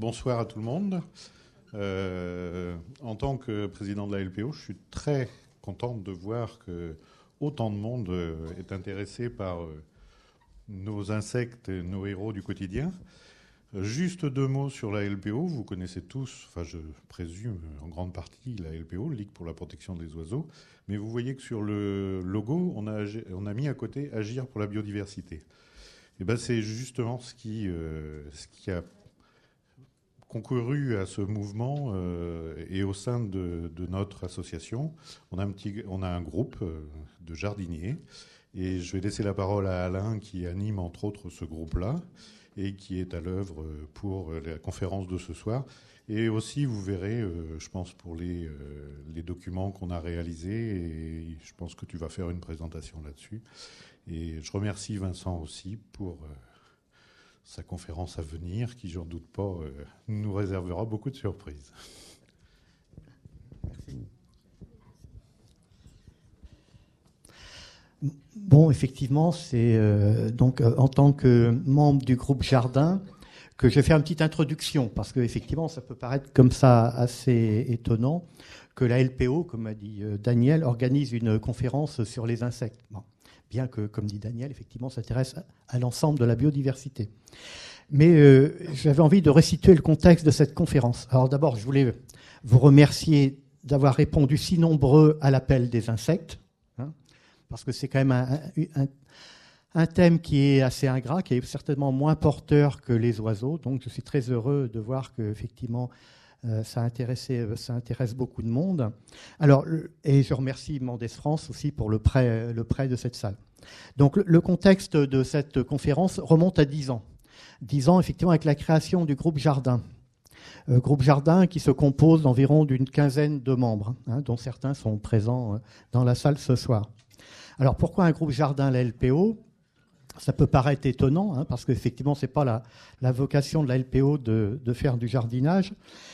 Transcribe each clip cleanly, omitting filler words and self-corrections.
bonsoir à tout le monde. En tant que président de la LPO, je suis très content de voir que autant de monde est intéressé par nos insectes et nos héros du quotidien. Juste 2 mots sur la LPO. Vous connaissez tous, enfin je présume en grande partie, la LPO, Ligue pour la protection des oiseaux. Mais vous voyez que sur le logo, on a mis à côté Agir pour la biodiversité. Et ben c'est justement ce qui a concouru à ce mouvement et au sein de notre association, on a un groupe de jardiniers et je vais laisser la parole à Alain qui anime entre autres ce groupe-là et qui est à l'œuvre pour la conférence de ce soir. Et aussi, vous verrez, je pense, pour les documents qu'on a réalisés, et je pense que tu vas faire une présentation là-dessus. Et je remercie Vincent aussi pour sa conférence à venir, qui, j'en doute pas, nous réservera beaucoup de surprises. Merci. Bon, effectivement, c'est donc en tant que membre du groupe Jardin que je vais faire une petite introduction, parce qu'effectivement, ça peut paraître comme ça assez étonnant que la LPO, comme a dit Daniel, organise une conférence sur les insectes. Bon. Bien que, comme dit Daniel, effectivement, s'intéresse à l'ensemble de la biodiversité. Mais j'avais envie de resituer le contexte de cette conférence. Alors d'abord, je voulais vous remercier d'avoir répondu si nombreux à l'appel des insectes, hein, parce que c'est quand même un thème qui est assez ingrat, qui est certainement moins porteur que les oiseaux. Donc je suis très heureux de voir qu'effectivement, ça intéresse beaucoup de monde. Alors, et je remercie Mendes France aussi pour le prêt de cette salle. Donc, le contexte de cette conférence remonte à 10 ans. 10 ans, effectivement, avec la création du groupe Jardin. Groupe Jardin qui se compose d'environ d'une quinzaine de membres, hein, dont certains sont présents dans la salle ce soir. Alors, pourquoi un groupe Jardin, la LPO ? Ça peut paraître étonnant, hein, parce qu'effectivement, ce n'est pas la vocation de la LPO de faire du jardinage.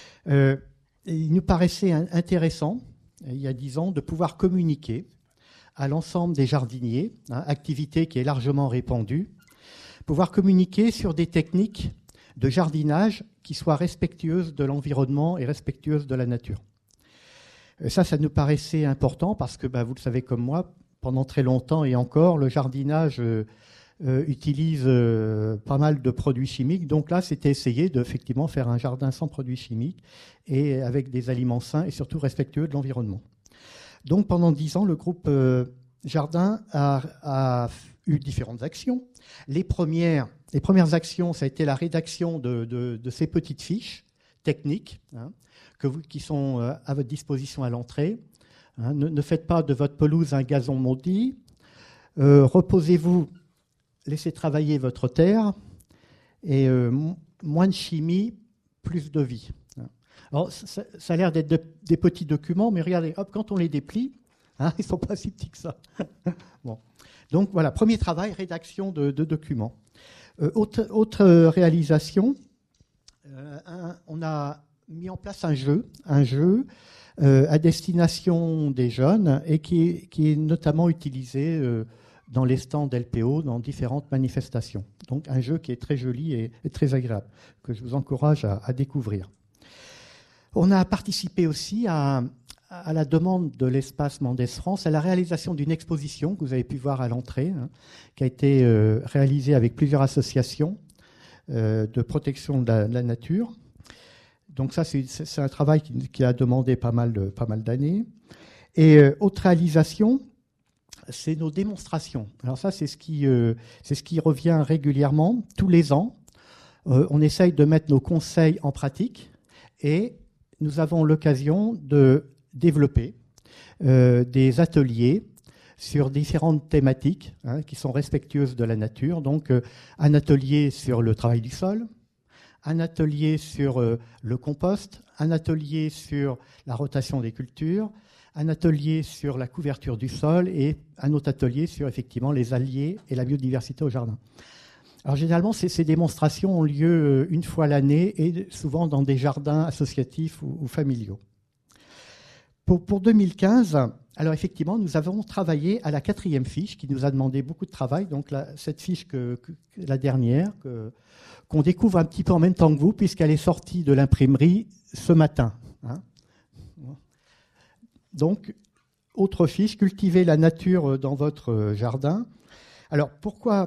Il nous paraissait intéressant, il y a 10 ans, de pouvoir communiquer à l'ensemble des jardiniers, hein, activité qui est largement répandue, pouvoir communiquer sur des techniques de jardinage qui soient respectueuses de l'environnement et respectueuses de la nature. Ça nous paraissait important parce que, vous le savez comme moi, pendant très longtemps et encore, le jardinage utilise pas mal de produits chimiques. Donc là, c'était essayer de effectivement faire un jardin sans produits chimiques et avec des aliments sains et surtout respectueux de l'environnement. Donc pendant 10 ans, le groupe Jardin a eu différentes actions. Les premières actions, ça a été la rédaction de ces petites fiches techniques, hein, qui sont à votre disposition à l'entrée. Hein, ne faites pas de votre pelouse un gazon maudit. Reposez-vous. Laissez travailler votre terre et moins de chimie, plus de vie. Alors, ça a l'air d'être des petits documents, mais regardez, hop, quand on les déplie, hein, ils ne sont pas si petits que ça. Bon. Donc voilà, premier travail, rédaction de documents. Autre réalisation, on a mis en place un jeu à destination des jeunes et qui est notamment utilisé dans les stands LPO, dans différentes manifestations. Donc un jeu qui est très joli et très agréable, que je vous encourage à découvrir. On a participé aussi à la demande de l'espace Mendes France, à la réalisation d'une exposition que vous avez pu voir à l'entrée, hein, qui a été réalisée avec plusieurs associations de protection de la nature. Donc ça, c'est un travail qui a demandé pas mal d'années. Et autre réalisation, c'est nos démonstrations. Alors ça, c'est ce qui revient régulièrement, tous les ans. On essaye de mettre nos conseils en pratique et nous avons l'occasion de développer des ateliers sur différentes thématiques, hein, qui sont respectueuses de la nature. Donc, un atelier sur le travail du sol, un atelier sur le compost, un atelier sur la rotation des cultures, un atelier sur la couverture du sol et un autre atelier sur effectivement les alliés et la biodiversité au jardin. Alors généralement, ces démonstrations ont lieu une fois l'année et souvent dans des jardins associatifs ou familiaux. Pour 2015, Alors effectivement, nous avons travaillé à la 4e fiche qui nous a demandé beaucoup de travail. Donc cette fiche la dernière, qu'on découvre un petit peu en même temps que vous, puisqu'elle est sortie de l'imprimerie ce matin. Hein. Donc, autre fiche, cultiver la nature dans votre jardin. Alors pourquoi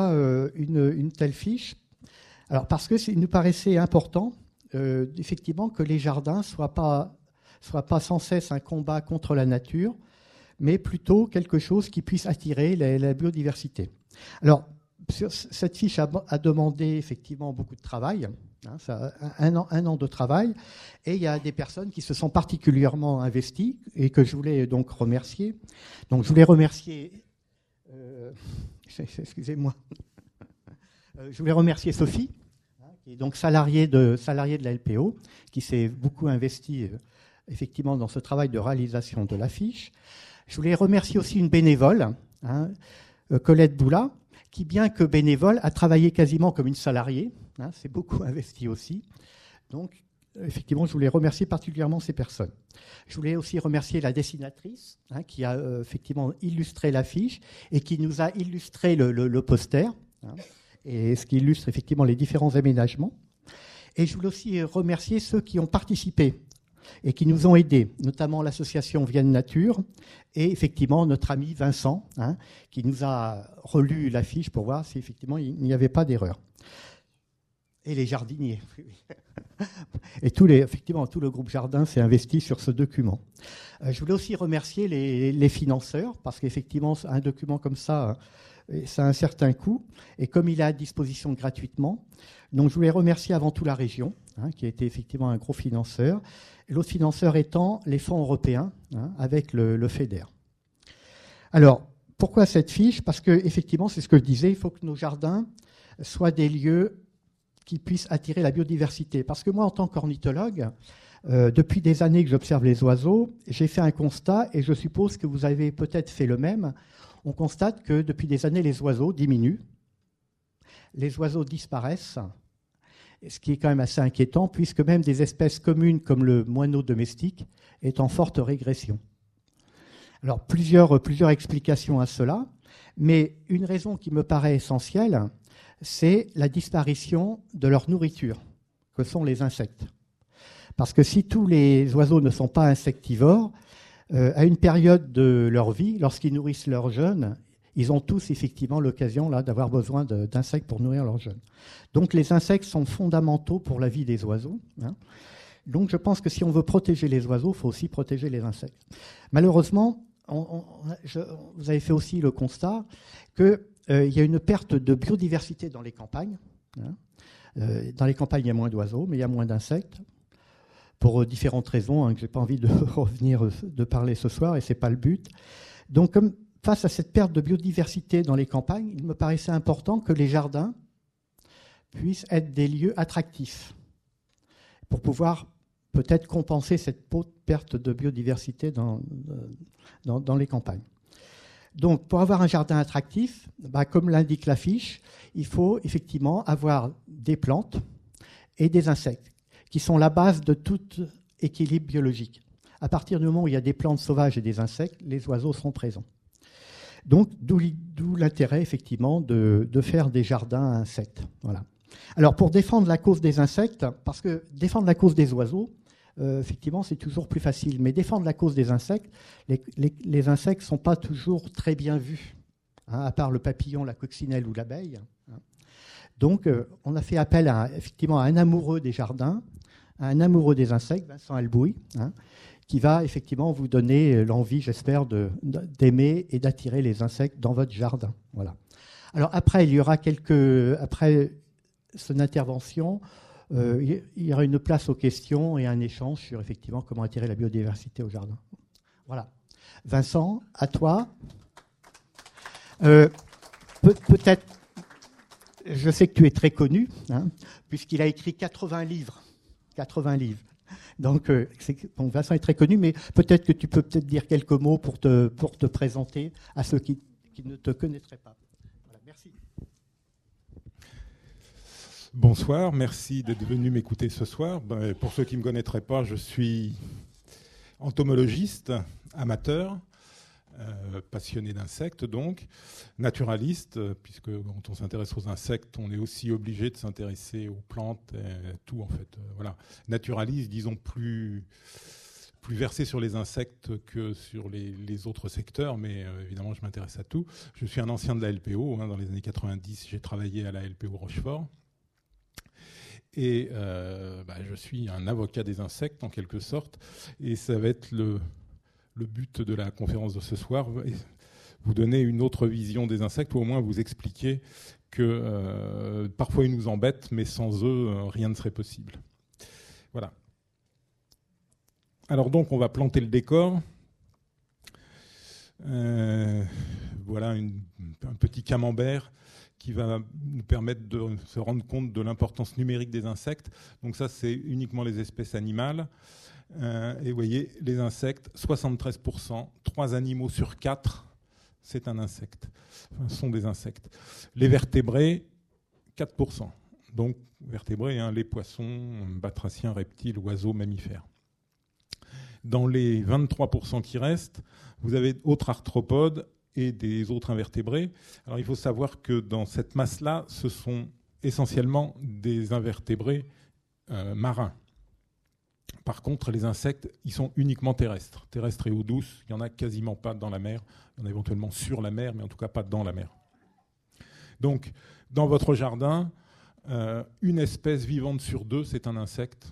une telle fiche? Alors parce que il nous paraissait important, effectivement, que les jardins soient pas sans cesse un combat contre la nature, mais plutôt quelque chose qui puisse attirer la biodiversité. Alors, cette fiche a demandé effectivement beaucoup de travail, hein, ça un an de travail, et il y a des personnes qui se sont particulièrement investies et que je voulais donc remercier. Donc, je voulais remercier, excusez-moi, je voulais remercier Sophie, qui est donc salariée de la LPO, qui s'est beaucoup investie effectivement dans ce travail de réalisation de l'affiche. Je voulais remercier aussi une bénévole, hein, Colette Boula, qui, bien que bénévole, a travaillé quasiment comme une salariée, hein, s'est beaucoup investie aussi. Donc, effectivement, je voulais remercier particulièrement ces personnes. Je voulais aussi remercier la dessinatrice, hein, qui a effectivement illustré l'affiche et qui nous a illustré le poster, hein, et ce qui illustre effectivement les différents aménagements. Et je voulais aussi remercier ceux qui ont participé et qui nous ont aidés, notamment l'association Vienne Nature et effectivement notre ami Vincent, hein, qui nous a relu l'affiche pour voir si effectivement il n'y avait pas d'erreur. Et les jardiniers. Et effectivement, tout le groupe Jardin s'est investi sur ce document. Je voulais aussi remercier les financeurs, parce qu'effectivement, un document comme ça a un certain coût, et comme il est à disposition gratuitement, donc je voulais remercier avant tout la région, hein, qui a été effectivement un gros financeur, et l'autre financeur étant les fonds européens, hein, avec le FEDER. Alors, pourquoi cette fiche? Parce que effectivement, c'est ce que je disais, il faut que nos jardins soient des lieux qui puissent attirer la biodiversité. Parce que moi, en tant qu'ornithologue, depuis des années que j'observe les oiseaux, j'ai fait un constat, et je suppose que vous avez peut-être fait le même. On constate que depuis des années, les oiseaux diminuent, les oiseaux disparaissent, ce qui est quand même assez inquiétant, puisque même des espèces communes comme le moineau domestique est en forte régression. Alors, plusieurs explications à cela, mais une raison qui me paraît essentielle, c'est la disparition de leur nourriture, que sont les insectes. Parce que si tous les oiseaux ne sont pas insectivores, à une période de leur vie, lorsqu'ils nourrissent leurs jeunes, ils ont tous effectivement l'occasion là, d'avoir besoin d'insectes pour nourrir leurs jeunes. Donc les insectes sont fondamentaux pour la vie des oiseaux, hein. Donc je pense que si on veut protéger les oiseaux, il faut aussi protéger les insectes. Malheureusement, vous avez fait aussi le constat qu'il y a une perte de biodiversité dans les campagnes, hein. Dans les campagnes, il y a moins d'oiseaux, mais il y a moins d'insectes, pour différentes raisons, hein, que je n'ai pas envie de parler ce soir, et ce n'est pas le but. Donc, face à cette perte de biodiversité dans les campagnes, il me paraissait important que les jardins puissent être des lieux attractifs pour pouvoir peut-être compenser cette perte de biodiversité dans les campagnes. Donc, pour avoir un jardin attractif, comme l'indique l'affiche, il faut effectivement avoir des plantes et des insectes, qui sont la base de tout équilibre biologique. À partir du moment où il y a des plantes sauvages et des insectes, les oiseaux seront présents. Donc, d'où l'intérêt, effectivement, de faire des jardins à insectes. Voilà. Alors, pour défendre la cause des insectes, parce que défendre la cause des oiseaux, effectivement, c'est toujours plus facile. Mais défendre la cause des insectes, les insectes ne sont pas toujours très bien vus, hein, à part le papillon, la coccinelle ou l'abeille. Hein. Donc, on a fait appel effectivement à un amoureux des jardins, à un amoureux des insectes, Vincent Albouy, hein, qui va effectivement vous donner l'envie, j'espère, d'aimer et d'attirer les insectes dans votre jardin. Voilà. Alors après, il y aura après son intervention, il y aura une place aux questions et un échange sur effectivement comment attirer la biodiversité au jardin. Voilà. Vincent, à toi. Peut-être, je sais que tu es très connu, hein, puisqu'il a écrit 80 livres. 80 livres. Donc, Vincent est très connu, mais peut-être que tu peux dire quelques mots pour te présenter à ceux qui ne te connaîtraient pas. Voilà, merci. Bonsoir, merci d'être venu m'écouter ce soir. Pour ceux qui ne me connaîtraient pas, je suis entomologiste, amateur. passionné d'insectes, donc, naturaliste, puisque quand on s'intéresse aux insectes, on est aussi obligé de s'intéresser aux plantes, tout en fait. Voilà. Naturaliste, disons, plus versé sur les insectes que sur les autres secteurs, mais évidemment, je m'intéresse à tout. Je suis un ancien de la LPO. Dans les années 90, j'ai travaillé à la LPO Rochefort. Et je suis un avocat des insectes, en quelque sorte. Et ça va être le but de la conférence de ce soir, vous donner une autre vision des insectes, ou au moins vous expliquer que parfois ils nous embêtent, mais sans eux, rien ne serait possible. Voilà. Alors donc, on va planter le décor. Voilà un petit camembert qui va nous permettre de se rendre compte de l'importance numérique des insectes. Donc ça, c'est uniquement les espèces animales. Et vous voyez, les insectes, 73%, 3 animaux sur 4, c'est un insecte, sont des insectes. Les vertébrés, 4%. Donc, vertébrés, les poissons, batraciens, reptiles, oiseaux, mammifères. Dans les 23% qui restent, vous avez autres arthropodes et des autres invertébrés. Alors, il faut savoir que dans cette masse-là, ce sont essentiellement des invertébrés marins. Par contre, les insectes, ils sont uniquement terrestres et eau douce. Il n'y en a quasiment pas dans la mer. Il y en a éventuellement sur la mer, mais en tout cas pas dans la mer. Donc, dans votre jardin, une espèce vivante sur 2, c'est un insecte.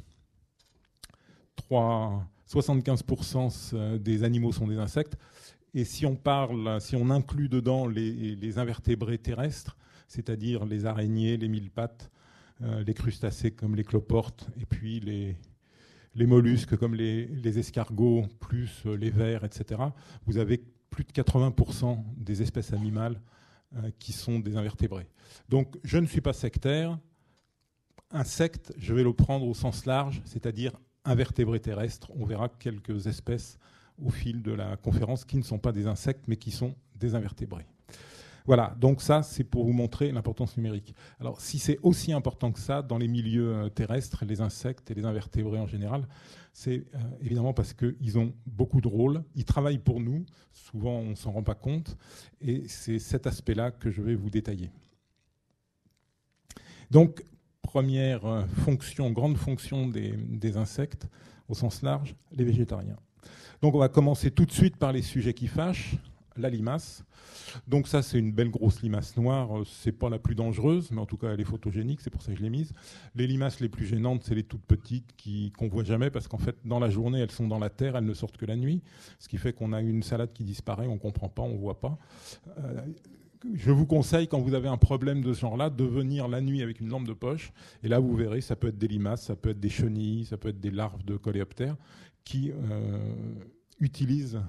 75% des animaux sont des insectes. Et si on inclut dedans les invertébrés terrestres, c'est-à-dire les araignées, les mille-pattes, les crustacés comme les cloportes, et puis les mollusques comme les escargots, plus les vers, etc., vous avez plus de 80% des espèces animales qui sont des invertébrés. Donc, je ne suis pas sectaire. Insecte, je vais le prendre au sens large, c'est-à-dire invertébrés terrestres. On verra quelques espèces au fil de la conférence qui ne sont pas des insectes, mais qui sont des invertébrés. Voilà, donc ça, c'est pour vous montrer l'importance numérique. Alors, si c'est aussi important que ça dans les milieux terrestres, les insectes et les invertébrés en général, c'est évidemment parce qu'ils ont beaucoup de rôles. Ils travaillent pour nous. Souvent, on ne s'en rend pas compte. Et c'est cet aspect-là que je vais vous détailler. Donc, première fonction, grande fonction des insectes, au sens large, les végétariens. Donc, on va commencer tout de suite par les sujets qui fâchent. La limace. Donc ça, c'est une belle grosse limace noire. C'est pas la plus dangereuse, mais en tout cas, elle est photogénique. C'est pour ça que je l'ai mise. Les limaces les plus gênantes, c'est les toutes petites qu'on voit jamais parce qu'en fait, dans la journée, elles sont dans la terre, elles ne sortent que la nuit. Ce qui fait qu'on a une salade qui disparaît, on comprend pas, on voit pas. Je vous conseille, quand vous avez un problème de ce genre-là, de venir la nuit avec une lampe de poche. Et là, vous verrez, ça peut être des limaces, ça peut être des chenilles, ça peut être des larves de coléoptères qui utilisent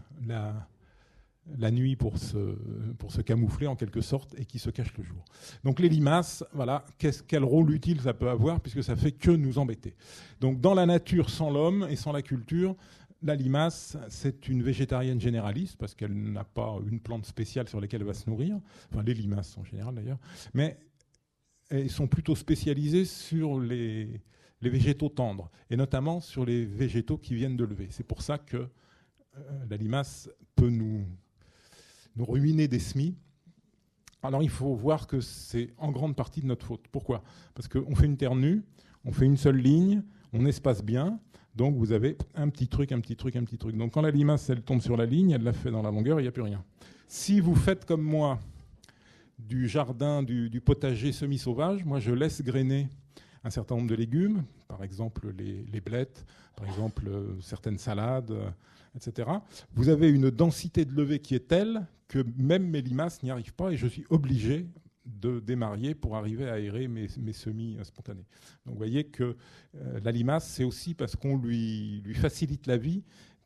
la nuit pour se camoufler en quelque sorte et qui se cachent le jour. Donc les limaces, voilà, quel rôle utile ça peut avoir puisque ça fait que nous embêter. Donc dans la nature sans l'homme et sans la culture, la limace, c'est une végétarienne généraliste parce qu'elle n'a pas une plante spéciale sur laquelle elle va se nourrir, enfin les limaces en général d'ailleurs, mais elles sont plutôt spécialisées sur les végétaux tendres et notamment sur les végétaux qui viennent de lever. C'est pour ça que la limace peut nous ruiner des semis. Alors il faut voir que c'est en grande partie de notre faute. Pourquoi ? Parce qu'on fait une terre nue, on fait une seule ligne, on espace bien, donc vous avez un petit truc. Donc quand la limace elle tombe sur la ligne, elle la fait dans la longueur, il n'y a plus rien. Si vous faites comme moi du jardin, du potager semi-sauvage, moi je laisse grainer un certain nombre de légumes, par exemple les blettes, par exemple certaines salades, etc. Vous avez une densité de levée qui est telle que même mes limaces n'y arrivent pas et je suis obligé de démarier pour arriver à aérer mes semis spontanés. Donc vous voyez que la limace, c'est aussi parce qu'on lui facilite la vie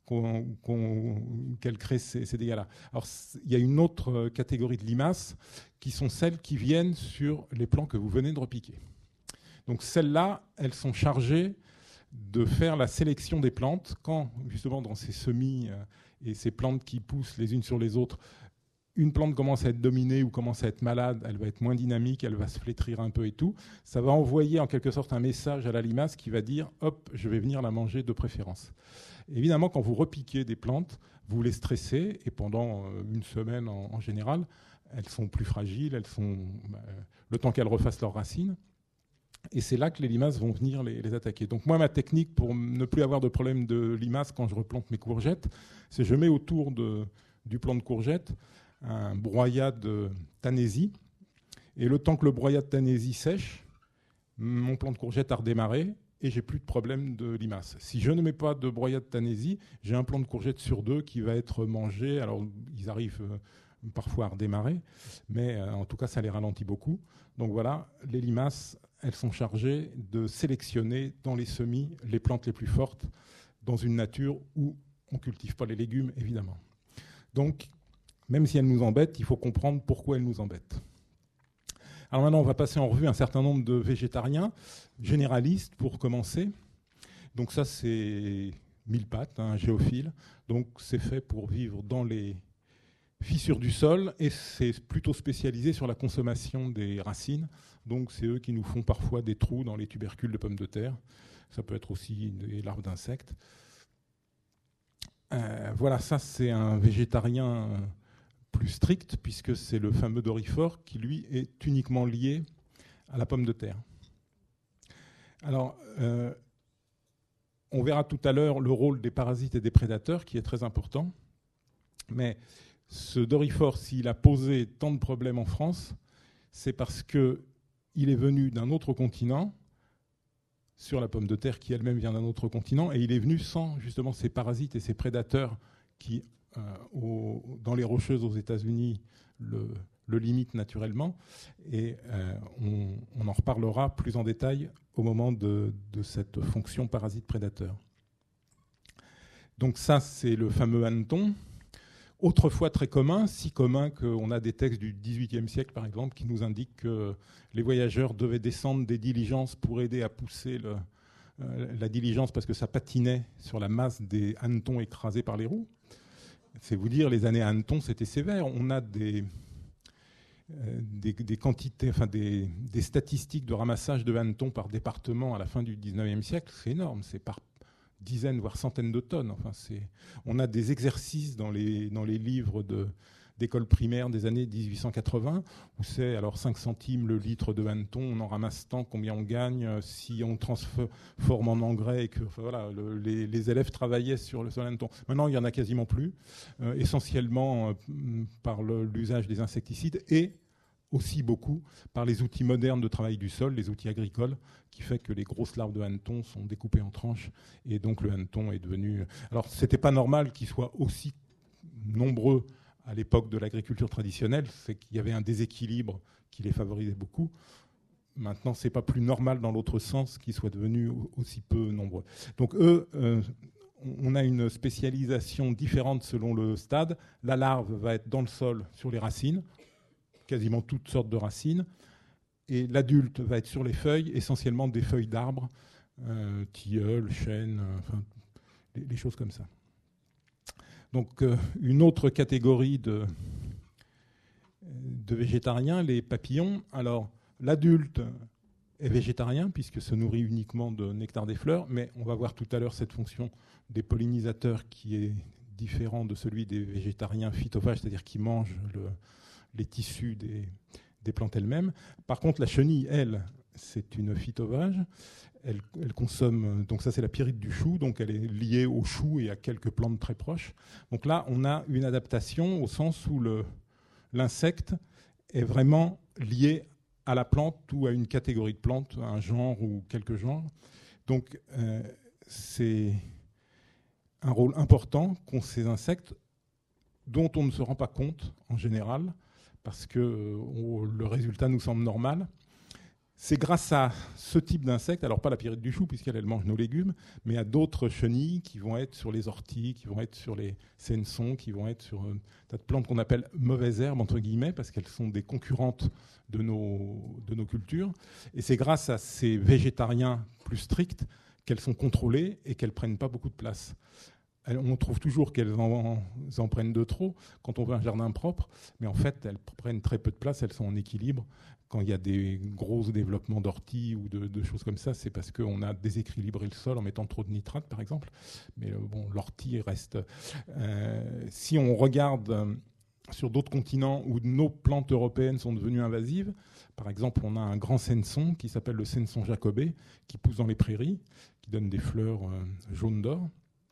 qu'elle crée ces dégâts-là. Alors il y a une autre catégorie de limaces qui sont celles qui viennent sur les plants que vous venez de repiquer. Donc celles-là, elles sont chargées de faire la sélection des plantes quand, justement, dans ces semis et ces plantes qui poussent les unes sur les autres, une plante commence à être dominée ou commence à être malade, elle va être moins dynamique, elle va se flétrir un peu et tout. Ça va envoyer en quelque sorte un message à la limace qui va dire « hop, je vais venir la manger de préférence ». Évidemment, quand vous repiquez des plantes, vous les stressez et pendant une semaine en général, elles sont plus fragiles, le temps qu'elles refassent leurs racines. Et c'est là que les limaces vont venir les attaquer. Donc moi, ma technique pour ne plus avoir de problème de limaces quand je replante mes courgettes, c'est que je mets autour du plant de courgettes un broyat de tanésie. Et le temps que le broyat de tanésie sèche, mon plant de courgette a redémarré et j'ai plus de problème de limaces. Si je ne mets pas de broyat de tanésie, j'ai un plant de courgette sur 2 qui va être mangé. Alors, ils arrivent parfois à redémarrer, mais en tout cas, ça les ralentit beaucoup. Donc voilà, les limaces, elles sont chargées de sélectionner dans les semis les plantes les plus fortes dans une nature où on ne cultive pas les légumes, évidemment. Donc, même si elles nous embêtent, il faut comprendre pourquoi elles nous embêtent. Alors maintenant, on va passer en revue un certain nombre de végétariens, généralistes pour commencer. Donc ça, c'est mille-pattes, un géophile. Donc c'est fait pour vivre dans les fissures du sol et c'est plutôt spécialisé sur la consommation des racines. Donc c'est eux qui nous font parfois des trous dans les tubercules de pommes de terre. Ça peut être aussi des larves d'insectes. Voilà, ça c'est un végétarien plus strict puisque c'est le fameux doryphore qui lui est uniquement lié à la pomme de terre. Alors, on verra tout à l'heure le rôle des parasites et des prédateurs qui est très important. Mais ce doryphore, s'il a posé tant de problèmes en France, c'est parce qu'il est venu d'un autre continent, sur la pomme de terre qui elle-même vient d'un autre continent, et il est venu sans justement ces parasites et ces prédateurs qui, dans les rocheuses aux États-Unis, le limitent naturellement. Et on en reparlera plus en détail au moment de cette fonction parasite-prédateur. Donc ça, c'est le fameux hanneton. Autrefois très commun, si commun qu'on a des textes du XVIIIe siècle, par exemple, qui nous indiquent que les voyageurs devaient descendre des diligences pour aider à pousser la diligence parce que ça patinait sur la masse des hannetons écrasés par les roues. C'est vous dire, les années hannetons, c'était sévère. On a des quantités, enfin des statistiques de ramassage de hannetons par département à la fin du XIXe siècle. C'est énorme, c'est par dizaines, voire centaines de tonnes. Enfin, on a des exercices dans les livres d'école primaire des années 1880, où c'est alors 5 centimes le litre de hanneton, on en ramasse tant, combien on gagne, si on transforme en engrais, et que enfin, voilà, les élèves travaillaient sur le hanneton. Maintenant, il n'y en a quasiment plus, essentiellement par l'usage des insecticides et aussi beaucoup par les outils modernes de travail du sol, les outils agricoles, qui fait que les grosses larves de hanneton sont découpées en tranches et donc le hanneton est devenu... Alors, c'était pas normal qu'ils soient aussi nombreux à l'époque de l'agriculture traditionnelle, c'est qu'il y avait un déséquilibre qui les favorisait beaucoup. Maintenant, c'est pas plus normal dans l'autre sens qu'ils soient devenus aussi peu nombreux. Donc, eux... on a une spécialisation différente selon le stade. La larve va être dans le sol sur les racines, quasiment toutes sortes de racines, et l'adulte va être sur les feuilles, essentiellement des feuilles d'arbres, tilleuls, chênes, enfin, les choses comme ça. Donc une autre catégorie de végétariens, les papillons. Alors l'adulte est végétarien puisque se nourrit uniquement de nectar des fleurs, mais on va voir tout à l'heure cette fonction des pollinisateurs qui est différent de celui des végétariens phytophages, c'est-à-dire qui mangent les tissus des plantes elles-mêmes. Par contre, la chenille, elle, c'est une phytophage. Elle consomme, donc ça c'est la pyrite du chou, donc elle est liée au chou et à quelques plantes très proches. Donc là, on a une adaptation au sens où l'insecte est vraiment lié à la plante ou à une catégorie de plantes, un genre ou quelques genres. Donc c'est un rôle important qu'ont ces insectes dont on ne se rend pas compte en général, parce que le résultat nous semble normal. C'est grâce à ce type d'insectes, alors pas la pyrite du chou, puisqu'elle mange nos légumes, mais à d'autres chenilles qui vont être sur les orties, qui vont être sur les sainsons, qui vont être sur un tas de plantes qu'on appelle mauvaises herbes, entre guillemets, parce qu'elles sont des concurrentes de nos cultures. Et c'est grâce à ces végétariens plus stricts qu'elles sont contrôlées et qu'elles ne prennent pas beaucoup de place. On trouve toujours qu'elles en prennent de trop quand on veut un jardin propre, mais en fait, elles prennent très peu de place, elles sont en équilibre. Quand il y a des gros développements d'orties ou de choses comme ça, c'est parce qu'on a déséquilibré le sol en mettant trop de nitrate, par exemple. Mais bon, l'ortie reste... si on regarde sur d'autres continents où nos plantes européennes sont devenues invasives, par exemple, on a un grand senson qui s'appelle le senson jacobé, qui pousse dans les prairies, qui donne des fleurs jaunes d'or.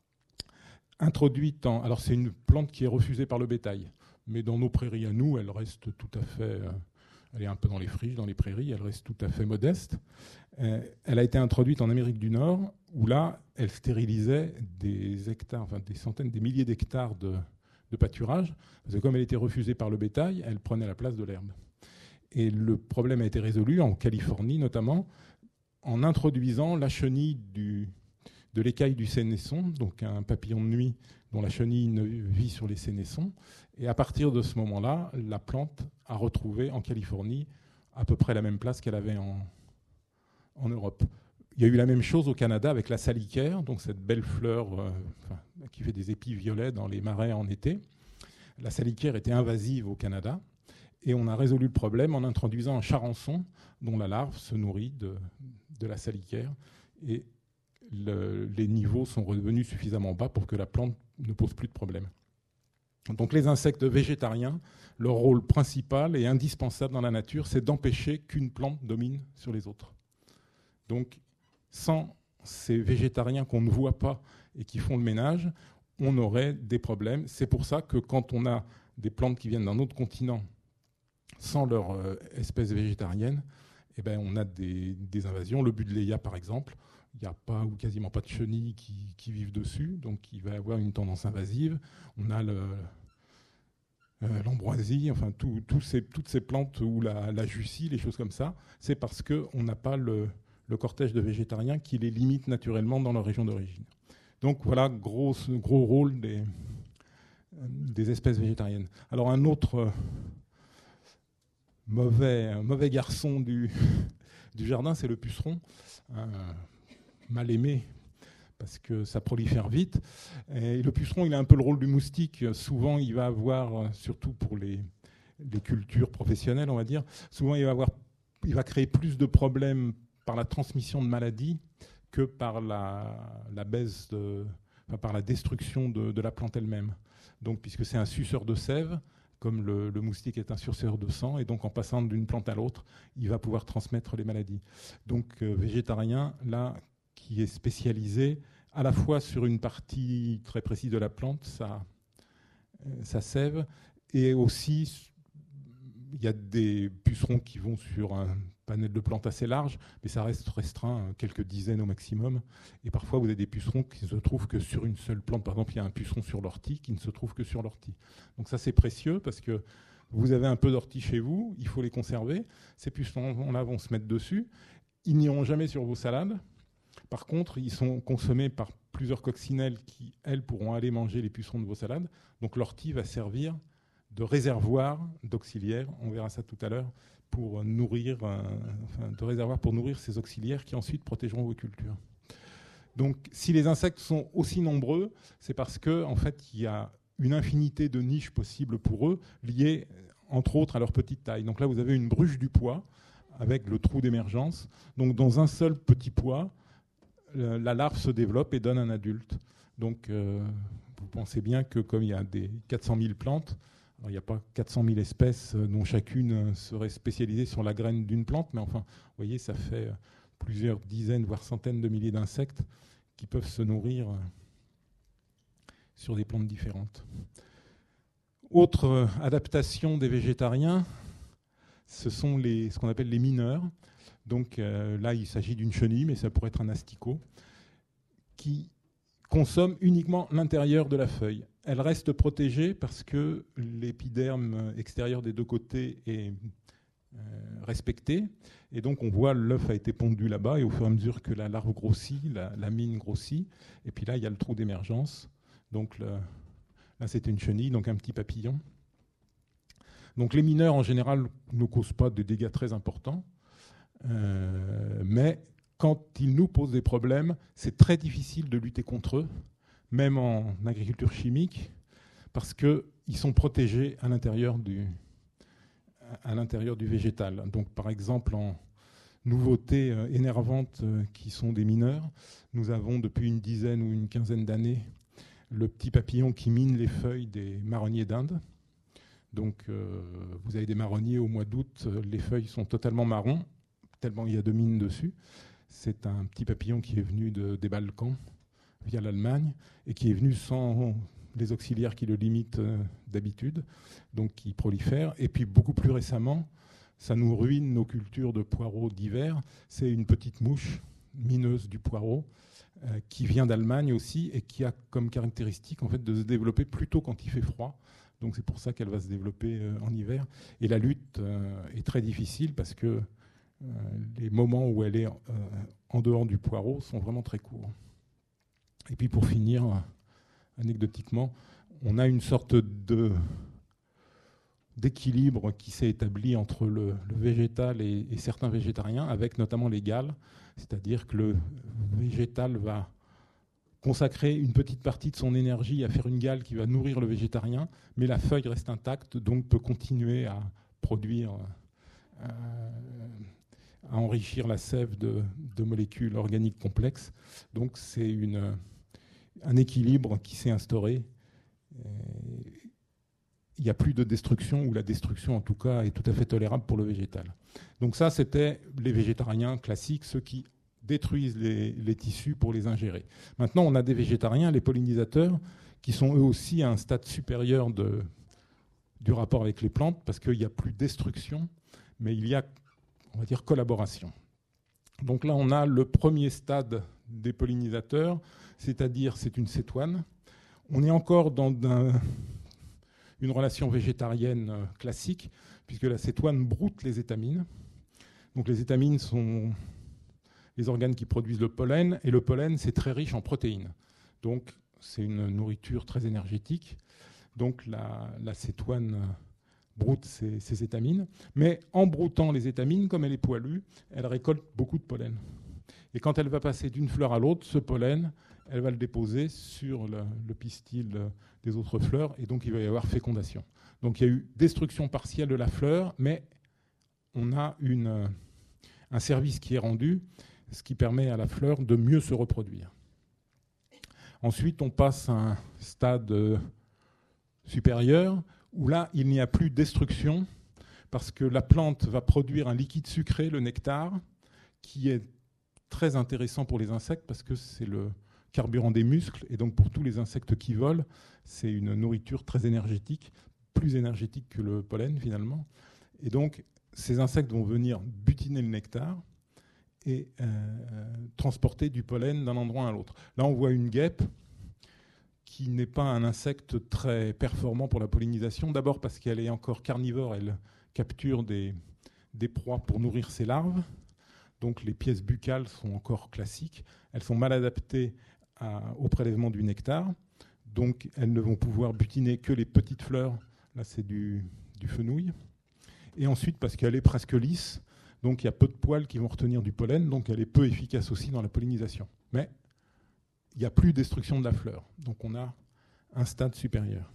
Introduite en... Alors c'est une plante qui est refusée par le bétail, mais dans nos prairies à nous, elle reste tout à fait... elle est un peu dans les friches, dans les prairies, elle reste tout à fait modeste. Elle a été introduite en Amérique du Nord, où là, elle stérilisait des hectares, enfin des centaines, des milliers d'hectares de pâturage, parce que comme elle était refusée par le bétail, elle prenait la place de l'herbe. Et le problème a été résolu en Californie notamment, en introduisant la chenille de l'écaille du sénesson, donc un papillon de nuit dont la chenille vit sur les sénessons. Et à partir de ce moment-là, la plante a retrouvé en Californie à peu près la même place qu'elle avait en Europe. Il y a eu la même chose au Canada avec la salicaire, donc cette belle fleur qui fait des épis violets dans les marais en été. La salicaire était invasive au Canada et on a résolu le problème en introduisant un charançon dont la larve se nourrit de la salicaire. Et les niveaux sont revenus suffisamment bas pour que la plante ne pose plus de problème. Donc les insectes végétariens, leur rôle principal et indispensable dans la nature, c'est d'empêcher qu'une plante domine sur les autres. Donc sans ces végétariens qu'on ne voit pas et qui font le ménage, on aurait des problèmes. C'est pour ça que quand on a des plantes qui viennent d'un autre continent sans leur espèce végétarienne, eh ben on a des invasions. Le Buddleia, par exemple, il n'y a pas ou quasiment pas de chenilles qui vivent dessus, donc il va avoir une tendance invasive. On a l'ambroisie, enfin toutes ces plantes ou la jussie, les choses comme ça, c'est parce qu'on n'a pas le cortège de végétariens qui les limite naturellement dans leur région d'origine. Donc voilà, gros rôle des espèces végétariennes. Alors un autre mauvais garçon du jardin, c'est le puceron, mal aimé parce que ça prolifère vite. Et le puceron, il a un peu le rôle du moustique. Souvent, il va avoir, surtout pour les cultures professionnelles, on va dire, souvent il va créer plus de problèmes par la transmission de maladies que par la baisse par la destruction de la plante elle-même. Donc, puisque c'est un suceur de sève, comme le moustique est un suceur de sang, et donc en passant d'une plante à l'autre, il va pouvoir transmettre les maladies. Donc, végétarien, là, qui est spécialisé à la fois sur une partie très précise de la plante, sa sève, et aussi, il y a des pucerons qui vont sur un panel de plantes assez large, mais ça reste restreint, quelques dizaines au maximum. Et parfois, vous avez des pucerons qui ne se trouvent que sur une seule plante. Par exemple, il y a un puceron sur l'ortie qui ne se trouve que sur l'ortie. Donc ça, c'est précieux parce que vous avez un peu d'ortie chez vous, il faut les conserver. Ces pucerons-là vont se mettre dessus. Ils n'iront jamais sur vos salades. Par contre, ils sont consommés par plusieurs coccinelles qui, elles, pourront aller manger les pucerons de vos salades. Donc l'ortie va servir de réservoir d'auxiliaires, on verra ça tout à l'heure, pour nourrir, de réservoir pour nourrir ces auxiliaires qui ensuite protégeront vos cultures. Donc, si les insectes sont aussi nombreux, c'est parce que, en fait, il y a une infinité de niches possibles pour eux, liées, entre autres, à leur petite taille. Donc là, vous avez une bruche du pois avec le trou d'émergence. Donc, dans un seul petit pois, la larve se développe et donne un adulte. Donc, vous pensez bien que comme il y a des 400 000 plantes, alors, il n'y a pas 400 000 espèces dont chacune serait spécialisée sur la graine d'une plante, mais enfin, vous voyez, ça fait plusieurs dizaines, voire centaines de milliers d'insectes qui peuvent se nourrir sur des plantes différentes. Autre adaptation des végétariens, ce sont ce qu'on appelle les mineurs. Donc là, il s'agit d'une chenille, mais ça pourrait être un asticot, qui consomme uniquement l'intérieur de la feuille. Elle reste protégée parce que l'épiderme extérieur des deux côtés est respecté. Et donc, on voit l'œuf a été pondu là-bas. Et au fur et à mesure que la larve grossit, la mine grossit. Et puis là, il y a le trou d'émergence. Donc là, c'était une chenille, donc un petit papillon. Donc les mineurs, en général, ne causent pas de dégâts très importants. Mais quand ils nous posent des problèmes, c'est très difficile de lutter contre eux. même en agriculture chimique, parce qu'ils sont protégés à l'intérieur du végétal. Donc, par exemple, en nouveautés énervantes qui sont des mineurs, nous avons depuis une dizaine ou une quinzaine d'années le petit papillon qui mine les feuilles des marronniers d'Inde. Donc, vous avez des marronniers au mois d'août, les feuilles sont totalement marron, tellement il y a de mines dessus. C'est un petit papillon qui est venu des Balkans via l'Allemagne et qui est venu sans les auxiliaires qui le limitent d'habitude, donc qui prolifère. Et puis beaucoup plus récemment, ça nous ruine nos cultures de poireaux d'hiver. C'est une petite mouche mineuse du poireau qui vient d'Allemagne aussi et qui a comme caractéristique en fait, de se développer plutôt quand il fait froid. Donc c'est pour ça qu'elle va se développer en hiver. Et la lutte est très difficile parce que les moments où elle est en dehors du poireau sont vraiment très courts. Et puis pour finir, anecdotiquement, on a une sorte d'équilibre qui s'est établi entre le végétal et certains végétariens, avec notamment les gales, c'est-à-dire que le végétal va consacrer une petite partie de son énergie à faire une gale qui va nourrir le végétarien, mais la feuille reste intacte, donc peut continuer à produire, à enrichir la sève de molécules organiques complexes. Donc c'est un équilibre qui s'est instauré. Il n'y a plus de destruction, ou la destruction en tout cas est tout à fait tolérable pour le végétal. Donc ça, c'était les végétariens classiques, ceux qui détruisent les tissus pour les ingérer. Maintenant, on a des végétariens, les pollinisateurs, qui sont eux aussi à un stade supérieur du rapport avec les plantes, parce qu'il n'y a plus destruction, mais il y a, on va dire, collaboration. Donc là, on a le premier stade des pollinisateurs, c'est-à-dire c'est une cétoine. On est encore dans une relation végétarienne classique, puisque la cétoine broute les étamines. Donc les étamines sont les organes qui produisent le pollen, et le pollen, c'est très riche en protéines. Donc c'est une nourriture très énergétique. Donc la cétoine broute ces étamines. Mais en broutant les étamines, comme elle est poilue, elle récolte beaucoup de pollen. Et quand elle va passer d'une fleur à l'autre, ce pollen, elle va le déposer sur le pistil des autres fleurs, et donc il va y avoir fécondation. Donc il y a eu destruction partielle de la fleur, mais on a un service qui est rendu, ce qui permet à la fleur de mieux se reproduire. Ensuite, on passe à un stade supérieur, où là, il n'y a plus de destruction, parce que la plante va produire un liquide sucré, le nectar, qui est très intéressant pour les insectes, parce que c'est le carburant des muscles, et donc pour tous les insectes qui volent, c'est une nourriture très énergétique, plus énergétique que le pollen finalement. Et donc ces insectes vont venir butiner le nectar et transporter du pollen d'un endroit à l'autre. Là on voit une guêpe qui n'est pas un insecte très performant pour la pollinisation, d'abord parce qu'elle est encore carnivore, elle capture des proies pour nourrir ses larves. Donc les pièces buccales sont encore classiques, elles sont mal adaptées au prélèvement du nectar, donc elles ne vont pouvoir butiner que les petites fleurs, là c'est du fenouil, et ensuite parce qu'elle est presque lisse, donc il y a peu de poils qui vont retenir du pollen, donc elle est peu efficace aussi dans la pollinisation. Mais il n'y a plus de destruction de la fleur, donc on a un stade supérieur.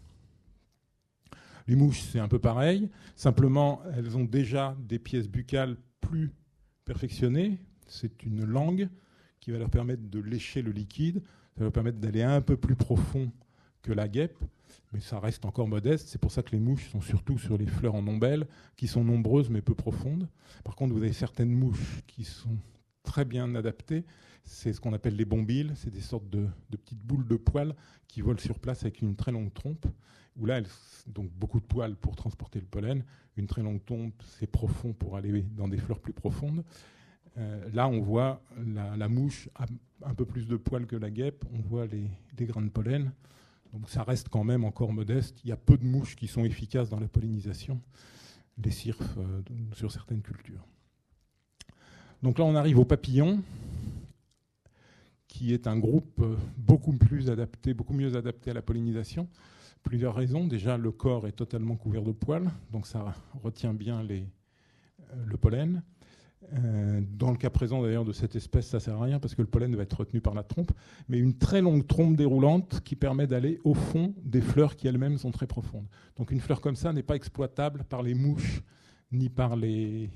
Les mouches, c'est un peu pareil, simplement elles ont déjà des pièces buccales plus perfectionnées, c'est une langue qui va leur permettre de lécher le liquide, ça va leur permettre d'aller un peu plus profond que la guêpe, mais ça reste encore modeste. C'est pour ça que les mouches sont surtout sur les fleurs en ombelle, qui sont nombreuses mais peu profondes. Par contre, vous avez certaines mouches qui sont très bien adaptées, c'est ce qu'on appelle les bombiles, c'est des sortes de petites boules de poils qui volent sur place avec une très longue trompe, où là, donc beaucoup de poils pour transporter le pollen, une très longue trompe, c'est profond pour aller dans des fleurs plus profondes. Là, on voit la mouche a un peu plus de poils que la guêpe, on voit les grains de pollen. Donc ça reste quand même encore modeste. Il y a peu de mouches qui sont efficaces dans la pollinisation, les cirfes sur certaines cultures. Donc là, on arrive au papillon, qui est un groupe beaucoup mieux adapté à la pollinisation. Plusieurs raisons. Déjà, le corps est totalement couvert de poils, donc ça retient bien le pollen. Dans le cas présent d'ailleurs de cette espèce, ça ne sert à rien parce que le pollen va être retenu par la trompe, mais une très longue trompe déroulante qui permet d'aller au fond des fleurs qui elles-mêmes sont très profondes. Donc une fleur comme ça n'est pas exploitable par les mouches, ni par les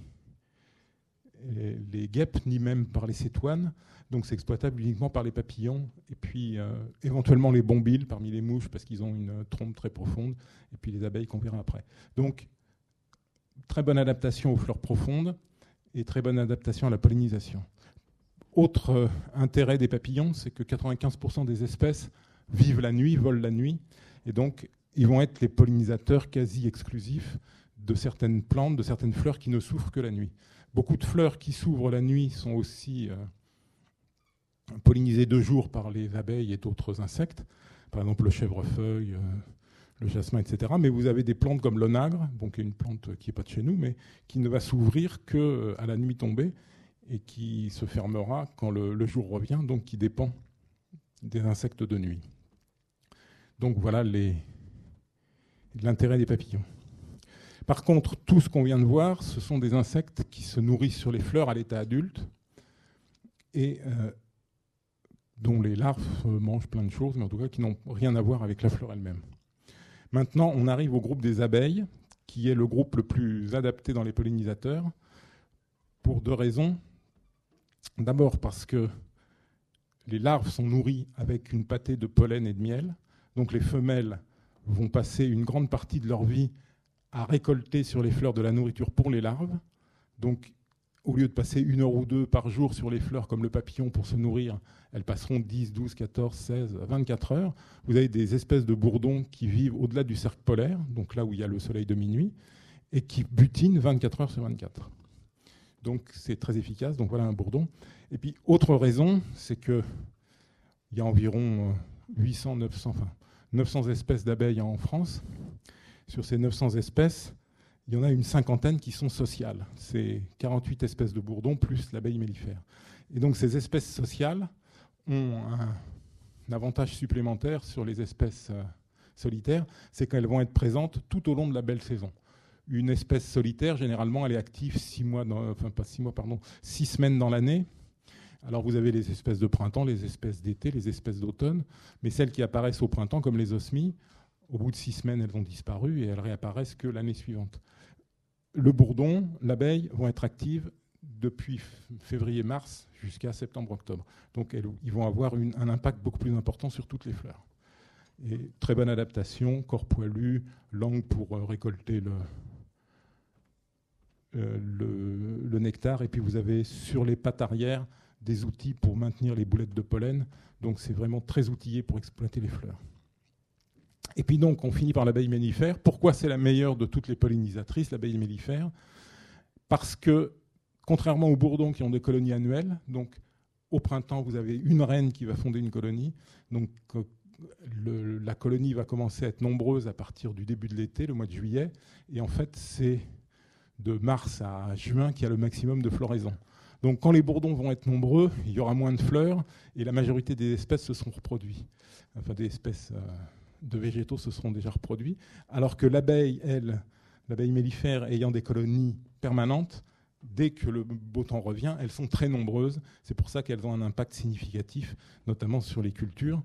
guêpes, ni même par les cétoines. Donc c'est exploitable uniquement par les papillons, et puis éventuellement les bombiles parmi les mouches parce qu'ils ont une trompe très profonde, et puis les abeilles qu'on verra après. Donc très bonne adaptation aux fleurs profondes, et très bonne adaptation à la pollinisation. Autre intérêt des papillons, c'est que 95% des espèces vivent la nuit, volent la nuit, et donc ils vont être les pollinisateurs quasi exclusifs de certaines plantes, de certaines fleurs qui ne s'ouvrent que la nuit. Beaucoup de fleurs qui s'ouvrent la nuit sont aussi pollinisées de jour par les abeilles et d'autres insectes, par exemple le chèvrefeuille, le jasmin, etc. Mais vous avez des plantes comme l'onagre, donc une plante qui n'est pas de chez nous, mais qui ne va s'ouvrir qu'à la nuit tombée et qui se fermera quand le jour revient, donc qui dépend des insectes de nuit. Donc voilà l'intérêt des papillons. Par contre, tout ce qu'on vient de voir, ce sont des insectes qui se nourrissent sur les fleurs à l'état adulte et dont les larves mangent plein de choses, mais en tout cas qui n'ont rien à voir avec la fleur elle-même. Maintenant, on arrive au groupe des abeilles, qui est le groupe le plus adapté dans les pollinisateurs, pour deux raisons. D'abord parce que les larves sont nourries avec une pâtée de pollen et de miel, donc les femelles vont passer une grande partie de leur vie à récolter sur les fleurs de la nourriture pour les larves. Donc, au lieu de passer 1 heure ou 2 par jour sur les fleurs comme le papillon pour se nourrir, elles passeront 10, 12, 14, 16, 24 heures. Vous avez des espèces de bourdons qui vivent au-delà du cercle polaire, donc là où il y a le soleil de minuit, et qui butinent 24 heures sur 24. Donc c'est très efficace, donc voilà un bourdon. Et puis autre raison, c'est qu'il y a environ 900 espèces d'abeilles en France. Sur ces 900 espèces, il y en a une cinquantaine qui sont sociales. C'est 48 espèces de bourdons plus l'abeille mellifère. Et donc ces espèces sociales ont un avantage supplémentaire sur les espèces solitaires, c'est qu'elles vont être présentes tout au long de la belle saison. Une espèce solitaire, généralement, elle est active 6 semaines dans l'année. Alors vous avez les espèces de printemps, les espèces d'été, les espèces d'automne, mais celles qui apparaissent au printemps, comme les osmies, au bout de 6 semaines, elles ont disparu et elles réapparaissent que l'année suivante. Le bourdon, l'abeille, vont être actives depuis février-mars jusqu'à septembre-octobre. Donc ils vont avoir un impact beaucoup plus important sur toutes les fleurs. Et très bonne adaptation, corps poilu, langue pour récolter le nectar. Et puis vous avez sur les pattes arrière des outils pour maintenir les boulettes de pollen. Donc c'est vraiment très outillé pour exploiter les fleurs. Et puis donc, on finit par l'abeille mellifère. Pourquoi c'est la meilleure de toutes les pollinisatrices, l'abeille mellifère ? Parce que, contrairement aux bourdons qui ont des colonies annuelles, donc au printemps, vous avez une reine qui va fonder une colonie. Donc la colonie va commencer à être nombreuse à partir du début de l'été, le mois de juillet. Et en fait, c'est de mars à juin qu'il y a le maximum de floraison. Donc quand les bourdons vont être nombreux, il y aura moins de fleurs et la majorité des espèces se seront reproduites. Enfin, des espèces de végétaux se seront déjà reproduits, alors que l'abeille, elle, l'abeille mellifère ayant des colonies permanentes, dès que le beau temps revient, elles sont très nombreuses. C'est pour ça qu'elles ont un impact significatif, notamment sur les cultures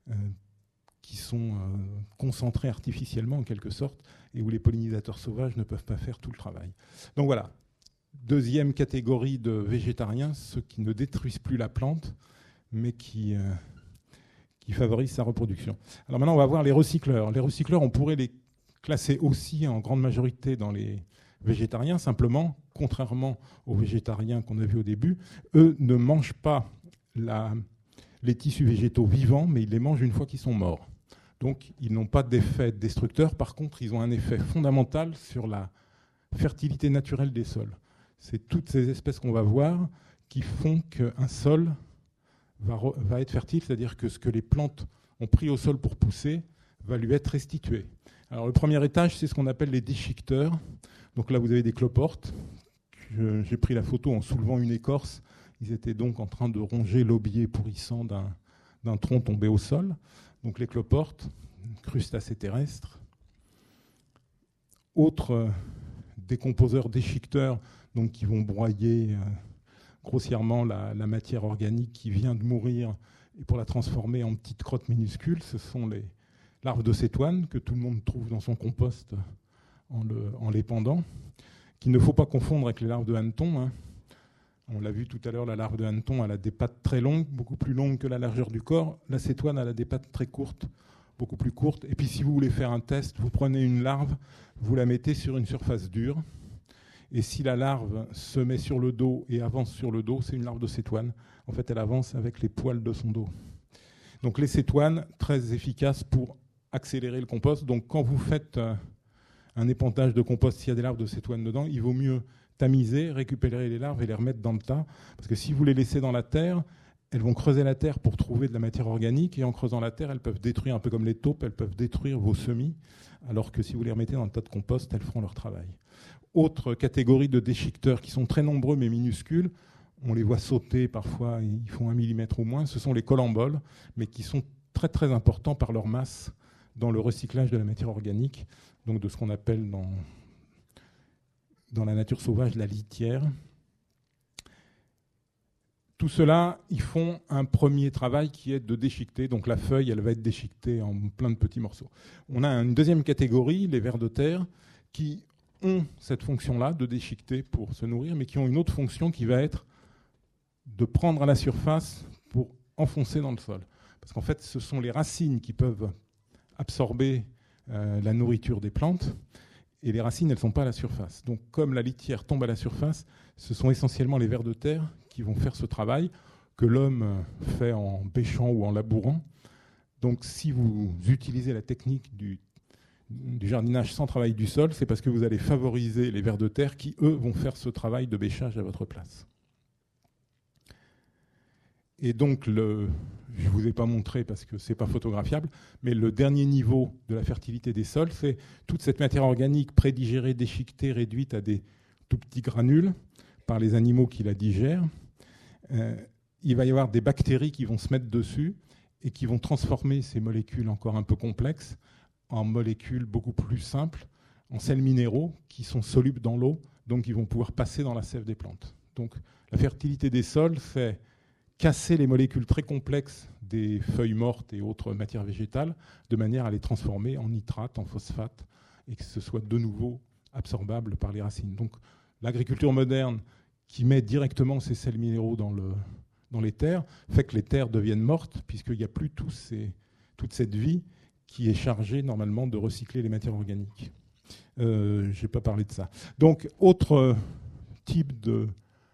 qui sont concentrées artificiellement en quelque sorte, et où les pollinisateurs sauvages ne peuvent pas faire tout le travail. Donc voilà. Deuxième catégorie de végétariens, ceux qui ne détruisent plus la plante, mais qui favorisent sa reproduction. Alors maintenant, on va voir les recycleurs. Les recycleurs, on pourrait les classer aussi en grande majorité dans les végétariens. Simplement, contrairement aux végétariens qu'on a vus au début, eux ne mangent pas les tissus végétaux vivants, mais ils les mangent une fois qu'ils sont morts. Donc, ils n'ont pas d'effet destructeur. Par contre, ils ont un effet fondamental sur la fertilité naturelle des sols. C'est toutes ces espèces qu'on va voir qui font qu'un sol va être fertile, c'est-à-dire que ce que les plantes ont pris au sol pour pousser va lui être restitué. Alors le premier étage, c'est ce qu'on appelle les déchiqueteurs. Donc là, vous avez des cloportes. J'ai pris la photo en soulevant une écorce. Ils étaient donc en train de ronger l'aubier pourrissant d'un tronc tombé au sol. Donc les cloportes, crustacés terrestres. Autre décomposeur déchiqueteur, donc qui vont broyer grossièrement la matière organique qui vient de mourir et pour la transformer en petites crottes minuscules. Ce sont les larves de cétoine que tout le monde trouve dans son compost en l'épandant, qu'il ne faut pas confondre avec les larves de hanneton, hein. On l'a vu tout à l'heure, la larve de hanneton, elle a des pattes très longues, beaucoup plus longues que la largeur du corps. La cétoine, elle a des pattes très courtes, beaucoup plus courtes. Et puis si vous voulez faire un test, vous prenez une larve, vous la mettez sur une surface dure. Et si la larve se met sur le dos et avance sur le dos, c'est une larve de cétoine. En fait, elle avance avec les poils de son dos. Donc les cétoines, très efficaces pour accélérer le compost. Donc quand vous faites un épandage de compost, s'il y a des larves de cétoine dedans, il vaut mieux tamiser, récupérer les larves et les remettre dans le tas. Parce que si vous les laissez dans la terre, elles vont creuser la terre pour trouver de la matière organique. Et en creusant la terre, elles peuvent détruire, un peu comme les taupes, elles peuvent détruire vos semis. Alors que si vous les remettez dans le tas de compost, elles feront leur travail. Autre catégorie de déchiqueteurs qui sont très nombreux mais minuscules, on les voit sauter parfois, ils font 1 millimètre ou moins, ce sont les colamboles, mais qui sont très très importants par leur masse dans le recyclage de la matière organique, donc de ce qu'on appelle dans la nature sauvage la litière. Tout cela, ils font un premier travail qui est de déchiqueter. Donc la feuille, elle va être déchiquetée en plein de petits morceaux. On a une deuxième catégorie, les vers de terre, qui ont cette fonction-là de déchiqueter pour se nourrir, mais qui ont une autre fonction qui va être de prendre à la surface pour enfoncer dans le sol. Parce qu'en fait, ce sont les racines qui peuvent absorber la nourriture des plantes. Et les racines, elles ne sont pas à la surface. Donc, comme la litière tombe à la surface, ce sont essentiellement les vers de terre qui vont faire ce travail que l'homme fait en bêchant ou en labourant. Donc, si vous utilisez la technique du jardinage sans travail du sol, c'est parce que vous allez favoriser les vers de terre qui, eux, vont faire ce travail de bêchage à votre place. Et donc, je ne vous ai pas montré parce que ce n'est pas photographiable, mais le dernier niveau de la fertilité des sols, c'est toute cette matière organique prédigérée, déchiquetée, réduite à des tout petits granules par les animaux qui la digèrent. Il va y avoir des bactéries qui vont se mettre dessus et qui vont transformer ces molécules encore un peu complexes en molécules beaucoup plus simples, en sels minéraux qui sont solubles dans l'eau, donc ils vont pouvoir passer dans la sève des plantes. Donc, la fertilité des sols, c'est casser les molécules très complexes des feuilles mortes et autres matières végétales de manière à les transformer en nitrate, en phosphate, et que ce soit de nouveau absorbable par les racines. Donc l'agriculture moderne qui met directement ces sels minéraux dans les terres fait que les terres deviennent mortes puisqu'il n'y a plus toute cette vie qui est chargée normalement de recycler les matières organiques. Je n'ai pas parlé de ça. Donc autre type de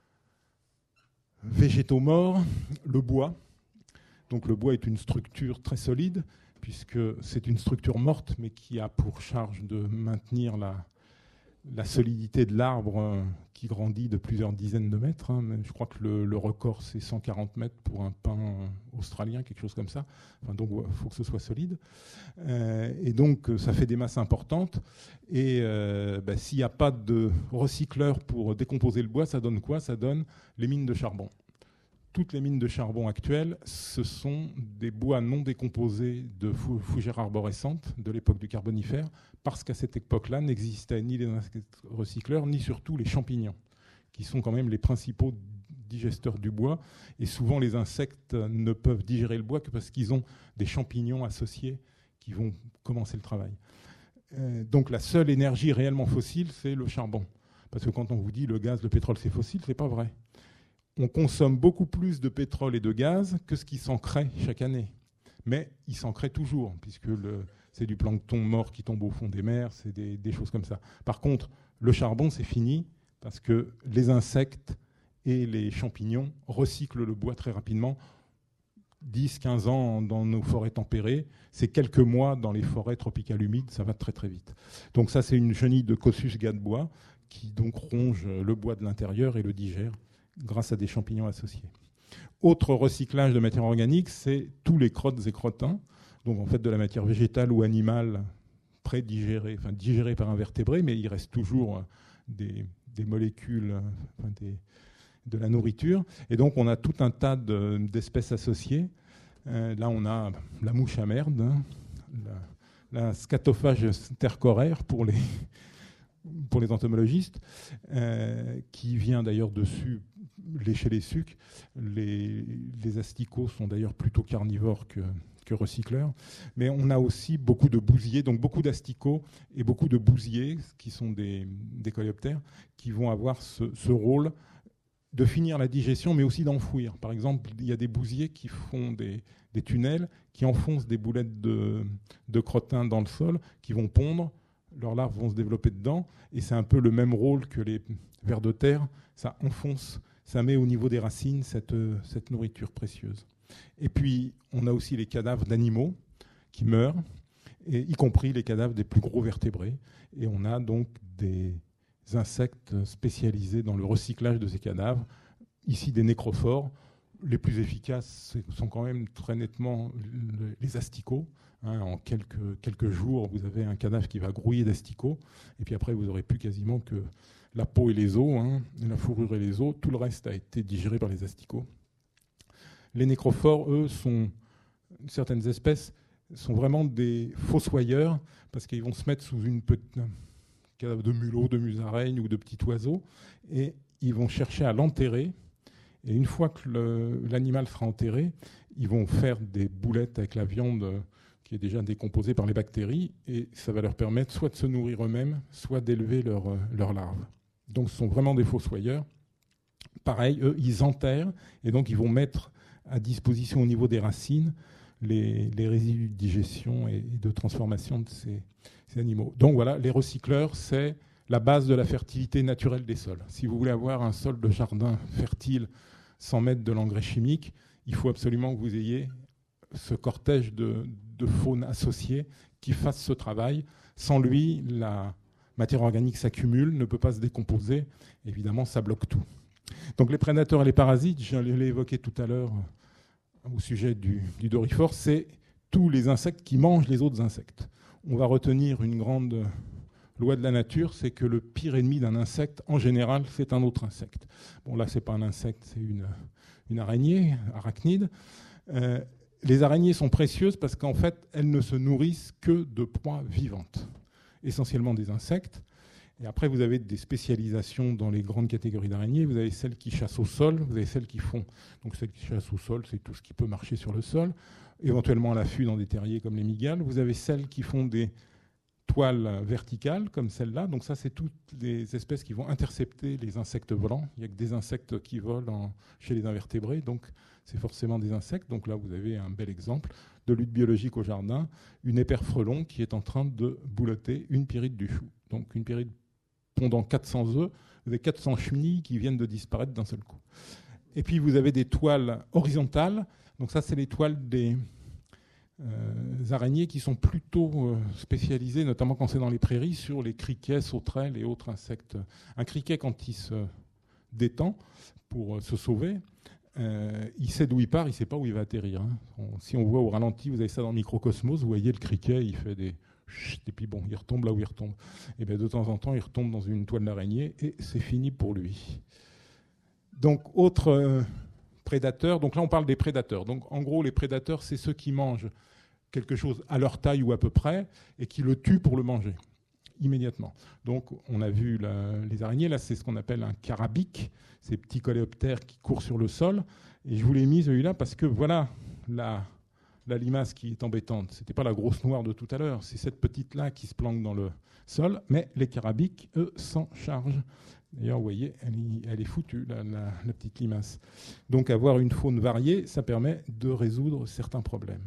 végétaux morts, le bois. Donc le bois est une structure très solide, puisque c'est une structure morte, mais qui a pour charge de maintenir la solidité de l'arbre qui grandit de plusieurs dizaines de mètres. Je crois que le record, c'est 140 mètres pour un pin australien, quelque chose comme ça. Enfin, donc il faut que ce soit solide. Et donc ça fait des masses importantes. Et s'il n'y a pas de recycleur pour décomposer le bois, ça donne quoi? Ça donne les mines de charbon. Toutes les mines de charbon actuelles, ce sont des bois non décomposés de fougères arborescentes de l'époque du Carbonifère, parce qu'à cette époque-là n'existaient ni les recycleurs, ni surtout les champignons, qui sont quand même les principaux digesteurs du bois. Et souvent, les insectes ne peuvent digérer le bois que parce qu'ils ont des champignons associés qui vont commencer le travail. Donc la seule énergie réellement fossile, c'est le charbon. Parce que quand on vous dit le gaz, le pétrole, c'est fossile, c'est pas vrai. On consomme beaucoup plus de pétrole et de gaz que ce qui s'en crée chaque année. Mais il s'en crée toujours, puisque c'est du plancton mort qui tombe au fond des mers, c'est des choses comme ça. Par contre, le charbon, c'est fini, parce que les insectes et les champignons recyclent le bois très rapidement. 10-15 ans dans nos forêts tempérées, c'est quelques mois dans les forêts tropicales humides, ça va très très vite. Donc ça, c'est une chenille de Cossus gadebois qui donc ronge le bois de l'intérieur et le digère grâce à des champignons associés. Autre recyclage de matière organique, c'est tous les crottes et crottins, donc en fait de la matière végétale ou animale pré-digérée, enfin digérée par un vertébré, mais il reste toujours des molécules, de la nourriture. Et donc on a tout un tas d'espèces associées. Là on a la mouche à merde, la scatophage tercoraire pour pour les entomologistes, qui vient d'ailleurs dessus lécher les sucs. Les asticots sont d'ailleurs plutôt carnivores que recycleurs. Mais on a aussi beaucoup de bousiers, donc beaucoup d'asticots et beaucoup de bousiers, qui sont des coléoptères, qui vont avoir ce rôle de finir la digestion, mais aussi d'enfouir. Par exemple, il y a des bousiers qui font des tunnels, qui enfoncent des boulettes de crottin dans le sol, qui vont pondre, leurs larves vont se développer dedans, et c'est un peu le même rôle que les vers de terre, ça enfonce, ça met au niveau des racines cette nourriture précieuse. Et puis, on a aussi les cadavres d'animaux qui meurent, et y compris les cadavres des plus gros vertébrés, et on a donc des insectes spécialisés dans le recyclage de ces cadavres. Ici, des nécrophores. Les plus efficaces sont quand même très nettement les asticots. En quelques jours, vous avez un cadavre qui va grouiller d'asticots. Et puis après, vous n'aurez plus quasiment que la peau et les os, la fourrure et les os. Tout le reste a été digéré par les asticots. Les nécrophores, eux, certaines espèces sont vraiment des fossoyeurs parce qu'ils vont se mettre sous une petite cadavre de mulot, de musaraigne ou de petit oiseau, et ils vont chercher à l'enterrer. Et une fois que l'animal sera enterré, ils vont faire des boulettes avec la viande qui est déjà décomposée par les bactéries, et ça va leur permettre soit de se nourrir eux-mêmes, soit d'élever leurs larves. Donc ce sont vraiment des fossoyeurs. Pareil, eux, ils enterrent, et donc ils vont mettre à disposition au niveau des racines les résidus de digestion et de transformation de ces animaux. Donc voilà, les recycleurs, c'est la base de la fertilité naturelle des sols. Si vous voulez avoir un sol de jardin fertile sans mettre de l'engrais chimique, il faut absolument que vous ayez ce cortège de faune associée qui fasse ce travail. Sans lui, la matière organique s'accumule, ne peut pas se décomposer. Évidemment, ça bloque tout. Donc les prédateurs et les parasites, je l'ai évoqué tout à l'heure au sujet du doryphore, c'est tous les insectes qui mangent les autres insectes. On va retenir une grande loi de la nature, c'est que le pire ennemi d'un insecte, en général, c'est un autre insecte. Bon, là, ce n'est pas un insecte, c'est une araignée, arachnide. Les araignées sont précieuses parce qu'en fait, elles ne se nourrissent que de proies vivantes, essentiellement des insectes. Et après, vous avez des spécialisations dans les grandes catégories d'araignées. Vous avez celles qui chassent au sol, vous avez celles qui font... Donc celles qui chassent au sol, c'est tout ce qui peut marcher sur le sol, éventuellement à l'affût dans des terriers comme les mygales. Vous avez celles qui font des toiles verticales comme celle-là. Donc ça, c'est toutes les espèces qui vont intercepter les insectes volants. Il n'y a que des insectes qui volent chez les invertébrés, donc c'est forcément des insectes. Donc là, vous avez un bel exemple de lutte biologique au jardin. Une éperfrelon qui est en train de boulotter une pyrite du chou. Donc une pyrite pondant 400 œufs, vous avez 400 chenilles qui viennent de disparaître d'un seul coup. Et puis vous avez des toiles horizontales. Donc ça, c'est les toiles des araignées qui sont plutôt spécialisées, notamment quand c'est dans les prairies, sur les criquets, sauterelles et autres insectes. Un criquet, quand il se détend pour se sauver, il sait d'où il part, il ne sait pas où il va atterrir. Si on voit au ralenti, vous avez ça dans le microcosmos, vous voyez le criquet, il fait des... Et puis bon, il retombe là où il retombe. Et bien de temps en temps, il retombe dans une toile d'araignée et c'est fini pour lui. Donc, autre prédateur. Donc là, on parle des prédateurs. Donc en gros, les prédateurs, c'est ceux qui mangent quelque chose à leur taille ou à peu près et qui le tuent pour le manger immédiatement. Donc on a vu les araignées. Là, c'est ce qu'on appelle un carabique, ces petits coléoptères qui courent sur le sol. Et je vous l'ai mis celui-là parce que voilà la limace qui est embêtante. Ce n'était pas la grosse noire de tout à l'heure, c'est cette petite-là qui se planque dans le sol, mais les carabiques, eux, s'en chargent. D'ailleurs, vous voyez, elle est foutue, la petite limace. Donc avoir une faune variée, ça permet de résoudre certains problèmes.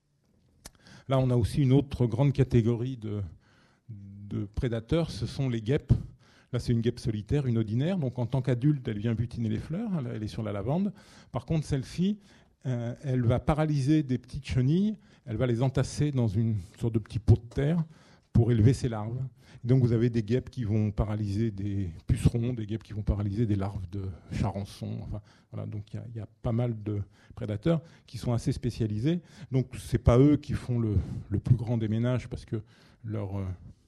Là, on a aussi une autre grande catégorie de prédateurs, ce sont les guêpes. Là, c'est une guêpe solitaire, une ordinaire. Donc en tant qu'adulte, elle vient butiner les fleurs, elle est sur la lavande. Par contre, celle-ci, elle va paralyser des petites chenilles, elle va les entasser dans une sorte de petit pot de terre pour élever ses larves. Donc vous avez des guêpes qui vont paralyser des pucerons, des guêpes qui vont paralyser des larves de charançons. Enfin, voilà, donc il y a pas mal de prédateurs qui sont assez spécialisés. Donc ce n'est pas eux qui font le plus grand des ménages parce que leur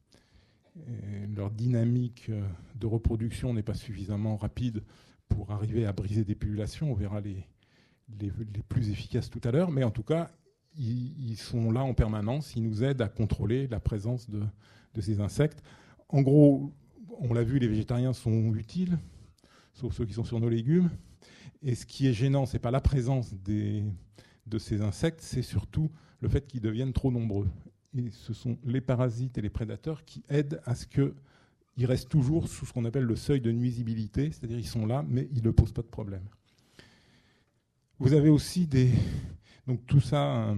dynamique de reproduction n'est pas suffisamment rapide pour arriver à briser des populations. On verra les plus efficaces tout à l'heure, mais en tout cas, ils sont là en permanence, ils nous aident à contrôler la présence de ces insectes. En gros, on l'a vu, les végétariens sont utiles, sauf ceux qui sont sur nos légumes. Et ce qui est gênant, ce n'est pas la présence de ces insectes, c'est surtout le fait qu'ils deviennent trop nombreux. Et ce sont les parasites et les prédateurs qui aident à ce qu'ils restent toujours sous ce qu'on appelle le seuil de nuisibilité, c'est-à-dire ils sont là, mais ils ne posent pas de problème. Vous avez aussi donc tout ça,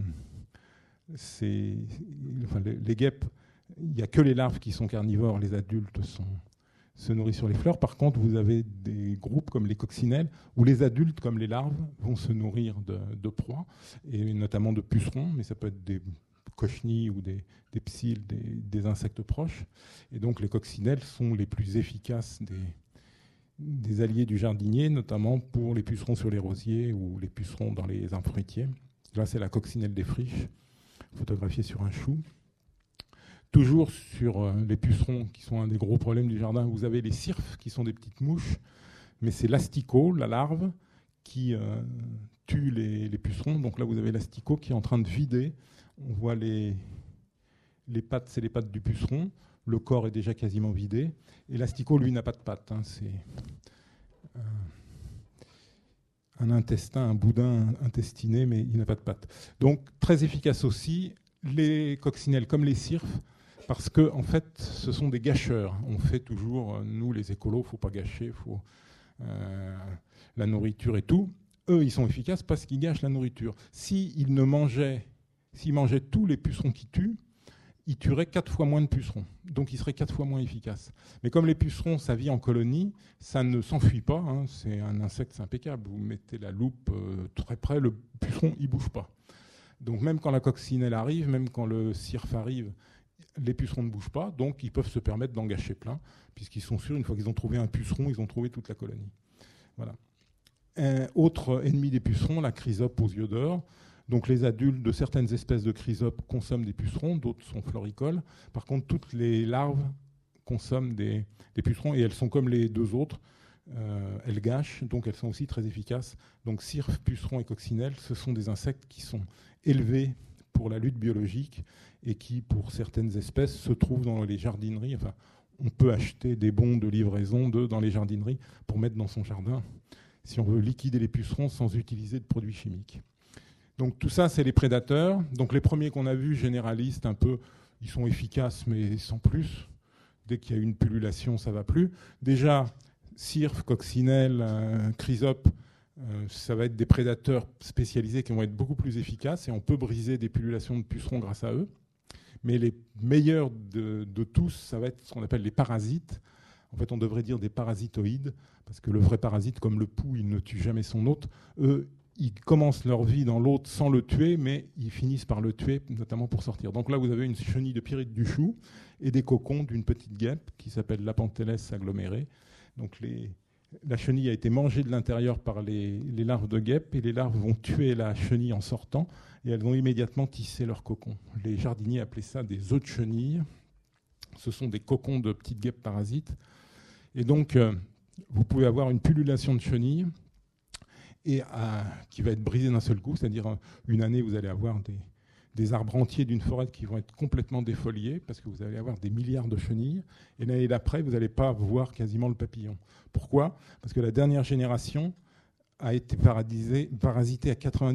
les guêpes, il n'y a que les larves qui sont carnivores, les adultes se nourrissent sur les fleurs. Par contre, vous avez des groupes comme les coccinelles, où les adultes, comme les larves, vont se nourrir de proies, et notamment de pucerons, mais ça peut être des cochenilles ou des psylles, des insectes proches. Et donc les coccinelles sont les plus efficaces des alliés du jardinier, notamment pour les pucerons sur les rosiers ou les pucerons dans les arbres fruitiers. Là, c'est la coccinelle des friches, photographiée sur un chou. Toujours sur les pucerons, qui sont un des gros problèmes du jardin, vous avez les cirfes, qui sont des petites mouches, mais c'est l'asticot, la larve, qui tue les pucerons. Donc là, vous avez l'asticot qui est en train de vider. On voit les pattes, c'est les pattes du puceron. Le corps est déjà quasiment vidé. Et l'asticot, lui, n'a pas de pattes. C'est un intestin, un boudin intestiné, mais il n'a pas de pattes. Donc, très efficace aussi, les coccinelles comme les cirfes, parce que en fait, ce sont des gâcheurs. On fait toujours, nous les écolos, il ne faut pas gâcher, il faut la nourriture et tout. Eux, ils sont efficaces parce qu'ils gâchent la nourriture. S'ils mangeaient tous les pucerons qu'ils tuent, ils tueraient 4 fois moins de pucerons. Donc, ils seraient 4 fois moins efficaces. Mais comme les pucerons, ça vit en colonie, ça ne s'enfuit pas. C'est un insecte, c'est impeccable. Vous mettez la loupe très près, le puceron, il ne bouge pas. Donc, même quand la coccinelle arrive, même quand le cirfe arrive, les pucerons ne bougent pas, donc ils peuvent se permettre d'en gâcher plein, puisqu'ils sont sûrs, une fois qu'ils ont trouvé un puceron, ils ont trouvé toute la colonie. Voilà. Autre ennemi des pucerons, la chrysope aux yeux d'or. Donc les adultes de certaines espèces de chrysopes consomment des pucerons, d'autres sont floricoles. Par contre, toutes les larves consomment des pucerons, et elles sont comme les deux autres, elles gâchent, donc elles sont aussi très efficaces. Donc cirfes, pucerons et coccinelles, ce sont des insectes qui sont élevés pour la lutte biologique et qui, pour certaines espèces, se trouvent dans les jardineries. Enfin, on peut acheter des bons de livraison dans les jardineries pour mettre dans son jardin, si on veut liquider les pucerons sans utiliser de produits chimiques. Donc tout ça, c'est les prédateurs. Donc les premiers qu'on a vus, généralistes, un peu, ils sont efficaces, mais sans plus. Dès qu'il y a une pullulation, ça ne va plus. Déjà, cirfes, coccinelles, chrysopes, ça va être des prédateurs spécialisés qui vont être beaucoup plus efficaces, et on peut briser des pullulations de pucerons grâce à eux. Mais les meilleurs de tous, ça va être ce qu'on appelle les parasites. En fait, on devrait dire des parasitoïdes, parce que le vrai parasite, comme le pou, il ne tue jamais son hôte. Eux, ils commencent leur vie dans l'hôte sans le tuer, mais ils finissent par le tuer, notamment pour sortir. Donc là, vous avez une chenille de pyrite du chou et des cocons d'une petite guêpe qui s'appelle Lapenthelès agglomérée. Donc la chenille a été mangée de l'intérieur par les larves de guêpes, et les larves vont tuer la chenille en sortant, et elles vont immédiatement tisser leurs cocons. Les jardiniers appelaient ça des œufs de chenille. Ce sont des cocons de petites guêpes parasites. Et donc, vous pouvez avoir une pullulation de chenilles qui va être brisée d'un seul coup, c'est-à-dire une année, vous allez avoir des arbres entiers d'une forêt qui vont être complètement défoliés parce que vous allez avoir des milliards de chenilles, et l'année d'après, vous n'allez pas voir quasiment le papillon. Pourquoi ? Parce que la dernière génération a été parasitée à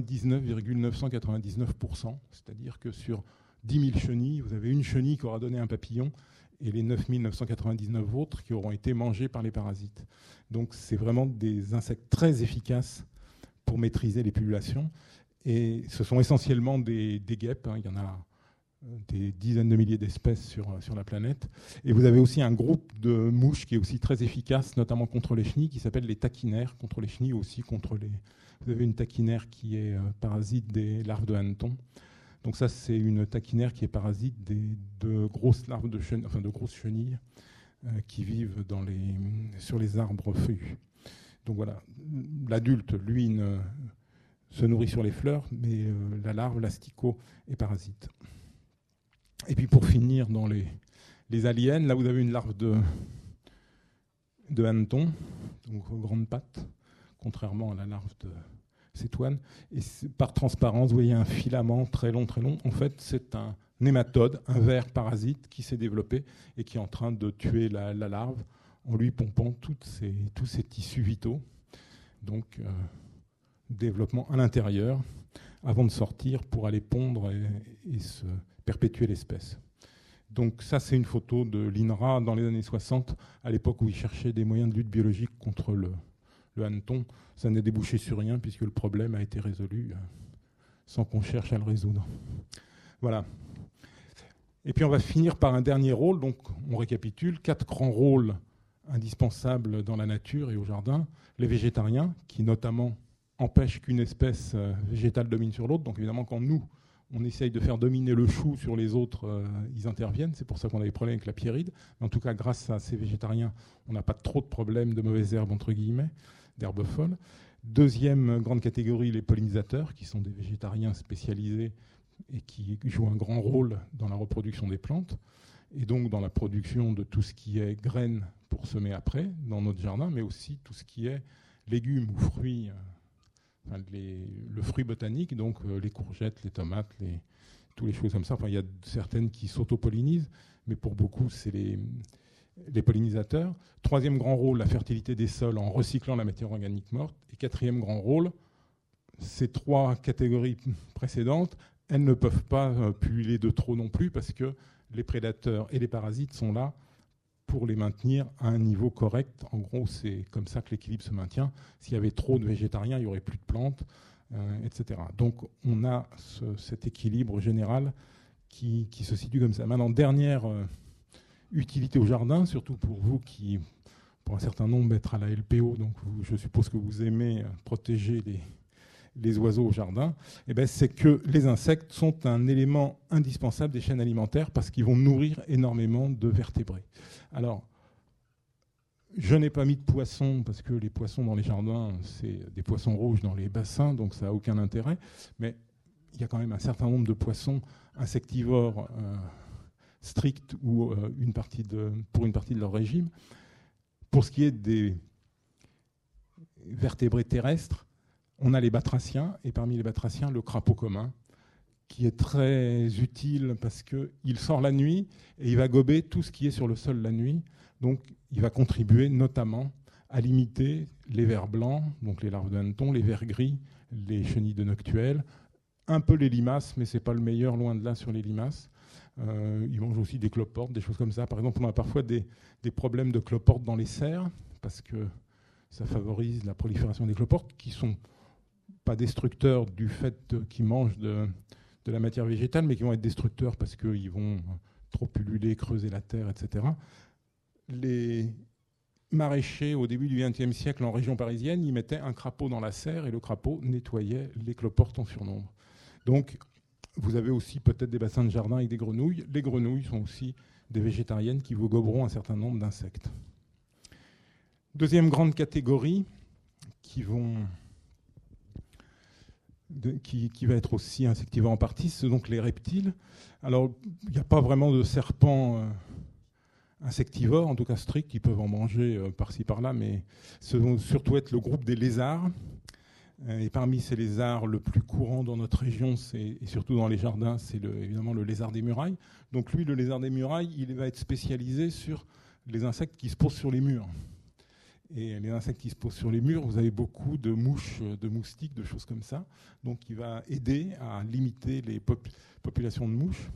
99,999%, c'est-à-dire que sur 10 000 chenilles, vous avez une chenille qui aura donné un papillon, et les 9 999 autres qui auront été mangés par les parasites. Donc c'est vraiment des insectes très efficaces pour maîtriser les pullulations. Et ce sont essentiellement des guêpes. Il y en a des dizaines de milliers d'espèces sur la planète. Et vous avez aussi un groupe de mouches qui est aussi très efficace, notamment contre les chenilles, qui s'appelle les taquinaires, contre les chenilles aussi, Vous avez une taquinaire qui est parasite des larves de hannetons. Donc ça, c'est une taquinaire qui est parasite de grosses larves de grosses chenilles qui vivent sur les arbres feuillus. Donc voilà, l'adulte, lui, se nourrit sur les fleurs, mais la larve, l'asticot, est parasite. Et puis pour finir, dans les aliens, là vous avez une larve de hanneton, donc aux grandes pattes, contrairement à la larve cétoine. Et par transparence, vous voyez un filament très long, très long. En fait, c'est un nématode, un ver parasite qui s'est développé et qui est en train de tuer la larve en lui pompant tous ces tissus vitaux. Donc, développement à l'intérieur avant de sortir pour aller pondre et se perpétuer l'espèce. Donc ça, c'est une photo de l'INRA dans les années 60, à l'époque où ils cherchaient des moyens de lutte biologique contre le hanneton. Ça n'a débouché sur rien puisque le problème a été résolu sans qu'on cherche à le résoudre. Voilà. Et puis on va finir par un dernier rôle. Donc on récapitule 4 grands rôles indispensables dans la nature et au jardin. Les végétariens, qui notamment empêchent qu'une espèce végétale domine sur l'autre. Donc évidemment, quand nous, on essaye de faire dominer le chou sur les autres, ils interviennent. C'est pour ça qu'on a des problèmes avec la pierride. Mais en tout cas, grâce à ces végétariens, on n'a pas trop de problèmes de mauvaises herbes, entre guillemets, d'herbes folles. Deuxième grande catégorie, les pollinisateurs, qui sont des végétariens spécialisés et qui jouent un grand rôle dans la reproduction des plantes, et donc dans la production de tout ce qui est graines pour semer après, dans notre jardin, mais aussi tout ce qui est légumes ou fruits, le fruit botanique, donc les courgettes, les tomates, toutes les choses comme ça. Enfin, il y a certaines qui s'autopollinisent, mais pour beaucoup, c'est les pollinisateurs. Troisième grand rôle, la fertilité des sols en recyclant la matière organique morte. Et quatrième grand rôle, ces 3 catégories précédentes, elles ne peuvent pas pulluler de trop non plus parce que les prédateurs et les parasites sont là pour les maintenir à un niveau correct. En gros, c'est comme ça que l'équilibre se maintient. S'il y avait trop de végétariens, il n'y aurait plus de plantes, etc. Donc on a cet équilibre général qui se situe comme ça. Maintenant, dernière utilité au jardin, surtout pour vous qui, pour un certain nombre, êtes à la LPO, donc je suppose que vous aimez protéger les oiseaux au jardin, c'est que les insectes sont un élément indispensable des chaînes alimentaires parce qu'ils vont nourrir énormément de vertébrés. Alors, je n'ai pas mis de poissons parce que les poissons dans les jardins, c'est des poissons rouges dans les bassins, donc ça n'a aucun intérêt, mais il y a quand même un certain nombre de poissons insectivores stricts ou pour une partie de leur régime. Pour ce qui est des vertébrés terrestres, on a les batraciens, et parmi les batraciens, le crapaud commun, qui est très utile parce qu'il sort la nuit et il va gober tout ce qui est sur le sol la nuit. Donc, il va contribuer notamment à limiter les vers blancs, donc les larves de hanneton, les vers gris, les chenilles de noctuelles, un peu les limaces, mais ce n'est pas le meilleur, loin de là, sur les limaces. Ils mangent aussi des cloportes, des choses comme ça. Par exemple, on a parfois des problèmes de cloportes dans les serres parce que ça favorise la prolifération des cloportes qui sont pas destructeurs du fait qu'ils mangent de la matière végétale, mais qui vont être destructeurs parce qu'ils vont trop pulluler, creuser la terre, etc. Les maraîchers, au début du XXe siècle, en région parisienne, ils mettaient un crapaud dans la serre et le crapaud nettoyait les cloportes en surnombre. Donc, vous avez aussi peut-être des bassins de jardin avec des grenouilles. Les grenouilles sont aussi des végétariennes qui vous goberont un certain nombre d'insectes. Deuxième grande catégorie qui va être aussi insectivore en partie, c'est donc les reptiles. Alors, il n'y a pas vraiment de serpents insectivores, en tout cas stricts, qui peuvent en manger par-ci par-là, mais ce vont surtout être le groupe des lézards. Et parmi ces lézards, le plus courant dans notre région, et surtout dans les jardins, c'est évidemment le lézard des murailles. Donc lui, le lézard des murailles, il va être spécialisé sur les insectes qui se posent sur les murs. Et les insectes qui se posent sur les murs, vous avez beaucoup de mouches, de moustiques, de choses comme ça. Donc il va aider à limiter les populations de mouches.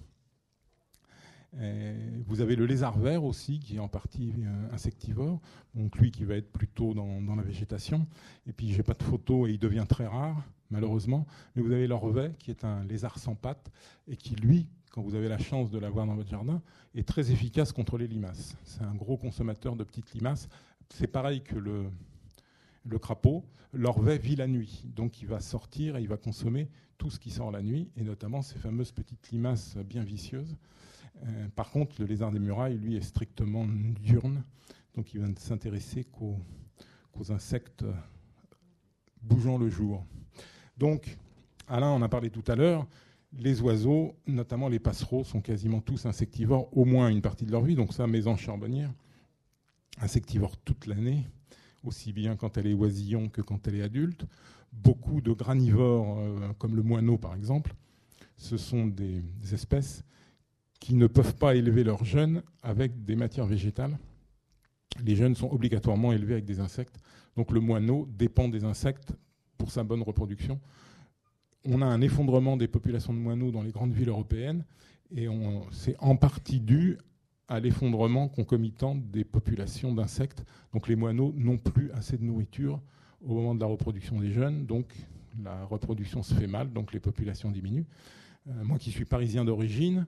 Vous avez le lézard vert aussi, qui est en partie insectivore, donc lui qui va être plutôt dans la végétation. Et puis j'ai pas de photo et il devient très rare, malheureusement. Mais vous avez l'orvet, qui est un lézard sans pattes, et qui lui, quand vous avez la chance de l'avoir dans votre jardin, est très efficace contre les limaces. C'est un gros consommateur de petites limaces. C'est pareil que le crapaud. L'orvet vit la nuit, donc il va sortir et il va consommer tout ce qui sort la nuit, et notamment ces fameuses petites limaces bien vicieuses. Par contre, le lézard des murailles, lui, est strictement diurne, donc il va ne s'intéresser qu'aux insectes bougeant le jour. Donc, Alain en a parlé tout à l'heure, les oiseaux, notamment les passereaux, sont quasiment tous insectivores, au moins une partie de leur vie. Donc ça, mésange charbonnière, insectivore toute l'année, aussi bien quand elle est oisillon que quand elle est adulte. beaucoup de granivores, comme le moineau par exemple. Ce sont des espèces qui ne peuvent pas élever leurs jeunes avec des matières végétales. Les jeunes sont obligatoirement élevés avec des insectes. Donc le moineau dépend des insectes pour sa bonne reproduction. On a un effondrement des populations de moineaux dans les grandes villes européennes et c'est en partie dû à l'effondrement concomitant des populations d'insectes. Donc les moineaux n'ont plus assez de nourriture au moment de la reproduction des jeunes, donc la reproduction se fait mal, donc les populations diminuent. Moi qui suis parisien d'origine,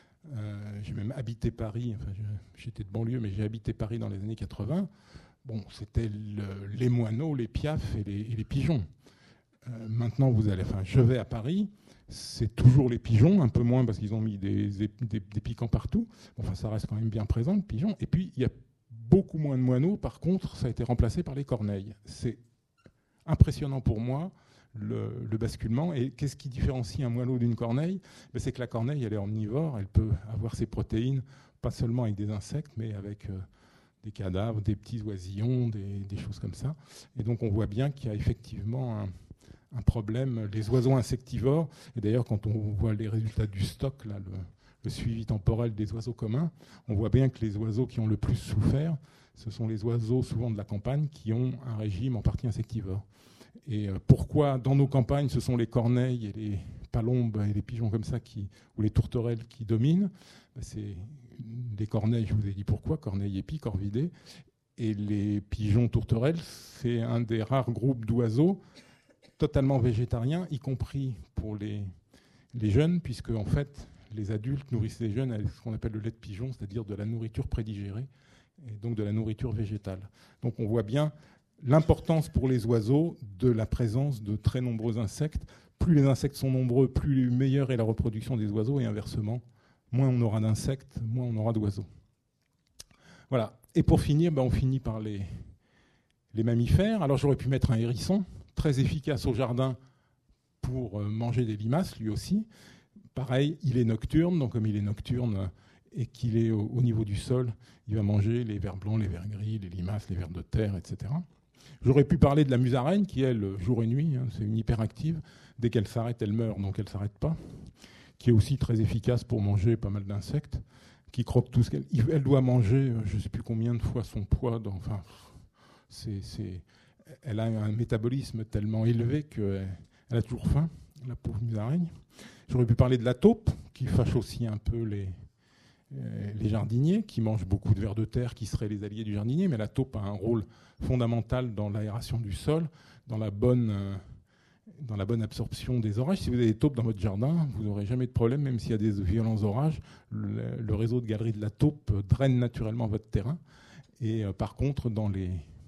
j'ai même habité Paris, enfin, j'étais de banlieue, mais j'ai habité Paris dans les années 80. Bon, c'était les moineaux, les piafs et les pigeons. Maintenant, je vais à Paris, c'est toujours les pigeons, un peu moins parce qu'ils ont mis des piquants partout. Enfin, ça reste quand même bien présent, le pigeon. Et puis, il y a beaucoup moins de moineaux. Par contre, ça a été remplacé par les corneilles. C'est impressionnant pour moi, le basculement. Et qu'est-ce qui différencie un moineau d'une corneille ? C'est que la corneille, elle est omnivore, elle peut avoir ses protéines, pas seulement avec des insectes, mais avec des cadavres, des petits oisillons, des choses comme ça. Et donc, on voit bien qu'il y a effectivement un problème, les oiseaux insectivores. Et d'ailleurs, quand on voit les résultats du stock, là, le suivi temporel des oiseaux communs, on voit bien que les oiseaux qui ont le plus souffert, ce sont les oiseaux souvent de la campagne qui ont un régime en partie insectivore. Et pourquoi dans nos campagnes, ce sont les corneilles et les palombes et les pigeons comme ça, ou les tourterelles qui dominent ? C'est les corneilles, je vous ai dit pourquoi, corneilles épis, corvidés. Et les pigeons tourterelles, c'est un des rares groupes d'oiseaux totalement végétariens, y compris pour les jeunes, puisque en fait, les adultes nourrissent les jeunes avec ce qu'on appelle le lait de pigeon, c'est-à-dire de la nourriture prédigérée, et donc de la nourriture végétale. Donc on voit bien l'importance pour les oiseaux de la présence de très nombreux insectes. Plus les insectes sont nombreux, plus meilleure est la reproduction des oiseaux, et inversement, moins on aura d'insectes, moins on aura d'oiseaux. Voilà. Et pour finir, on finit par les mammifères. Alors j'aurais pu mettre un hérisson, très efficace au jardin pour manger des limaces, lui aussi. Pareil, il est nocturne, donc comme il est nocturne et qu'il est au niveau du sol, il va manger les vers blancs, les vers gris, les limaces, les vers de terre, etc. J'aurais pu parler de la musaraigne, qui, elle, jour et nuit, c'est une hyperactive. Dès qu'elle s'arrête, elle meurt, donc elle ne s'arrête pas. Qui est aussi très efficace pour manger pas mal d'insectes, qui croque tout ce qu'elle... Elle doit manger, je ne sais plus combien de fois son poids. Elle a un métabolisme tellement élevé qu'elle a toujours faim, la pauvre musaraigne. J'aurais pu parler de la taupe, qui fâche aussi un peu les jardiniers, qui mangent beaucoup de vers de terre, qui seraient les alliés du jardinier, mais la taupe a un rôle fondamental dans l'aération du sol, dans la bonne absorption des orages. Si vous avez des taupes dans votre jardin, vous n'aurez jamais de problème, même s'il y a des violents orages. Le réseau de galeries de la taupe draine naturellement votre terrain. Et par contre, dans les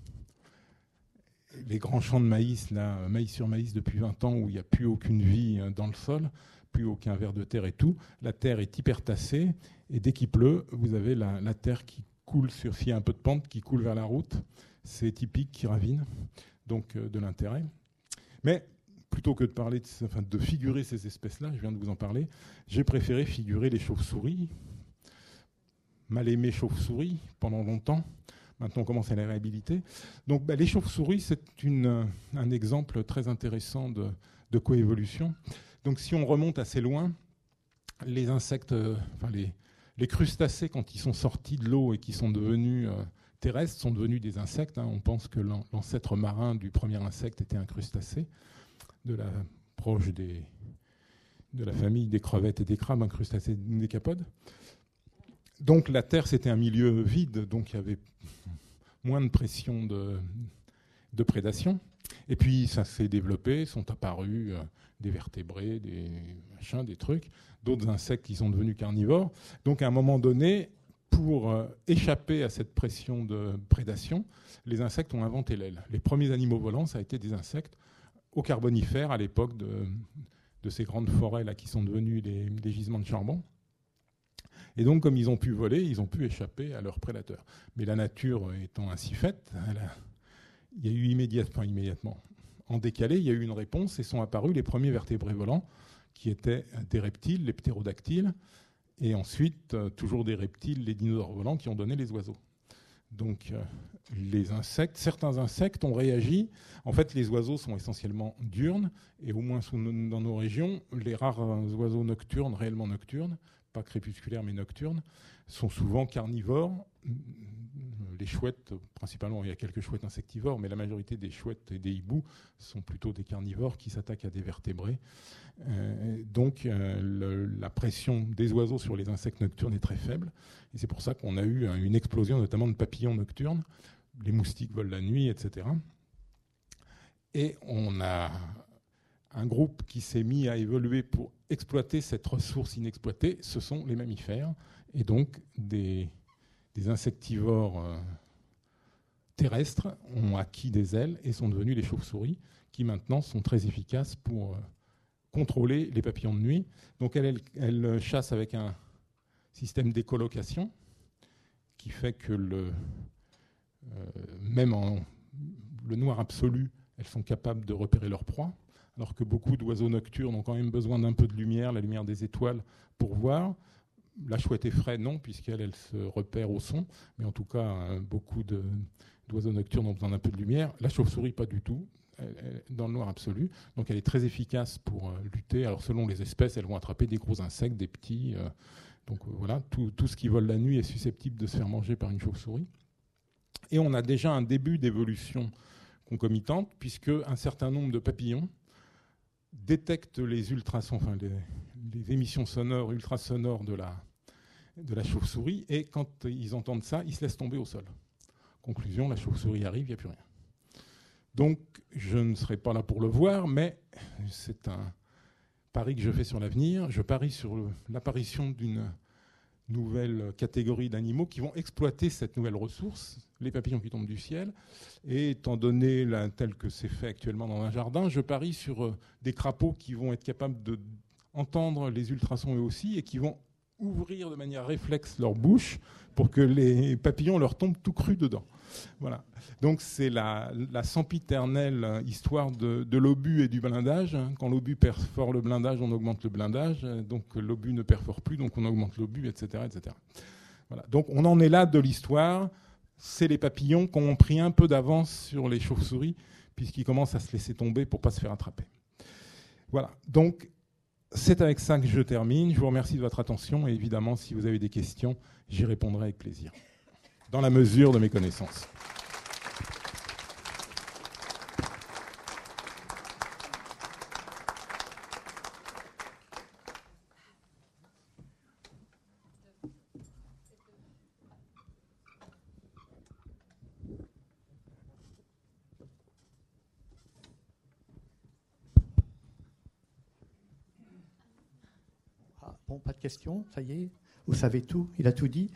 grands champs de maïs, là, maïs sur maïs depuis 20 ans, où il n'y a plus aucune vie dans le sol, plus aucun ver de terre et tout, la terre est hyper tassée, et dès qu'il pleut, vous avez la terre qui coule, s'il y a un peu de pente, qui coule vers la route. C'est typique, qui ravine, donc de l'intérêt. Mais plutôt que de figurer ces espèces-là, je viens de vous en parler, j'ai préféré figurer les chauves-souris, mal aimées chauves-souris pendant longtemps. Maintenant, on commence à les réhabiliter. Donc, les chauves-souris, c'est un exemple très intéressant de coévolution. Donc, si on remonte assez loin, les insectes, les crustacés, quand ils sont sortis de l'eau et qui sont devenus terrestres, sont devenus des insectes. On pense que l'ancêtre marin du premier insecte était un crustacé, proche de la famille des crevettes et des crabes, un crustacé décapode. Donc la Terre, c'était un milieu vide, donc il y avait moins de pression de prédation. Et puis ça s'est développé, sont apparus des vertébrés, des trucs, d'autres insectes qui sont devenus carnivores. Donc à un moment donné, pour échapper à cette pression de prédation, les insectes ont inventé l'aile. Les premiers animaux volants, ça a été des insectes au Carbonifère, à l'époque de ces grandes forêts là, qui sont devenues des gisements de charbon. Et donc, comme ils ont pu voler, ils ont pu échapper à leurs prédateurs. Mais la nature étant ainsi faite, il y a eu immédiatement, en décalé, il y a eu une réponse et sont apparus les premiers vertébrés volants, qui étaient des reptiles, les ptérodactyles, et ensuite, toujours des reptiles, les dinosaures volants, qui ont donné les oiseaux. Donc, certains insectes ont réagi. En fait, les oiseaux sont essentiellement diurnes, et au moins dans nos régions, les rares oiseaux nocturnes, réellement nocturnes, pas crépusculaires mais nocturnes, sont souvent carnivores. Les chouettes, principalement, il y a quelques chouettes insectivores, mais la majorité des chouettes et des hiboux sont plutôt des carnivores qui s'attaquent à des vertébrés. Donc, la pression des oiseaux sur les insectes nocturnes est très faible. Et c'est pour ça qu'on a eu une explosion, notamment de papillons nocturnes. Les moustiques volent la nuit, etc. Et on a un groupe qui s'est mis à évoluer pour exploiter cette ressource inexploitée. Ce sont les mammifères. Et donc, des insectivores terrestres ont acquis des ailes et sont devenus les chauves-souris, qui maintenant sont très efficaces pour contrôler les papillons de nuit. Donc elles chassent avec un système d'écholocation qui fait que même en le noir absolu, elles sont capables de repérer leur proie, alors que beaucoup d'oiseaux nocturnes ont quand même besoin d'un peu de lumière, la lumière des étoiles, pour voir. La chouette effraie, non, puisqu'elle se repère au son, mais en tout cas, beaucoup d'oiseaux nocturnes ont besoin d'un peu de lumière. La chauve-souris, pas du tout, elle, dans le noir absolu. Donc elle est très efficace pour lutter. Alors selon les espèces, elles vont attraper des gros insectes, des petits. Donc voilà, tout ce qui vole la nuit est susceptible de se faire manger par une chauve-souris. Et on a déjà un début d'évolution concomitante, puisque un certain nombre de papillons détectent les ultrasons, enfin les émissions sonores, ultrasonores de la chauve-souris, et quand ils entendent ça, ils se laissent tomber au sol. Conclusion, la chauve-souris arrive, il n'y a plus rien. Donc, je ne serai pas là pour le voir, mais c'est un pari que je fais sur l'avenir. Je parie sur l'apparition d'une nouvelle catégorie d'animaux qui vont exploiter cette nouvelle ressource, les papillons qui tombent du ciel. Et étant donné tel que c'est fait actuellement dans un jardin, je parie sur des crapauds qui vont être capables d'entendre les ultrasons eux aussi et qui vont ouvrir de manière réflexe leur bouche pour que les papillons leur tombent tout crus dedans. Voilà. Donc c'est la sempiternelle histoire de l'obus et du blindage. Quand l'obus perfore le blindage, on augmente le blindage. Donc l'obus ne perfore plus, donc on augmente l'obus, etc., etc. Voilà. Donc on en est là de l'histoire. C'est les papillons qui ont pris un peu d'avance sur les chauves-souris, puisqu'ils commencent à se laisser tomber pour ne pas se faire attraper. Voilà. Donc c'est avec ça que je termine. Je vous remercie de votre attention et évidemment, si vous avez des questions, j'y répondrai avec plaisir, dans la mesure de mes connaissances. Bon, pas de questions, ça y est, vous savez tout, il a tout dit.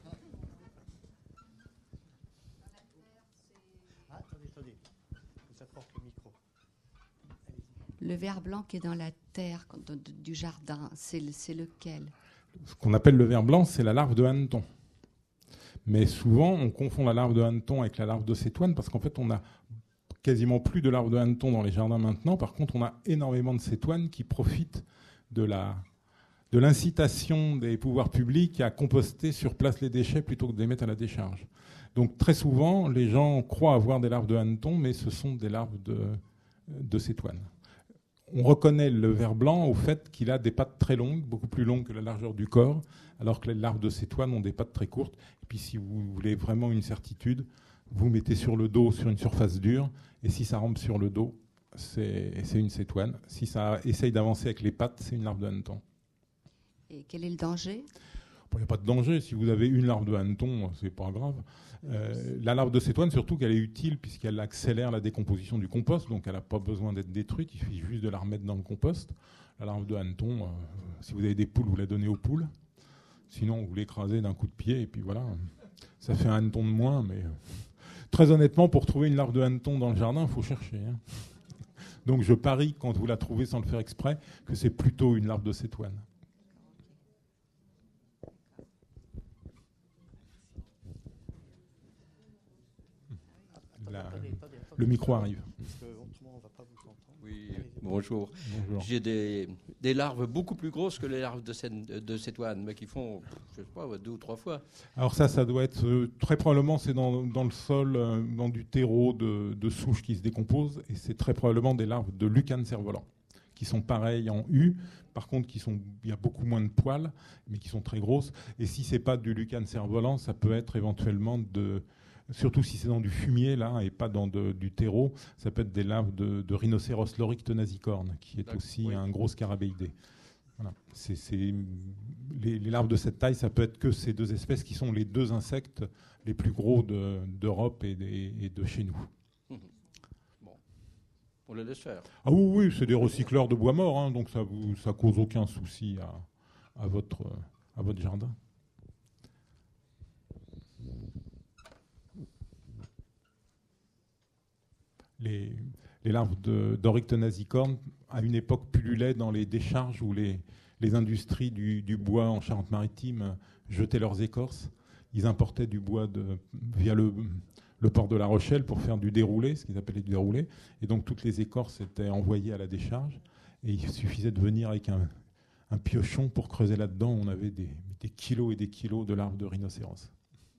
Attendez, vous apporte le micro. Le ver blanc qui est dans la terre du jardin, c'est lequel? Ce qu'on appelle le ver blanc, c'est la larve de hanneton. Mais souvent, on confond la larve de hanneton avec la larve de cétoine parce qu'en fait, on a quasiment plus de larves de hanneton dans les jardins maintenant. Par contre, on a énormément de cétoines qui profitent de l'incitation des pouvoirs publics à composter sur place les déchets plutôt que de les mettre à la décharge. Donc très souvent, les gens croient avoir des larves de hanneton, mais ce sont des larves de cétoine. On reconnaît le ver blanc au fait qu'il a des pattes très longues, beaucoup plus longues que la largeur du corps, alors que les larves de cétoine ont des pattes très courtes. Et puis si vous voulez vraiment une certitude, vous mettez sur le dos, sur une surface dure, et si ça rampe sur le dos, c'est une cétoine. Si ça essaye d'avancer avec les pattes, c'est une larve de hanneton. Et quel est le danger? Il n'y a pas de danger. Si vous avez une larve de hanneton, c'est pas grave. La larve de cétoine, surtout qu'elle est utile puisqu'elle accélère la décomposition du compost, donc elle n'a pas besoin d'être détruite, il suffit juste de la remettre dans le compost. La larve de hanneton, si vous avez des poules, vous la donnez aux poules. Sinon, vous l'écrasez d'un coup de pied et puis voilà. Ça fait un hanneton de moins, mais très honnêtement, pour trouver une larve de hanneton dans le jardin, il faut chercher. Donc je parie, quand vous la trouvez sans le faire exprès, que c'est plutôt une larve de cétoine. le micro arrive. Oui, bonjour. J'ai des larves beaucoup plus grosses que les larves de cétoine, mais qui font, je ne sais pas, 2 ou 3 fois. Alors ça doit être, très probablement, c'est dans le sol, dans du terreau de souches qui se décomposent, et c'est très probablement des larves de lucane cerf-volant, qui sont pareilles en U, par contre, il y a beaucoup moins de poils, mais qui sont très grosses. Et si c'est pas du lucane cerf-volant, ça peut être éventuellement surtout si c'est dans du fumier là et pas dans du terreau, ça peut être des larves de rhinocéros lorique tenasicorne, qui est aussi un gros scarabéidé. Voilà. Les larves de cette taille, ça peut être que ces 2 espèces qui sont les 2 insectes les plus gros d'Europe et de chez nous. Bon, on les laisse faire. Ah oui, c'est des recycleurs de bois mort, hein, donc ça cause aucun souci à votre jardin. Les larves d'Oryctenasicorne, à une époque, pullulaient dans les décharges où les industries du bois en Charente-Maritime jetaient leurs écorces. Ils importaient du bois via le port de La Rochelle pour faire du déroulé, ce qu'ils appelaient du déroulé. Et donc, toutes les écorces étaient envoyées à la décharge. Et il suffisait de venir avec un piochon pour creuser là-dedans. On avait des kilos et des kilos de larves de rhinocéros.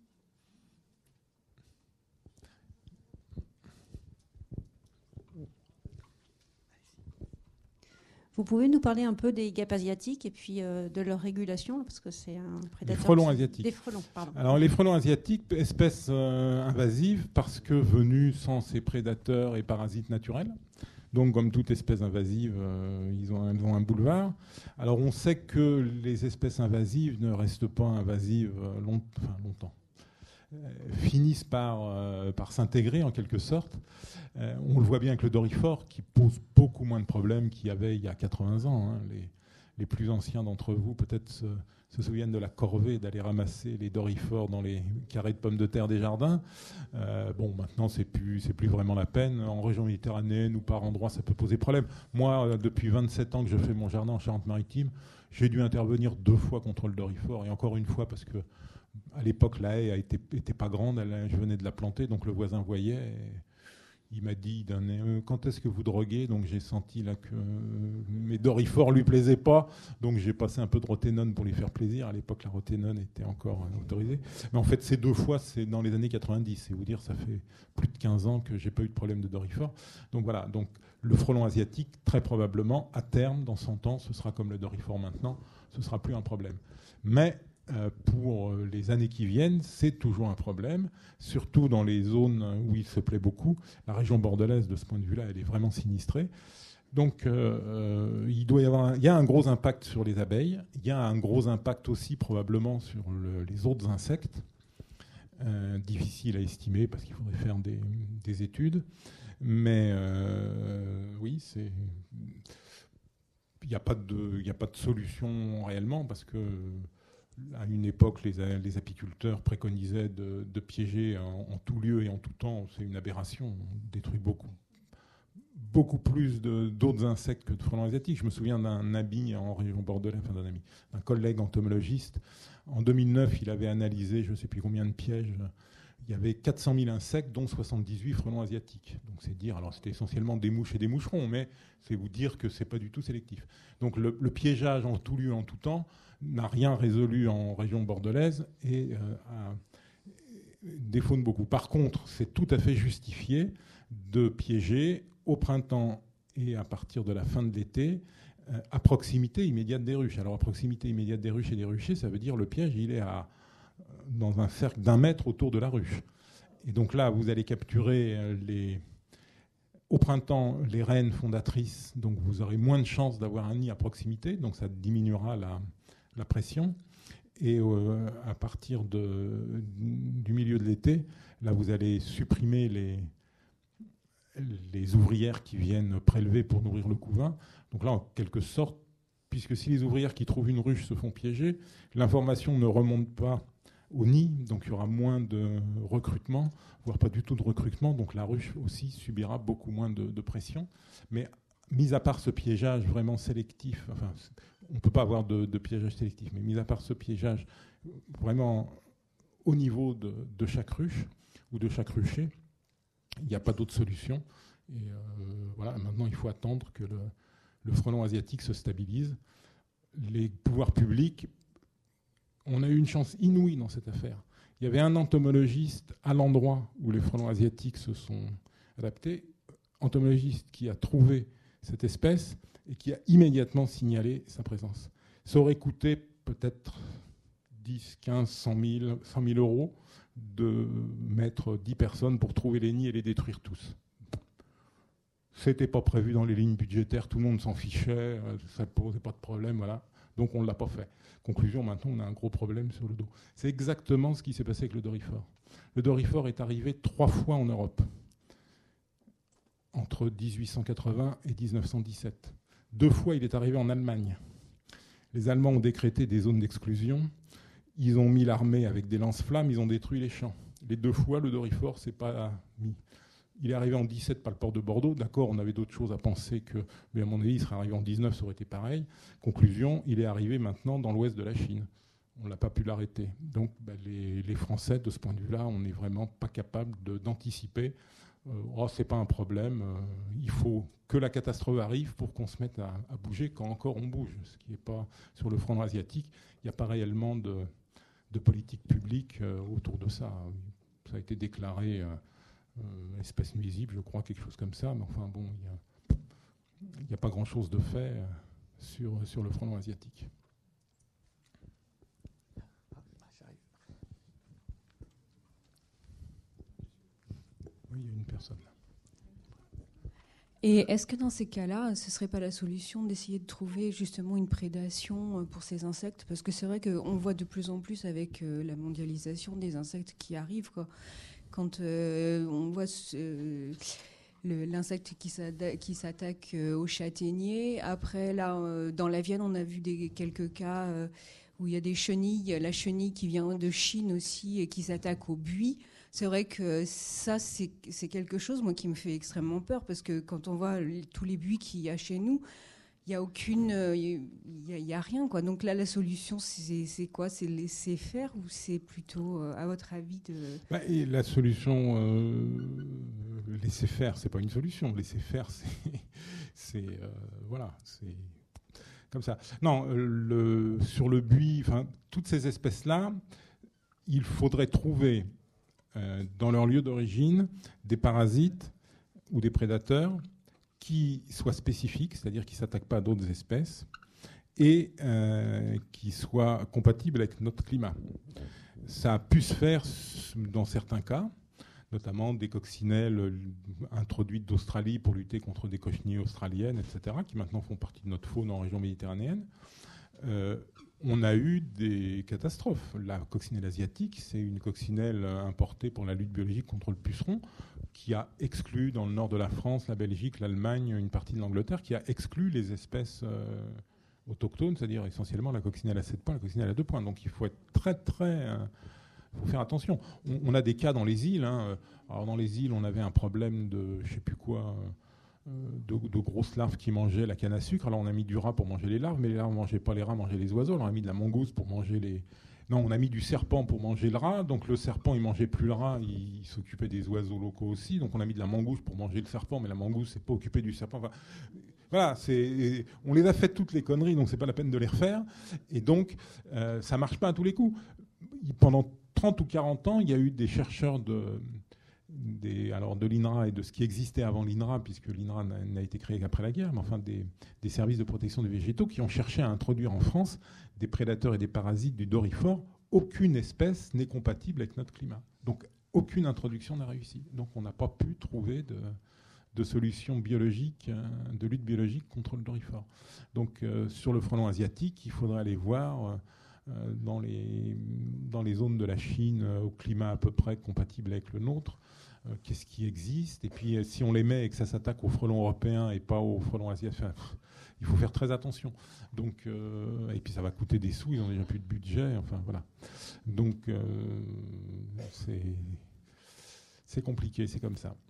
Vous pouvez nous parler un peu des guêpes asiatiques et puis de leur régulation, parce que c'est un prédateur. Des frelons asiatiques. Des frelons, pardon. Alors les frelons asiatiques, espèces invasives, parce que venues sans ces prédateurs et parasites naturels. Donc comme toute espèce invasive, elles ont un boulevard. Alors on sait que les espèces invasives ne restent pas invasives longtemps. Finissent par s'intégrer en quelque sorte. On le voit bien avec le doryphore qui pose beaucoup moins de problèmes qu'il y avait il y a 80 ans. Hein. Les plus anciens d'entre vous peut-être se souviennent de la corvée d'aller ramasser les doryphores dans les carrés de pommes de terre des jardins. Maintenant c'est plus vraiment la peine. En région méditerranéenne ou par endroits ça peut poser problème. Moi, depuis 27 ans que je fais mon jardin en Charente-Maritime, j'ai dû intervenir 2 fois contre le doryphore, et encore une fois parce que à l'époque, la haie était pas grande, je venais de la planter, donc le voisin voyait. Et il m'a dit quand est-ce que vous droguez? Donc j'ai senti là que mes doryphores lui plaisaient pas, donc j'ai passé un peu de roténone pour lui faire plaisir. À l'époque, la roténone était encore autorisée. Mais en fait, ces 2 fois, c'est dans les années 90. C'est vous dire, ça fait plus de 15 ans que j'ai pas eu de problème de doryphore. Donc voilà. Donc le frelon asiatique, très probablement, à terme, dans 100 ans, ce sera comme le doryphore maintenant, ce sera plus un problème. Mais pour les années qui viennent, c'est toujours un problème, surtout dans les zones où il se plaît beaucoup. La région bordelaise, de ce point de vue-là, elle est vraiment sinistrée. Donc, il y a un gros impact sur les abeilles. Il y a un gros impact aussi probablement sur les autres insectes. Difficile à estimer parce qu'il faudrait faire des études. Mais oui, il n'y a pas de solution réellement parce que à une époque, les apiculteurs préconisaient de piéger en tout lieu et en tout temps. C'est une aberration. On détruit beaucoup plus d'autres insectes que de frelons asiatiques. Je me souviens d'un ami en région bordelaise, d'un collègue entomologiste. En 2009, il avait analysé je ne sais plus combien de pièges. Il y avait 400 000 insectes, dont 78 frelons asiatiques. Donc c'est dire, alors c'était essentiellement des mouches et des moucherons, mais c'est vous dire que c'est pas du tout sélectif. Donc le piégeage en tout lieu, en tout temps, n'a rien résolu en région bordelaise et défaune beaucoup. Par contre, c'est tout à fait justifié de piéger au printemps et à partir de la fin de l'été à proximité immédiate des ruches. Alors à proximité immédiate des ruches et des ruchers, ça veut dire le piège, il est dans un cercle d'1 mètre autour de la ruche. Et donc là, vous allez capturer au printemps les reines fondatrices, donc vous aurez moins de chances d'avoir un nid à proximité, donc ça diminuera la pression. Et à partir du milieu de l'été, là, vous allez supprimer les ouvrières qui viennent prélever pour nourrir le couvain. Donc là, en quelque sorte, puisque si les ouvrières qui trouvent une ruche se font piéger, l'information ne remonte pas au nid, donc il y aura moins de recrutement, voire pas du tout de recrutement, donc la ruche aussi subira beaucoup moins de pression. Mais mis à part ce piégeage vraiment sélectif, enfin, on ne peut pas avoir de piégeage sélectif, mais mis à part ce piégeage vraiment au niveau de chaque ruche ou de chaque rucher, Il n'y a pas d'autre solution. Et voilà, maintenant, il faut attendre que le frelon asiatique se stabilise. Les pouvoirs publics, on a eu une chance inouïe dans cette affaire. Il y avait un entomologiste à l'endroit où les frelons asiatiques se sont adaptés, entomologiste qui a trouvé cette espèce et qui a immédiatement signalé sa présence. Ça aurait coûté peut-être 10, 15, 100 000 euros de mettre 10 personnes pour trouver les nids et les détruire tous. C'était pas prévu dans les lignes budgétaires, tout le monde s'en fichait, ça ne posait pas de problème, voilà. Donc on ne l'a pas fait. Conclusion, maintenant on a un gros problème sur le dos. C'est exactement ce qui s'est passé avec le doryphore. Le doryphore est arrivé 3 fois en Europe, entre 1880 et 1917. 2 fois il est arrivé en Allemagne. Les Allemands ont décrété des zones d'exclusion, ils ont mis l'armée avec des lance-flammes, ils ont détruit les champs. Les 2 fois, le doryphore s'est pas mis. Il est arrivé en 17 par le port de Bordeaux. D'accord, on avait d'autres choses à penser que, mais à mon avis, il serait arrivé en 19, ça aurait été pareil. Conclusion, il est arrivé maintenant dans l'ouest de la Chine. On n'a pas pu l'arrêter. Donc, les Français, de ce point de vue-là, on n'est vraiment pas capable d'anticiper. C'est pas un problème. Il faut que la catastrophe arrive pour qu'on se mette à bouger quand encore on bouge. Ce qui n'est pas sur le front asiatique. Il n'y a pas réellement de politique publique autour de ça. Ça a été déclaré espèce nuisible, je crois, quelque chose comme ça. Mais enfin, bon, il n'y a pas grand-chose de fait sur le frelon asiatique. Oui, il y a une personne là. Et est-ce que dans ces cas-là, ce ne serait pas la solution d'essayer de trouver justement une prédation pour ces insectes? Parce que c'est vrai qu'on voit de plus en plus avec la mondialisation des insectes qui arrivent, quoi. Quand on voit l'insecte qui s'attaque aux châtaigniers, après là, dans la Vienne, on a vu quelques cas où il y a des chenilles, la chenille qui vient de Chine aussi et qui s'attaque au buis. C'est vrai que ça, c'est quelque chose, moi, qui me fait extrêmement peur, parce que quand on voit tous les buis qu'il y a chez nous, il y a rien, quoi. Donc là, la solution, c'est quoi? C'est laisser faire, ou c'est plutôt, à votre avis, et la solution, laisser faire, c'est pas une solution. Laisser faire, c'est voilà, c'est comme ça. Non, sur le buis, enfin, toutes ces espèces-là, il faudrait trouver dans leur lieu d'origine des parasites ou des prédateurs qui soient spécifiques, c'est-à-dire qui ne s'attaquent pas à d'autres espèces, et qui soient compatibles avec notre climat. Ça a pu se faire dans certains cas, notamment des coccinelles introduites d'Australie pour lutter contre des cochenilles australiennes, etc., qui maintenant font partie de notre faune en région méditerranéenne. On a eu des catastrophes. La coccinelle asiatique, c'est une coccinelle importée pour la lutte biologique contre le puceron, qui a exclu dans le nord de la France, la Belgique, l'Allemagne, une partie de l'Angleterre, qui a exclu les espèces autochtones, c'est-à-dire essentiellement la coccinelle à 7 points, la coccinelle à 2 points. Donc il faut être faut faire attention. On a des cas dans les îles. Alors dans les îles, on avait un problème de, je sais plus quoi, de grosses larves qui mangeaient la canne à sucre. Alors on a mis du rat pour manger les larves, mais les larves ne mangeaient pas les rats, mangeaient les oiseaux. Alors on a mis de la mangouste pour manger les... Non, on a mis du serpent pour manger le rat. Donc le serpent, il mangeait plus le rat, il s'occupait des oiseaux locaux aussi. Donc on a mis de la mangouste pour manger le serpent, mais la mangouste s'est pas occupée du serpent. Enfin, voilà, on les a fait toutes les conneries, donc c'est pas la peine de les refaire. Et donc ça marche pas à tous les coups. Pendant 30 ou 40 ans, il y a eu des chercheurs de l'INRA et de ce qui existait avant l'INRA, puisque l'INRA n'a été créé qu'après la guerre, mais enfin des services de protection des végétaux qui ont cherché à introduire en France des prédateurs et des parasites du doryphore. Aucune espèce n'est compatible avec notre climat. Donc aucune introduction n'a réussi. Donc on n'a pas pu trouver de solution biologique, de lutte biologique contre le doryphore. Donc sur le frelon asiatique, il faudrait aller voir dans les zones de la Chine au climat à peu près compatible avec le nôtre, qu'est-ce qui existe, et puis si on les met et que ça s'attaque aux frelons européens et pas aux frelons asiatiques, il faut faire très attention. Donc, et puis ça va coûter des sous, ils n'ont déjà plus de budget, enfin voilà. Donc c'est compliqué, c'est comme ça.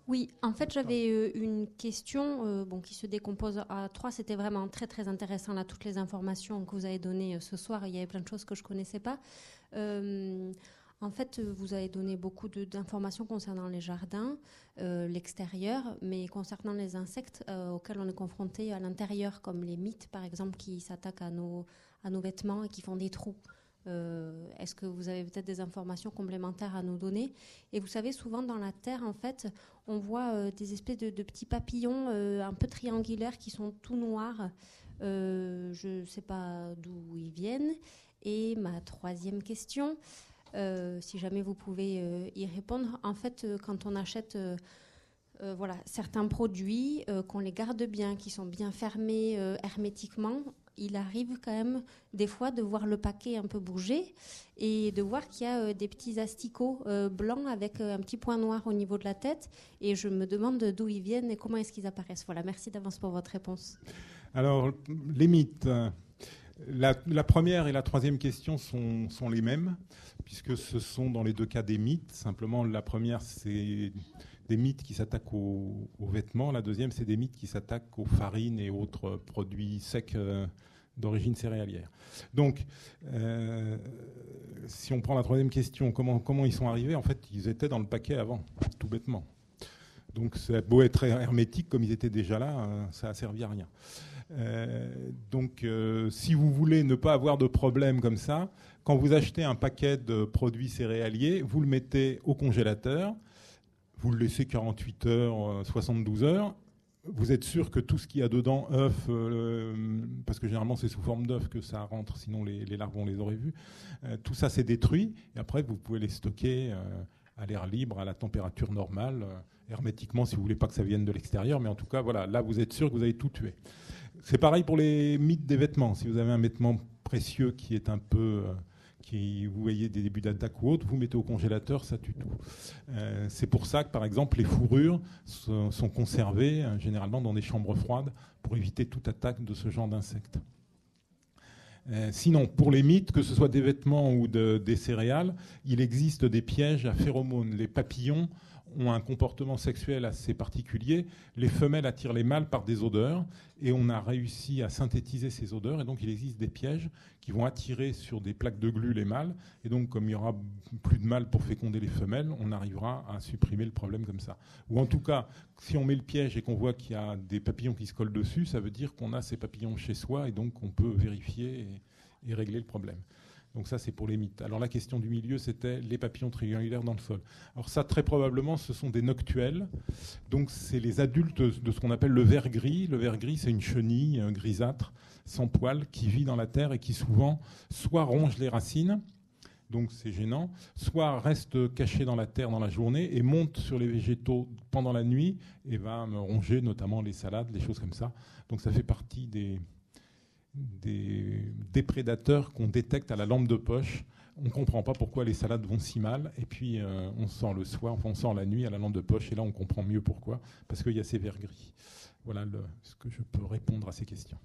Oui, en fait, j'avais une question qui se décompose à 3. C'était vraiment très, très intéressant, là, toutes les informations que vous avez données ce soir. Il y avait plein de choses que je ne connaissais pas. En fait, vous avez donné beaucoup d'informations concernant les jardins, l'extérieur, mais concernant les insectes auxquels on est confronté à l'intérieur, comme les mites, par exemple, qui s'attaquent à nos vêtements et qui font des trous. Est-ce que vous avez peut-être des informations complémentaires à nous donner? Et vous savez, souvent dans la terre, en fait, on voit des espèces de petits papillons un peu triangulaires qui sont tout noirs. Je ne sais pas d'où ils viennent. Et ma troisième question, si jamais vous pouvez y répondre, en fait, quand on achète certains produits, qu'on les garde bien, qui sont bien fermés hermétiquement, il arrive quand même des fois de voir le paquet un peu bouger et de voir qu'il y a des petits asticots blancs avec un petit point noir au niveau de la tête. Et je me demande d'où ils viennent et comment est-ce qu'ils apparaissent. Voilà, merci d'avance pour votre réponse. Alors, les mythes. La première et la troisième question sont les mêmes, puisque ce sont dans les deux cas des mythes. Simplement, la première, c'est des mythes qui s'attaquent aux vêtements. La deuxième, c'est des mythes qui s'attaquent aux farines et autres produits secs d'origine céréalière. Donc, si on prend la troisième question, comment ils sont arrivés? En fait, ils étaient dans le paquet avant, tout bêtement. Donc, c'est beau être hermétique, comme ils étaient déjà là, ça n'a servi à rien. Si vous voulez ne pas avoir de problème comme ça, quand vous achetez un paquet de produits céréaliers, vous le mettez au congélateur, vous le laissez 48 heures, 72 heures. Vous êtes sûr que tout ce qu'il y a dedans, œufs, parce que généralement c'est sous forme d'œufs que ça rentre, sinon les larves on les aurait vues, tout ça c'est détruit, et après vous pouvez les stocker à l'air libre, à la température normale, hermétiquement si vous voulez pas que ça vienne de l'extérieur, mais en tout cas voilà, là vous êtes sûr que vous avez tout tué. C'est pareil pour les mythes des vêtements. Si vous avez un vêtement précieux qui est un peu... vous voyez des débuts d'attaque ou autre, vous mettez au congélateur, ça tue tout. C'est pour ça que, par exemple, les fourrures sont conservées généralement dans des chambres froides pour éviter toute attaque de ce genre d'insectes. Sinon, pour les mythes, que ce soit des vêtements ou des céréales, il existe des pièges à phéromones. Les papillons ont un comportement sexuel assez particulier. Les femelles attirent les mâles par des odeurs et on a réussi à synthétiser ces odeurs. Et donc, il existe des pièges qui vont attirer sur des plaques de glu les mâles. Et donc, comme il y aura plus de mâles pour féconder les femelles, on arrivera à supprimer le problème comme ça. Ou en tout cas, si on met le piège et qu'on voit qu'il y a des papillons qui se collent dessus, ça veut dire qu'on a ces papillons chez soi et donc on peut vérifier et régler le problème. Donc ça, c'est pour les mythes. Alors la question du milieu, c'était les papillons triangulaires dans le sol. Alors ça, très probablement, ce sont des noctuels. Donc c'est les adultes de ce qu'on appelle le ver gris. Le ver gris, c'est une chenille grisâtre, sans poils, qui vit dans la terre et qui souvent soit ronge les racines, donc c'est gênant, soit reste caché dans la terre dans la journée et monte sur les végétaux pendant la nuit et va ronger notamment les salades, les choses comme ça. Donc ça fait partie des prédateurs qu'on détecte à la lampe de poche. On ne comprend pas pourquoi les salades vont si mal. Et puis, on sort le soir, enfin, on sort la nuit à la lampe de poche. Et là, on comprend mieux pourquoi. Parce qu'il y a ces vers gris. Voilà ce que je peux répondre à ces questions.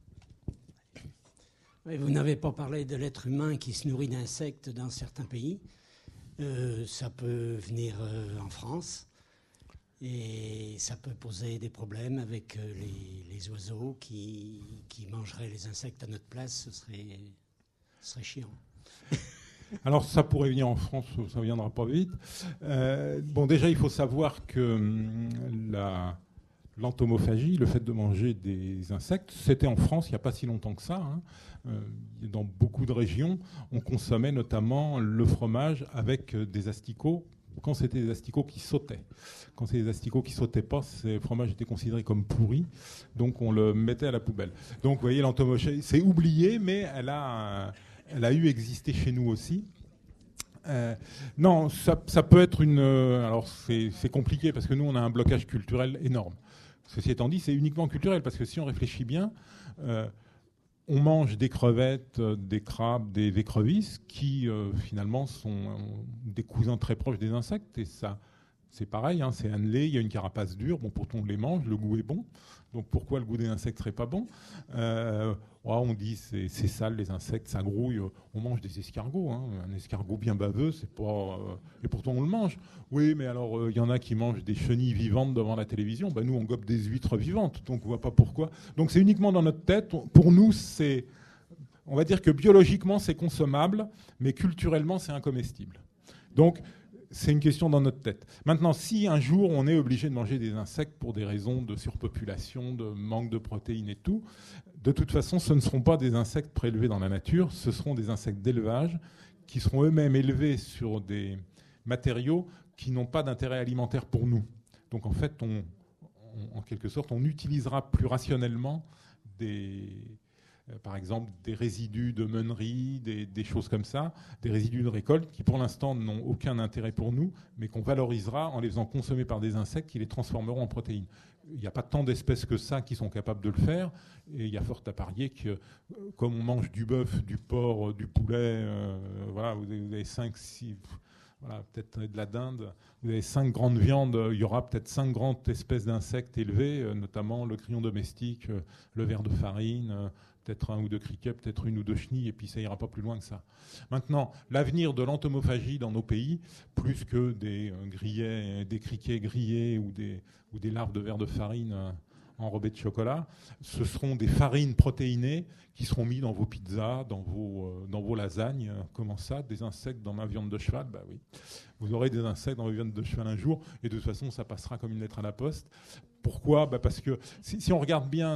Oui, vous n'avez pas parlé de l'être humain qui se nourrit d'insectes dans certains pays. Ça peut venir en France. Et ça peut poser des problèmes avec les oiseaux qui mangeraient les insectes à notre place. Ce serait chiant. Alors ça pourrait venir en France, ça ne viendra pas vite. Déjà, il faut savoir que l'entomophagie, le fait de manger des insectes, c'était en France il n'y a pas si longtemps que ça. Dans beaucoup de régions, on consommait notamment le fromage avec des asticots, quand c'était des asticots qui sautaient. Quand c'est des asticots qui ne sautaient pas, ce fromage était considéré comme pourri, donc on le mettait à la poubelle. Donc vous voyez, l'entomophagie, c'est oublié, mais elle a eu existé chez nous aussi. Non, ça peut être une... alors c'est compliqué, parce que nous, on a un blocage culturel énorme. Ceci étant dit, c'est uniquement culturel, parce que si on réfléchit bien... on mange des crevettes, des crabes, des écrevisses qui finalement sont des cousins très proches des insectes et ça C'est pareil, hein, c'est annelé, il y a une carapace dure. Bon, pourtant on les mange, le goût est bon. Donc pourquoi le goût des insectes serait pas bon? On dit c'est sale les insectes, ça grouille. On mange des escargots, hein. Un escargot bien baveux, c'est pas. Et pourtant on le mange. Oui, mais alors il y en a qui mangent des chenilles vivantes devant la télévision. Nous on gobe des huîtres vivantes, donc on voit pas pourquoi. Donc c'est uniquement dans notre tête. Pour nous c'est, on va dire que biologiquement c'est consommable, mais culturellement c'est incomestible. Donc c'est une question dans notre tête. Maintenant, si un jour on est obligé de manger des insectes pour des raisons de surpopulation, de manque de protéines et tout, de toute façon, ce ne seront pas des insectes prélevés dans la nature, ce seront des insectes d'élevage qui seront eux-mêmes élevés sur des matériaux qui n'ont pas d'intérêt alimentaire pour nous. Donc en fait, en quelque sorte, on utilisera plus rationnellement par exemple des résidus de meunerie, des choses comme ça, des résidus de récolte qui pour l'instant n'ont aucun intérêt pour nous, mais qu'on valorisera en les faisant consommer par des insectes qui les transformeront en protéines. Il n'y a pas tant d'espèces que ça qui sont capables de le faire, et il y a fort à parier que comme on mange du bœuf, du porc, du poulet, vous avez 5, 6... Voilà, peut-être de la dinde. Vous avez 5 grandes viandes. Il y aura peut-être 5 grandes espèces d'insectes élevés, notamment le grillon domestique, le ver de farine, peut-être 1 ou 2 criquets, peut-être 1 ou 2 chenilles, et puis ça ira pas plus loin que ça. Maintenant, l'avenir de l'entomophagie dans nos pays, plus que des criquets grillés ou des larves de ver de farine enrobées de chocolat, ce seront des farines protéinées qui seront mises dans vos pizzas, dans vos lasagnes. Comment ça? Des insectes dans ma viande de cheval? Bah oui. Vous aurez des insectes dans votre viande de cheval un jour, et de toute façon, ça passera comme une lettre à la poste. Pourquoi? Parce que si on regarde bien,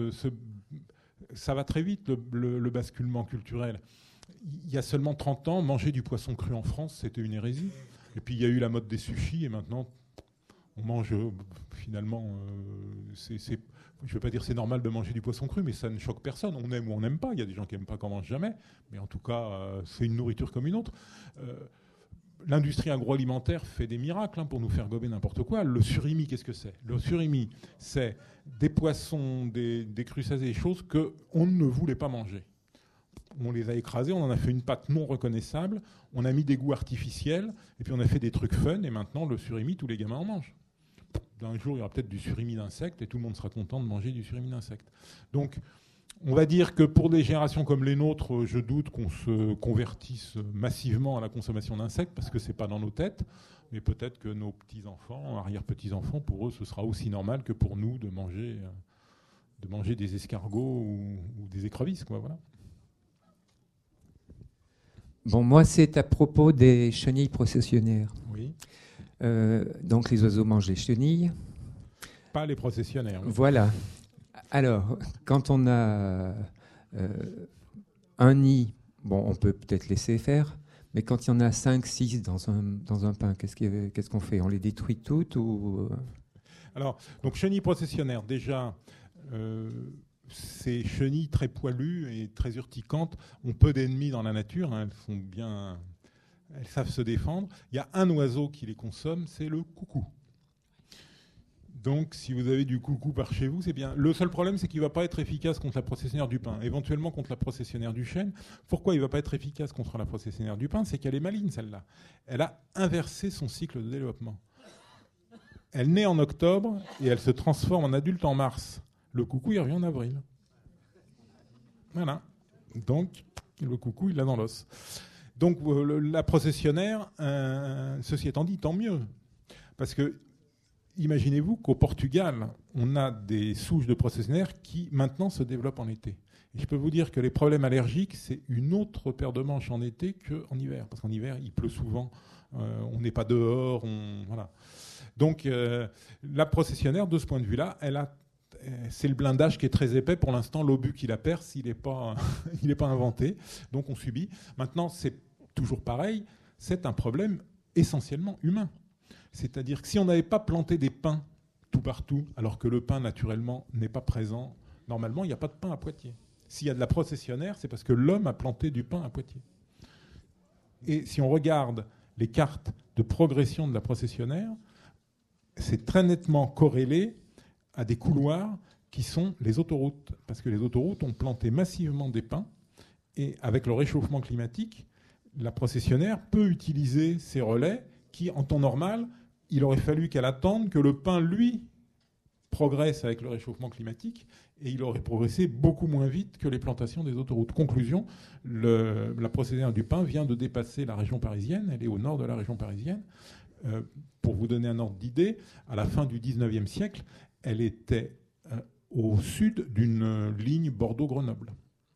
ça va très vite, le basculement culturel. Il y a seulement 30 ans, manger du poisson cru en France, c'était une hérésie. Et puis il y a eu la mode des sushis, et maintenant, on mange finalement, je ne vais pas dire c'est normal de manger du poisson cru, mais ça ne choque personne. On aime ou on n'aime pas. Il y a des gens qui n'aiment pas qu'on mange jamais, mais en tout cas, c'est une nourriture comme une autre. L'industrie agroalimentaire fait des miracles pour nous faire gober n'importe quoi. Le surimi, qu'est-ce que c'est? Le surimi, c'est des poissons, des crustacés, des choses qu'on ne voulait pas manger. On les a écrasés, on en a fait une pâte non reconnaissable, on a mis des goûts artificiels, et puis on a fait des trucs fun, et maintenant le surimi, tous les gamins en mangent. Un jour, il y aura peut-être du surimi d'insectes, et tout le monde sera content de manger du surimi d'insectes. Donc, on va dire que pour des générations comme les nôtres, je doute qu'on se convertisse massivement à la consommation d'insectes, parce que ce n'est pas dans nos têtes, mais peut-être que nos petits-enfants, arrière-petits-enfants, pour eux, ce sera aussi normal que pour nous de manger des escargots ou des écrevisses, quoi, voilà. Bon, moi, c'est à propos des chenilles processionnaires. Oui. Donc, les oiseaux mangent les chenilles. Pas les processionnaires. Oui. Voilà. Alors, quand on a un nid, bon, on peut peut-être laisser faire, mais quand il y en a 5, 6 dans un pain, qu'est-ce qu'on fait? On les détruit toutes ou... Alors, donc chenilles processionnaires, déjà... ces chenilles très poilues et très urticantes ont peu d'ennemis dans la nature, hein, elles savent se défendre. Il y a un oiseau qui les consomme, c'est le coucou. Donc si vous avez du coucou par chez vous, c'est bien. Le seul problème, c'est qu'il ne va pas être efficace contre la processionnaire du pain, éventuellement contre la processionnaire du chêne. Pourquoi il ne va pas être efficace contre la processionnaire du pain? C'est qu'elle est maligne, celle-là. Elle a inversé son cycle de développement. Elle naît en octobre et elle se transforme en adulte en mars. Le coucou, il revient en avril. Voilà. Donc, le coucou, il l'a dans l'os. Donc, la processionnaire, ceci étant dit, tant mieux. Parce que, imaginez-vous qu'au Portugal, on a des souches de processionnaires qui, maintenant, se développent en été. Et je peux vous dire que les problèmes allergiques, c'est une autre paire de manches en été qu'en hiver. Parce qu'en hiver, il pleut souvent, on n'est pas dehors, voilà. Donc, la processionnaire, de ce point de vue-là, c'est le blindage qui est très épais. Pour l'instant, l'obus qui la perce, il n'est pas inventé. Donc, on subit. Maintenant, c'est toujours pareil. C'est un problème essentiellement humain. C'est-à-dire que si on n'avait pas planté des pins tout partout, alors que le pin, naturellement, n'est pas présent, normalement, il n'y a pas de pin à Poitiers. S'il y a de la processionnaire, c'est parce que l'homme a planté du pin à Poitiers. Et si on regarde les cartes de progression de la processionnaire, c'est très nettement corrélé à des couloirs qui sont les autoroutes. Parce que les autoroutes ont planté massivement des pins, et avec le réchauffement climatique, la processionnaire peut utiliser ces relais qui, en temps normal, il aurait fallu qu'elle attende que le pin, lui, progresse avec le réchauffement climatique, et il aurait progressé beaucoup moins vite que les plantations des autoroutes. Conclusion, la procédure du pin vient de dépasser la région parisienne, elle est au nord de la région parisienne. Pour vous donner un ordre d'idée, à la fin du 19e siècle, elle était au sud d'une ligne Bordeaux-Grenoble.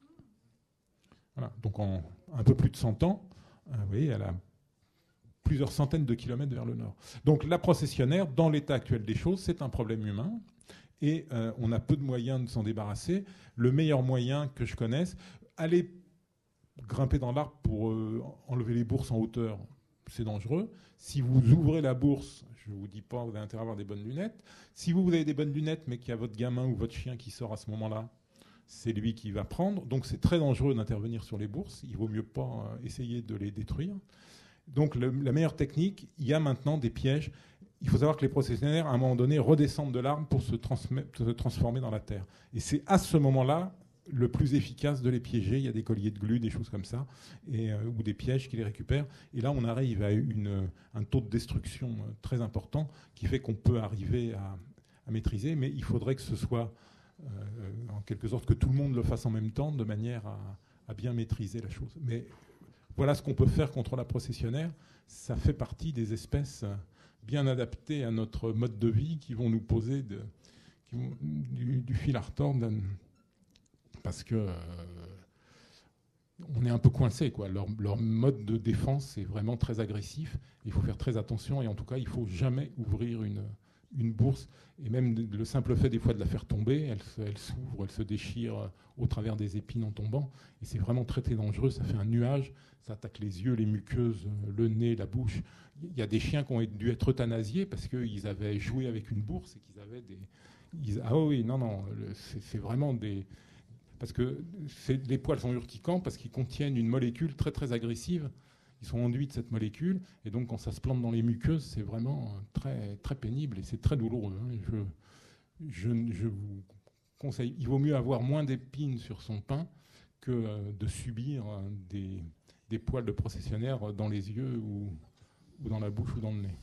Voilà. Donc en un peu plus de 100 ans, vous voyez, elle a plusieurs centaines de kilomètres vers le nord. Donc la processionnaire, dans l'état actuel des choses, c'est un problème humain. Et on a peu de moyens de s'en débarrasser. Le meilleur moyen que je connaisse, aller grimper dans l'arbre pour enlever les bourses en hauteur, c'est dangereux. Si vous ouvrez la bourse, je ne vous dis pas, vous avez intérêt à avoir des bonnes lunettes. Si vous avez des bonnes lunettes, mais qu'il y a votre gamin ou votre chien qui sort à ce moment-là, c'est lui qui va prendre. Donc c'est très dangereux d'intervenir sur les bourses. Il vaut mieux pas essayer de les détruire. Donc la meilleure technique, il y a maintenant des pièges. Il faut savoir que les processionnaires, à un moment donné, redescendent de l'arbre pour se transformer dans la terre. Et c'est à ce moment-là le plus efficace de les piéger. Il y a des colliers de glu, des choses comme ça, ou des pièges qui les récupèrent. Et là, on arrive à un taux de destruction très important qui fait qu'on peut arriver à maîtriser. Mais il faudrait que ce soit, en quelque sorte, que tout le monde le fasse en même temps, de manière à bien maîtriser la chose. Mais voilà ce qu'on peut faire contre la processionnaire. Ça fait partie des espèces bien adaptées à notre mode de vie qui vont nous poser du fil à retordre parce que on est un peu coincé, quoi. Leur mode de défense est vraiment très agressif. Il faut faire très attention et en tout cas, il ne faut jamais ouvrir une bourse. Et même le simple fait des fois de la faire tomber, elle s'ouvre, elle se déchire au travers des épines en tombant. Et c'est vraiment très, très dangereux. Ça fait un nuage, ça attaque les yeux, les muqueuses, le nez, la bouche. Il y a des chiens qui ont dû être euthanasiés parce qu'ils avaient joué avec une bourse et qu'ils avaient ah oui, non, c'est vraiment des... Parce que les poils sont urticants parce qu'ils contiennent une molécule très, très agressive. Ils sont enduits de cette molécule. Et donc, quand ça se plante dans les muqueuses, c'est vraiment très, très pénible et c'est très douloureux. Je vous conseille, il vaut mieux avoir moins d'épines sur son pain que de subir des poils de processionnaire dans les yeux ou dans la bouche ou dans le nez.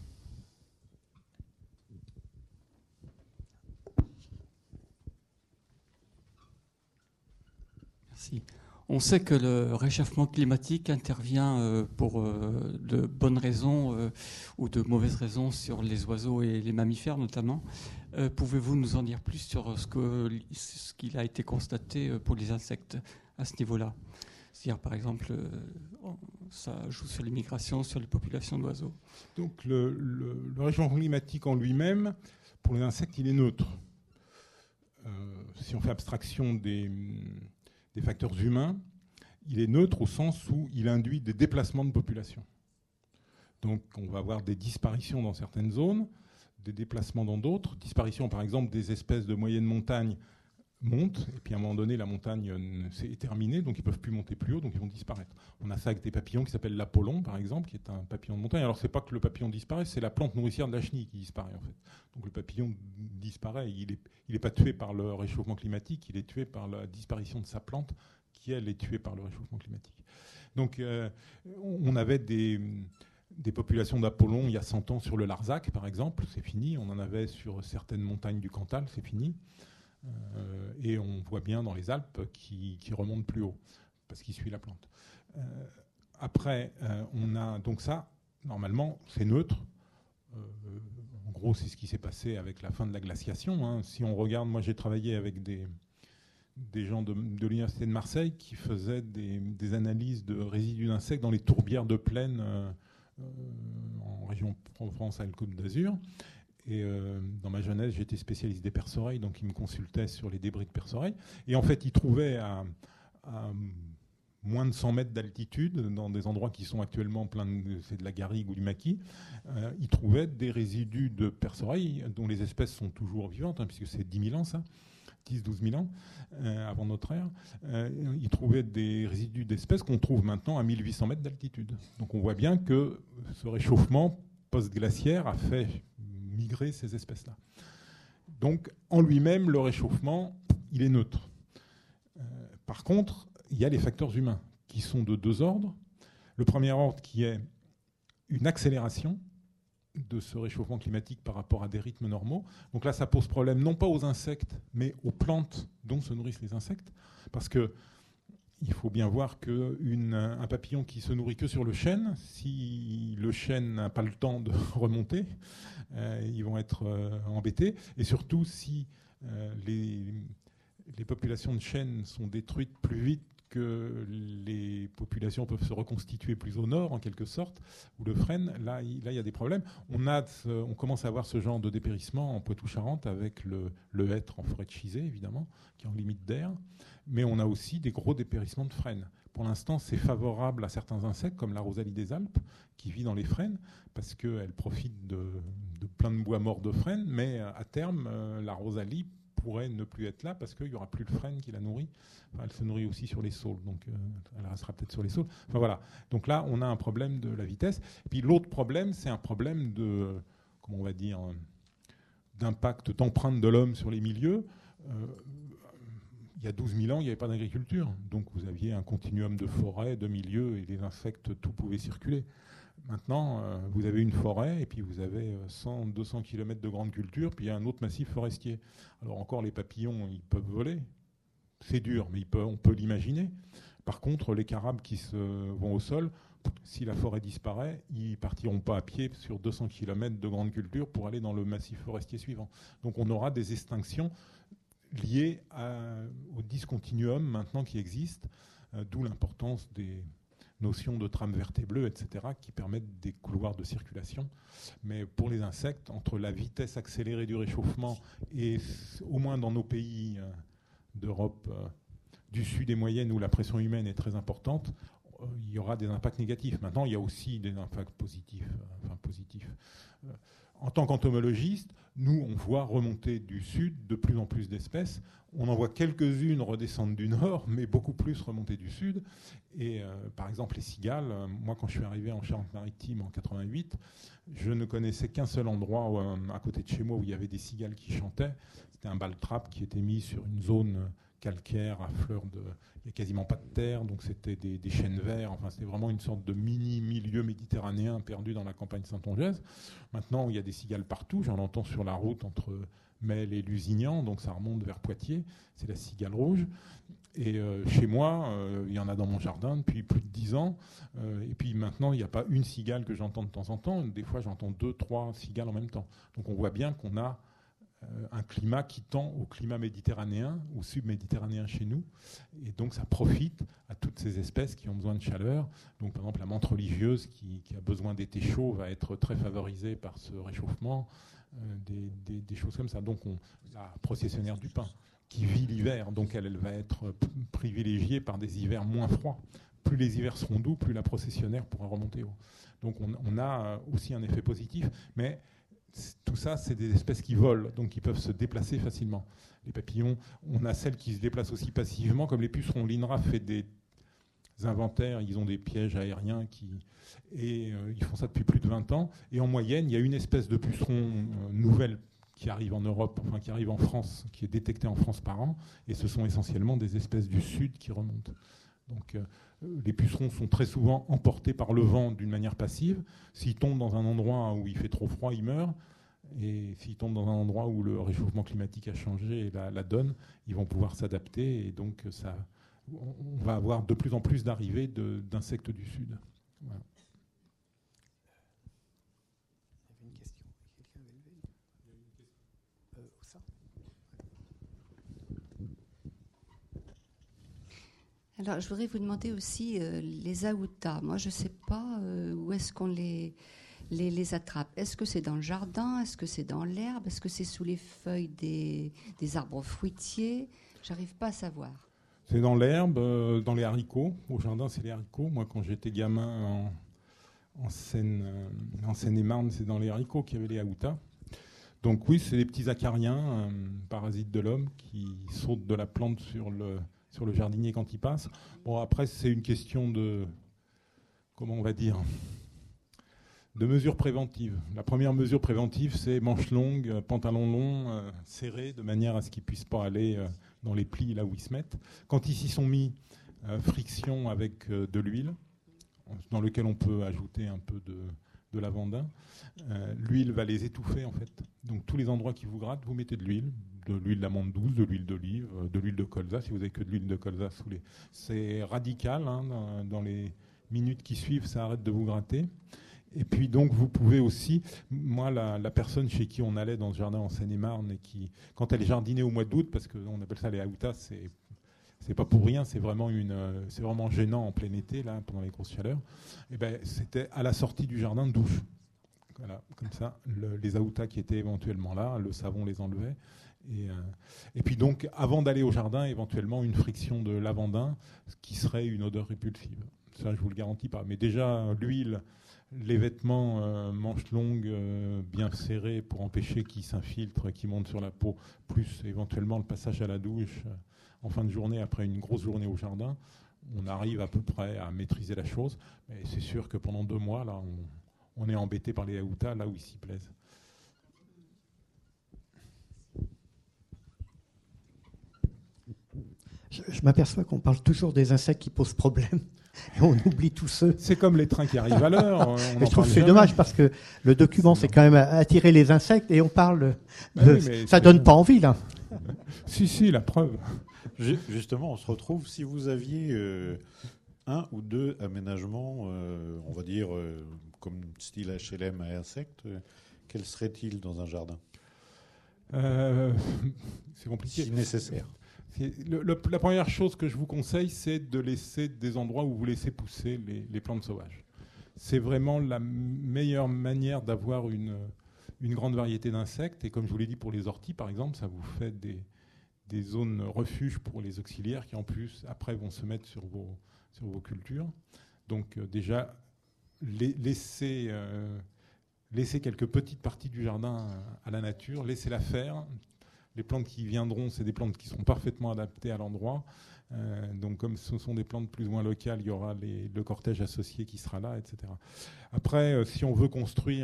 Merci. On sait que le réchauffement climatique intervient pour de bonnes raisons ou de mauvaises raisons sur les oiseaux et les mammifères notamment. Pouvez-vous nous en dire plus sur ce qu'il a été constaté pour les insectes à ce niveau-là ? C'est-à-dire, par exemple, ça joue sur les migrations, sur les populations d'oiseaux. Donc le réchauffement climatique en lui-même, pour les insectes, il est neutre. Si on fait abstraction des facteurs humains, il est neutre au sens où il induit des déplacements de population. Donc on va avoir des disparitions dans certaines zones, des déplacements dans d'autres. Disparition par exemple des espèces de moyenne montagne montent, et puis à un moment donné la montagne est terminée, donc ils ne peuvent plus monter plus haut, donc ils vont disparaître. On a ça avec des papillons qui s'appellent l'apollon par exemple, qui est un papillon de montagne. Alors c'est pas que le papillon disparaît, c'est la plante nourricière de la chenille qui disparaît en fait. Donc le papillon disparaît, il n'est pas tué par le réchauffement climatique, il est tué par la disparition de sa plante qui elle est tuée par le réchauffement climatique. Donc on avait des populations d'apollon il y a 100 ans sur le Larzac par exemple, c'est fini. On en avait sur certaines montagnes du Cantal, c'est fini. Et on voit bien dans les Alpes qui remonte plus haut parce qu'il suit la plante. Après, on a donc ça, normalement, c'est neutre. En gros, c'est ce qui s'est passé avec la fin de la glaciation. Hein. Si on regarde, moi j'ai travaillé avec des gens de l'Université de Marseille qui faisaient des analyses de résidus d'insectes dans les tourbières de plaine en région Provence-Alpes-Côte d'Azur. Et dans ma jeunesse, j'étais spécialiste des perce-oreilles, donc ils me consultaient sur les débris de perce-oreilles. Et en fait, ils trouvaient à moins de 100 mètres d'altitude, dans des endroits qui sont actuellement c'est de la garrigue ou du maquis, ils trouvaient des résidus de perce-oreilles dont les espèces sont toujours vivantes, hein, puisque c'est 10 000 ans ça, 10-12 000 ans avant notre ère. Ils trouvaient des résidus d'espèces qu'on trouve maintenant à 1800 mètres d'altitude. Donc on voit bien que ce réchauffement post-glaciaire a fait migrer ces espèces-là. Donc, en lui-même, le réchauffement, il est neutre. Par contre, il y a les facteurs humains qui sont de deux ordres. Le premier ordre qui est une accélération de ce réchauffement climatique par rapport à des rythmes normaux. Donc là, ça pose problème non pas aux insectes, mais aux plantes dont se nourrissent les insectes, parce que il faut bien voir qu'un papillon qui se nourrit que sur le chêne, si le chêne n'a pas le temps de remonter, ils vont être embêtés. Et surtout, si les populations de chênes sont détruites plus vite que les populations peuvent se reconstituer plus au nord, en quelque sorte, ou le frêne, là, il y a des problèmes. On commence à avoir ce genre de dépérissement en Poitou-Charentes avec le hêtre en forêt de Chizé, évidemment, qui est en limite d'air. Mais on a aussi des gros dépérissements de frênes. Pour l'instant, c'est favorable à certains insectes, comme la rosalie des Alpes, qui vit dans les frênes, parce qu'elle profite de plein de bois morts de frênes, mais à terme, la rosalie pourrait ne plus être là parce qu'il n'y aura plus de frêne qui la nourrit. Enfin, elle se nourrit aussi sur les saules, donc elle restera peut-être sur les saules. Enfin voilà. Donc là, on a un problème de la vitesse. Et puis l'autre problème, c'est un problème de, comment on va dire, d'impact, d'empreinte de l'homme sur les milieux. Il y a 12 000 ans, il n'y avait pas d'agriculture. Donc vous aviez un continuum de forêts, de milieux, et les insectes, tout pouvait circuler. Maintenant, vous avez une forêt, et puis vous avez 100, 200 km de grande culture, puis il y a un autre massif forestier. Alors encore, les papillons, ils peuvent voler. C'est dur, mais on peut l'imaginer. Par contre, les carabes qui vont au sol, si la forêt disparaît, ils partiront pas à pied sur 200 km de grande culture pour aller dans le massif forestier suivant. Donc on aura des extinctions liées au discontinuum maintenant qui existe, d'où l'importance des notions de trame verte et bleue, etc., qui permettent des couloirs de circulation. Mais pour les insectes, entre la vitesse accélérée du réchauffement et, au moins dans nos pays d'Europe du Sud et moyenne, où la pression humaine est très importante, il y aura des impacts négatifs. Maintenant, il y a aussi des impacts positifs. En tant qu'entomologiste, nous, on voit remonter du sud de plus en plus d'espèces. On en voit quelques-unes redescendre du nord, mais beaucoup plus remonter du sud. Et par exemple, les cigales, moi, quand je suis arrivé en Charente-Maritime en 88, je ne connaissais qu'un seul endroit à côté de chez moi où il y avait des cigales qui chantaient. C'était un baltrap qui était mis sur une zone calcaire à fleurs de... Il n'y a quasiment pas de terre, donc c'était des chênes verts. Enfin, c'était vraiment une sorte de mini-milieu méditerranéen perdu dans la campagne saintongeaise. Maintenant, il y a des cigales partout. J'en entends sur la route entre Melle et Lusignan, donc ça remonte vers Poitiers. C'est la cigale rouge. Et chez moi, il y en a dans mon jardin depuis plus de 10 ans. Et puis maintenant, il n'y a pas une cigale que j'entends de temps en temps. Des fois, j'entends 2, 3 cigales en même temps. Donc on voit bien qu'on a un climat qui tend au climat méditerranéen ou subméditerranéen chez nous, et donc ça profite à toutes ces espèces qui ont besoin de chaleur. Donc par exemple la menthe religieuse qui a besoin d'été chaud va être très favorisée par ce réchauffement, des choses comme ça. Donc la processionnaire du pin qui vit l'hiver, donc elle va être privilégiée par des hivers moins froids. Plus les hivers seront doux, plus la processionnaire pourra remonter haut. Donc on a aussi un effet positif, mais tout ça, c'est des espèces qui volent, donc qui peuvent se déplacer facilement. Les papillons, on a celles qui se déplacent aussi passivement, comme les pucerons. L'INRA fait des inventaires, ils ont des pièges aériens et ils font ça depuis plus de 20 ans. Et en moyenne, il y a une espèce de puceron nouvelle qui arrive en Europe, enfin qui arrive en France, qui est détectée en France par an, et ce sont essentiellement des espèces du sud qui remontent. Donc les pucerons sont très souvent emportés par le vent d'une manière passive. S'ils tombent dans un endroit où il fait trop froid, ils meurent. Et s'ils tombent dans un endroit où le réchauffement climatique a changé la donne, ils vont pouvoir s'adapter. Et donc on va avoir de plus en plus d'arrivées d'insectes du Sud. Voilà. Il y avait une question. Quelqu'un avait levé ça. Alors, je voudrais vous demander aussi les aoutas. Moi, je ne sais pas où est-ce qu'on les attrape. Est-ce que c'est dans le jardin? Est-ce que c'est dans l'herbe? Est-ce que c'est sous les feuilles des arbres fruitiers? J'arrive pas à savoir. C'est dans l'herbe, dans les haricots. Au jardin, c'est les haricots. Moi, quand j'étais gamin en Seine-et-Marne, c'est dans les haricots qu'il y avait les aoutas. Donc oui, c'est les petits acariens, parasites de l'homme, qui sautent de la plante sur le jardinier quand il passe. Bon, après, c'est une question de, comment on va dire, de mesures préventives. La première mesure préventive, c'est manches longues, pantalons longs, serrés, de manière à ce qu'ils ne puissent pas aller dans les plis là où ils se mettent. Quand ils s'y sont mis, friction avec de l'huile, dans lequel on peut ajouter un peu de lavandin. L'huile va les étouffer en fait. Donc tous les endroits qui vous grattent, vous mettez de l'huile d'amande douce, de l'huile d'olive, de l'huile de colza. Si vous n'avez que de l'huile de colza c'est radical. Dans les minutes qui suivent, ça arrête de vous gratter. Et puis donc vous pouvez aussi, moi la personne chez qui on allait dans ce jardin en Seine-et-Marne et qui, quand elle jardinait au mois d'août, parce qu'on appelle ça les aoutas, c'est pas pour rien, c'est vraiment gênant en plein été là pendant les grosses chaleurs. Et ben c'était à la sortie du jardin de douche. Voilà, comme ça, les aoutas qui étaient éventuellement là, le savon les enlevait. Et puis donc, avant d'aller au jardin, éventuellement une friction de lavandin, qui serait une odeur répulsive. Ça, je vous le garantis pas. Mais déjà, l'huile, les vêtements manches longues, bien serrés pour empêcher qu'ils s'infiltrent, qu'ils montent sur la peau, plus éventuellement le passage à la douche en fin de journée, après une grosse journée au jardin, on arrive à peu près à maîtriser la chose. Mais c'est sûr que pendant 2 mois, là, on est embêté par les aoutas là où ils s'y plaisent. Je m'aperçois qu'on parle toujours des insectes qui posent problème. Et on oublie tous ceux. C'est comme les trains qui arrivent à l'heure. Je trouve que c'est dommage parce que le document, c'est quand même attirer les insectes et on parle de... Oui, ça donne pas envie, là. Si, la preuve. Justement, on se retrouve, si vous aviez 1 ou 2 aménagements, on va dire, comme style HLM à insectes, quels seraient-ils dans un jardin ? C'est compliqué. Si nécessaire. La première chose que je vous conseille, c'est de laisser des endroits où vous laissez pousser les plantes sauvages. C'est vraiment la meilleure manière d'avoir une grande variété d'insectes. Et comme je vous l'ai dit pour les orties, par exemple, ça vous fait des zones refuges pour les auxiliaires qui, en plus, après, vont se mettre sur vos cultures. Donc déjà, laissez quelques petites parties du jardin à la nature, laissez-la faire. Les plantes qui viendront, c'est des plantes qui seront parfaitement adaptées à l'endroit. Donc, comme ce sont des plantes plus ou moins locales, il y aura le cortège associé qui sera là, etc. Après, si on veut construire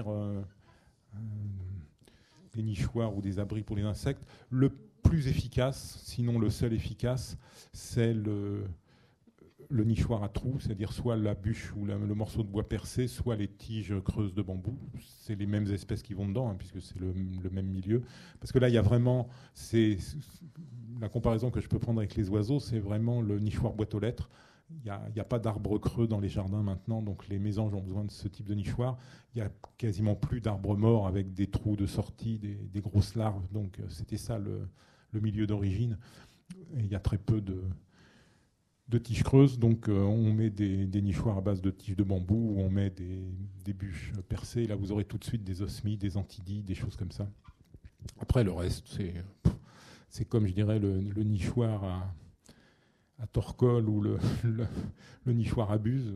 des nichoirs ou des abris pour les insectes, le plus efficace, sinon le seul efficace, c'est le nichoir à trous, c'est-à-dire soit la bûche ou le morceau de bois percé, soit les tiges creuses de bambou. C'est les mêmes espèces qui vont dedans, puisque c'est le même milieu. Parce que là, il y a vraiment... la comparaison que je peux prendre avec les oiseaux, c'est vraiment le nichoir boîte aux lettres. Il n'y a pas d'arbres creux dans les jardins maintenant, donc les mésanges ont besoin de ce type de nichoir. Il n'y a quasiment plus d'arbres morts avec des trous de sortie, des grosses larves. Donc c'était ça le milieu d'origine. Et il y a très peu de tiges creuses, donc on met des nichoirs à base de tiges de bambou, ou on met des bûches percées. Là, vous aurez tout de suite des osmies, des antidies, des choses comme ça. Après, le reste, c'est comme, je dirais, le nichoir à torcol ou le nichoir à buse.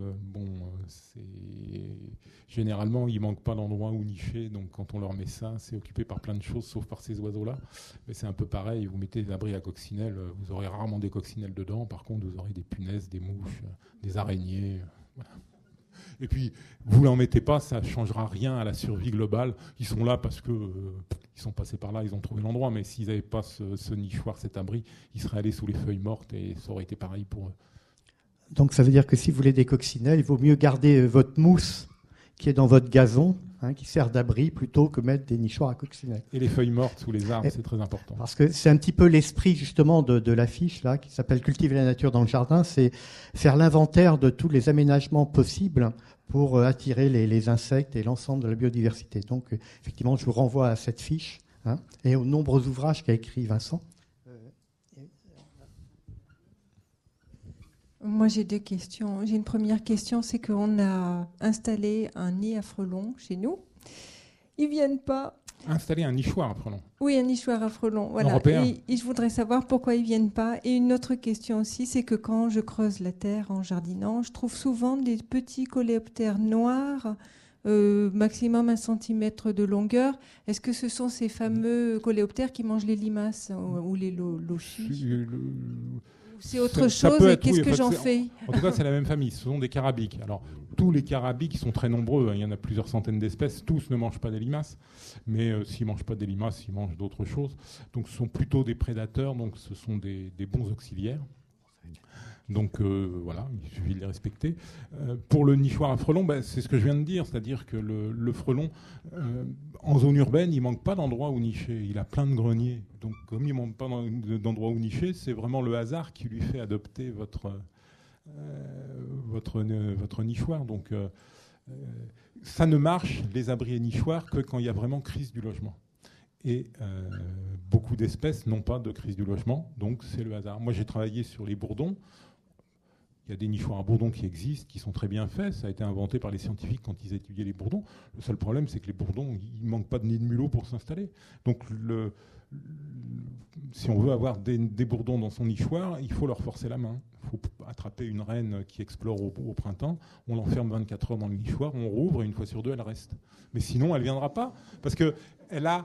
Généralement, il ne manque pas d'endroit où nicher, donc quand on leur met ça, c'est occupé par plein de choses, sauf par ces oiseaux-là. Mais c'est un peu pareil, vous mettez des abris à coccinelles, vous aurez rarement des coccinelles dedans, par contre, vous aurez des punaises, des mouches, des araignées, voilà. Et puis, vous n'en mettez pas, ça ne changera rien à la survie globale. Ils sont là parce qu'ils sont passés par là, ils ont trouvé l'endroit. Mais s'ils n'avaient pas ce nichoir, cet abri, ils seraient allés sous les feuilles mortes et ça aurait été pareil pour eux. Donc ça veut dire que si vous voulez des coccinelles, il vaut mieux garder votre mousse qui est dans votre gazon, qui sert d'abri, plutôt que mettre des nichoirs à coccinelles. Et les feuilles mortes sous les arbres, c'est très important. Parce que c'est un petit peu l'esprit justement de l'affiche là, qui s'appelle « Cultiver la nature dans le jardin », c'est faire l'inventaire de tous les aménagements possibles pour attirer les insectes et l'ensemble de la biodiversité. Donc effectivement, je vous renvoie à cette fiche et aux nombreux ouvrages qu'a écrit Vincent. Moi, j'ai 2 questions. J'ai une première question, c'est qu'on a installé un nid à frelons chez nous. Ils viennent pas. Installer un nichoir à frelons. Oui, un nichoir à frelons. Voilà. Et je voudrais savoir pourquoi ils viennent pas. Et une autre question aussi, c'est que quand je creuse la terre en jardinant, je trouve souvent des petits coléoptères noirs, maximum 1 centimètre de longueur. Est-ce que ce sont ces fameux coléoptères qui mangent les limaces ou les lochis ? C'est autre chose, et qu'est-ce que j'en fais ? En tout cas, c'est la même famille, ce sont des carabiques. Alors, tous les carabiques sont très nombreux, il y en a plusieurs centaines d'espèces, tous ne mangent pas des limaces, mais s'ils ne mangent pas des limaces, ils mangent d'autres choses. Donc, ce sont plutôt des prédateurs, donc ce sont des bons auxiliaires. Donc voilà, il suffit de les respecter. Pour le nichoir à frelons, c'est ce que je viens de dire, c'est-à-dire que le frelon, en zone urbaine, il manque pas d'endroits où nicher. Il a plein de greniers. Donc comme il manque pas d'endroits où nicher, c'est vraiment le hasard qui lui fait adopter votre nichoir. Donc ça ne marche, les abris et nichoirs, que quand il y a vraiment crise du logement. Et beaucoup d'espèces n'ont pas de crise du logement, donc c'est le hasard. Moi, j'ai travaillé sur les bourdons. Il y a des nichoirs à bourdons qui existent, qui sont très bien faits. Ça a été inventé par les scientifiques quand ils étudiaient les bourdons. Le seul problème, c'est que les bourdons, il ne manque pas de nid de mulot pour s'installer. Donc, si on veut avoir des bourdons dans son nichoir, il faut leur forcer la main. Il faut attraper une reine qui explore au printemps, on l'enferme 24 heures dans le nichoir, on rouvre et une fois sur deux, elle reste. Mais sinon, elle ne viendra pas, parce qu'elle a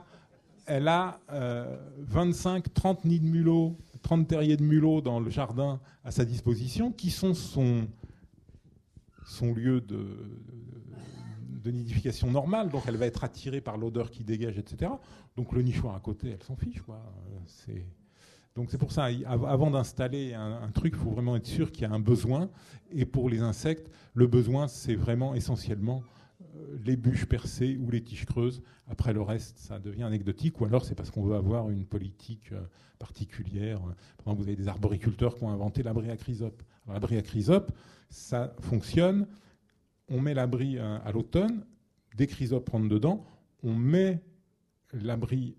25, 30 nids de mulots, 30 terriers de mulots dans le jardin à sa disposition, qui sont son lieu de nidification normale. Donc elle va être attirée par l'odeur qui dégage, etc. Donc le nichoir à côté, elle s'en fiche, quoi. Donc c'est pour ça, avant d'installer un truc, il faut vraiment être sûr qu'il y a un besoin. Et pour les insectes, le besoin, c'est vraiment essentiellement les bûches percées ou les tiges creuses. Après le reste, ça devient anecdotique, ou alors c'est parce qu'on veut avoir une politique particulière. Par exemple, vous avez des arboriculteurs qui ont inventé l'abri à chrysope. Alors, l'abri à chrysope, ça fonctionne. On met l'abri à l'automne, des chrysopes rentrent dedans, on met l'abri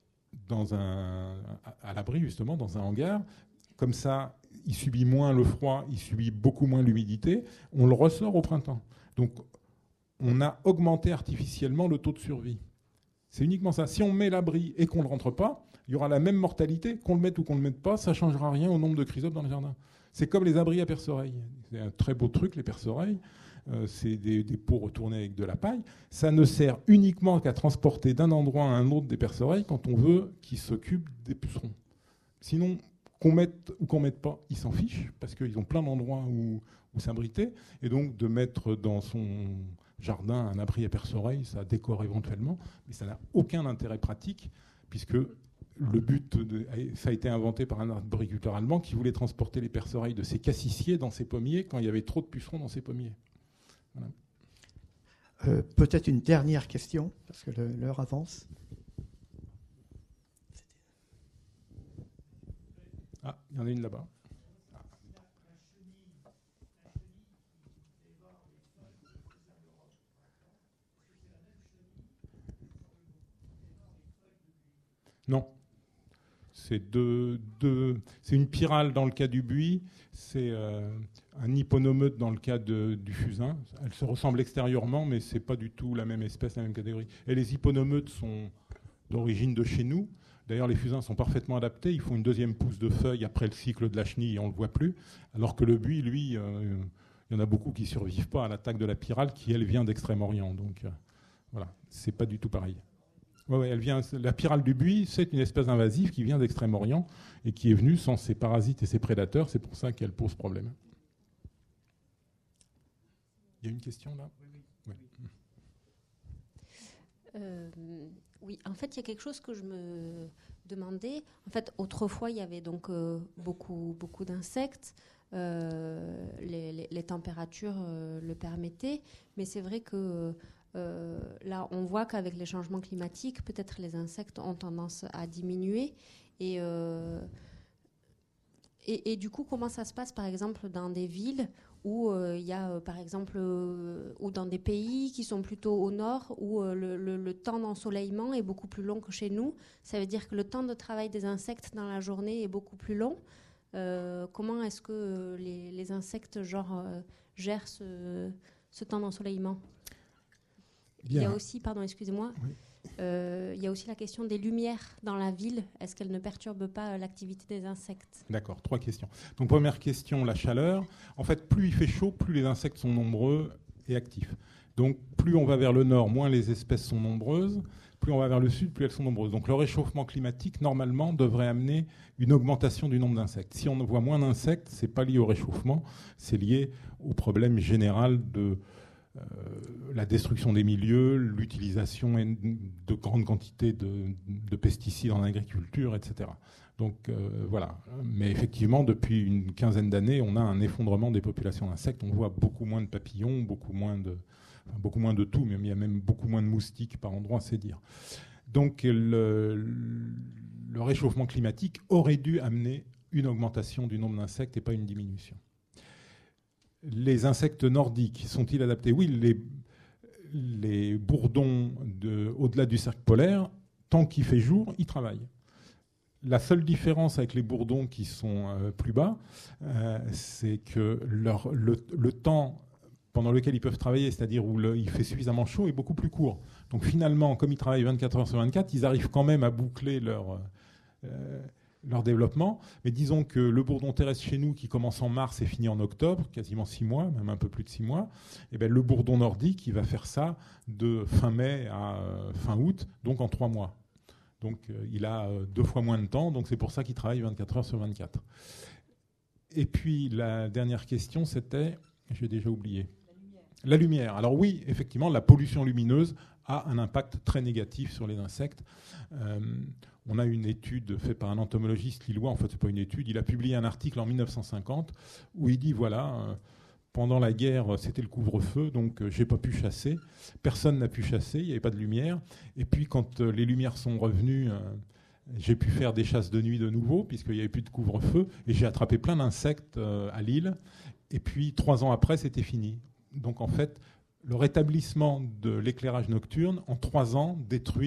à l'abri justement dans un hangar. Comme ça, il subit moins le froid, il subit beaucoup moins l'humidité. On le ressort au printemps. Donc, on a augmenté artificiellement le taux de survie. C'est uniquement ça. Si on met l'abri et qu'on ne le rentre pas, il y aura la même mortalité, qu'on le mette ou qu'on ne le mette pas, ça ne changera rien au nombre de chrysopes dans le jardin. C'est comme les abris à perce-oreille. C'est un très beau truc, les perce-oreilles. C'est des pots retournés avec de la paille. Ça ne sert uniquement qu'à transporter d'un endroit à un autre des perce-oreilles quand on veut qu'ils s'occupent des pucerons. Sinon, qu'on mette ou qu'on ne mette pas, ils s'en fichent, parce qu'ils ont plein d'endroits où s'abriter. Et donc, de mettre dans son jardin un abri à perce-oreille, ça décore éventuellement, mais ça n'a aucun intérêt pratique, puisque le but, ça a été inventé par un arboriculteur allemand qui voulait transporter les perce-oreilles de ses cassissiers dans ses pommiers quand il y avait trop de pucerons dans ses pommiers. Voilà. Peut-être une dernière question, parce que l'heure avance. Ah, il y en a une là-bas. Non. C'est une pyrale dans le cas du buis, c'est un hyponomeute dans le cas du fusain. Elles se ressemblent extérieurement, mais ce n'est pas du tout la même espèce, la même catégorie. Et les hyponomeutes sont d'origine de chez nous. D'ailleurs, les fusains sont parfaitement adaptés. Ils font une deuxième pousse de feuilles après le cycle de la chenille et on ne le voit plus. Alors que le buis, lui, il y en a beaucoup qui ne survivent pas à l'attaque de la pyrale qui, elle, vient d'Extrême-Orient. Donc voilà, ce n'est pas du tout pareil. Ouais, la pyrale du buis, c'est une espèce invasive qui vient d'Extrême-Orient et qui est venue sans ses parasites et ses prédateurs. C'est pour ça qu'elle pose problème. Il y a une question là ? Oui, en fait, il y a quelque chose que je me demandais. En fait, autrefois, il y avait donc beaucoup d'insectes. Les températures le permettaient. Mais c'est vrai que là, on voit qu'avec les changements climatiques, peut-être les insectes ont tendance à diminuer. Et du coup, comment ça se passe, par exemple, dans des villes où il y a, par exemple, ou dans des pays qui sont plutôt au nord, où le temps d'ensoleillement est beaucoup plus long que chez nous. Ça veut dire que le temps de travail des insectes dans la journée est beaucoup plus long. Comment est-ce que les insectes gèrent ce temps d'ensoleillement ? Il y a aussi, pardon, excusez-moi, oui. Il y a aussi la question des lumières dans la ville. Est-ce qu'elles ne perturbent pas l'activité des insectes ? D'accord, 3 questions. Donc première question, la chaleur. En fait, plus il fait chaud, plus les insectes sont nombreux et actifs. Donc plus on va vers le nord, moins les espèces sont nombreuses. Plus on va vers le sud, plus elles sont nombreuses. Donc le réchauffement climatique, normalement, devrait amener une augmentation du nombre d'insectes. Si on voit moins d'insectes, ce n'est pas lié au réchauffement, c'est lié au problème général la destruction des milieux, l'utilisation de grandes quantités de pesticides en agriculture, etc. Donc voilà. Mais effectivement, depuis une quinzaine d'années, on a un effondrement des populations d'insectes. On voit beaucoup moins de papillons, beaucoup moins de tout, mais il y a même beaucoup moins de moustiques par endroit, c'est dire. Donc le réchauffement climatique aurait dû amener une augmentation du nombre d'insectes et pas une diminution. Les insectes nordiques sont-ils adaptés ? Oui, les bourdons au-delà du cercle polaire, tant qu'il fait jour, ils travaillent. La seule différence avec les bourdons qui sont plus bas, c'est que le temps pendant lequel ils peuvent travailler, c'est-à-dire où il fait suffisamment chaud, est beaucoup plus court. Donc finalement, comme ils travaillent 24 heures sur 24, ils arrivent quand même à boucler leur développement. Mais disons que le bourdon terrestre chez nous, qui commence en mars et finit en octobre, quasiment 6 mois, même un peu plus de 6 mois, et bien le bourdon nordique, il va faire ça de fin mai à fin août, donc en 3 mois. Donc il a 2 fois moins de temps, donc c'est pour ça qu'il travaille 24 heures sur 24. Et puis la dernière question, c'était, j'ai déjà oublié, la lumière. Alors oui, effectivement, la pollution lumineuse a un impact très négatif sur les insectes. On a une étude faite par un entomologiste lillois, en fait c'est pas une étude, il a publié un article en 1950 où il dit voilà, pendant la guerre c'était le couvre-feu, donc j'ai pas pu chasser, personne n'a pu chasser, il n'y avait pas de lumière, et puis quand les lumières sont revenues, j'ai pu faire des chasses de nuit de nouveau puisqu'il n'y avait plus de couvre-feu, et j'ai attrapé plein d'insectes à Lille, et puis 3 ans après c'était fini. Donc en fait, le rétablissement de l'éclairage nocturne en 3 ans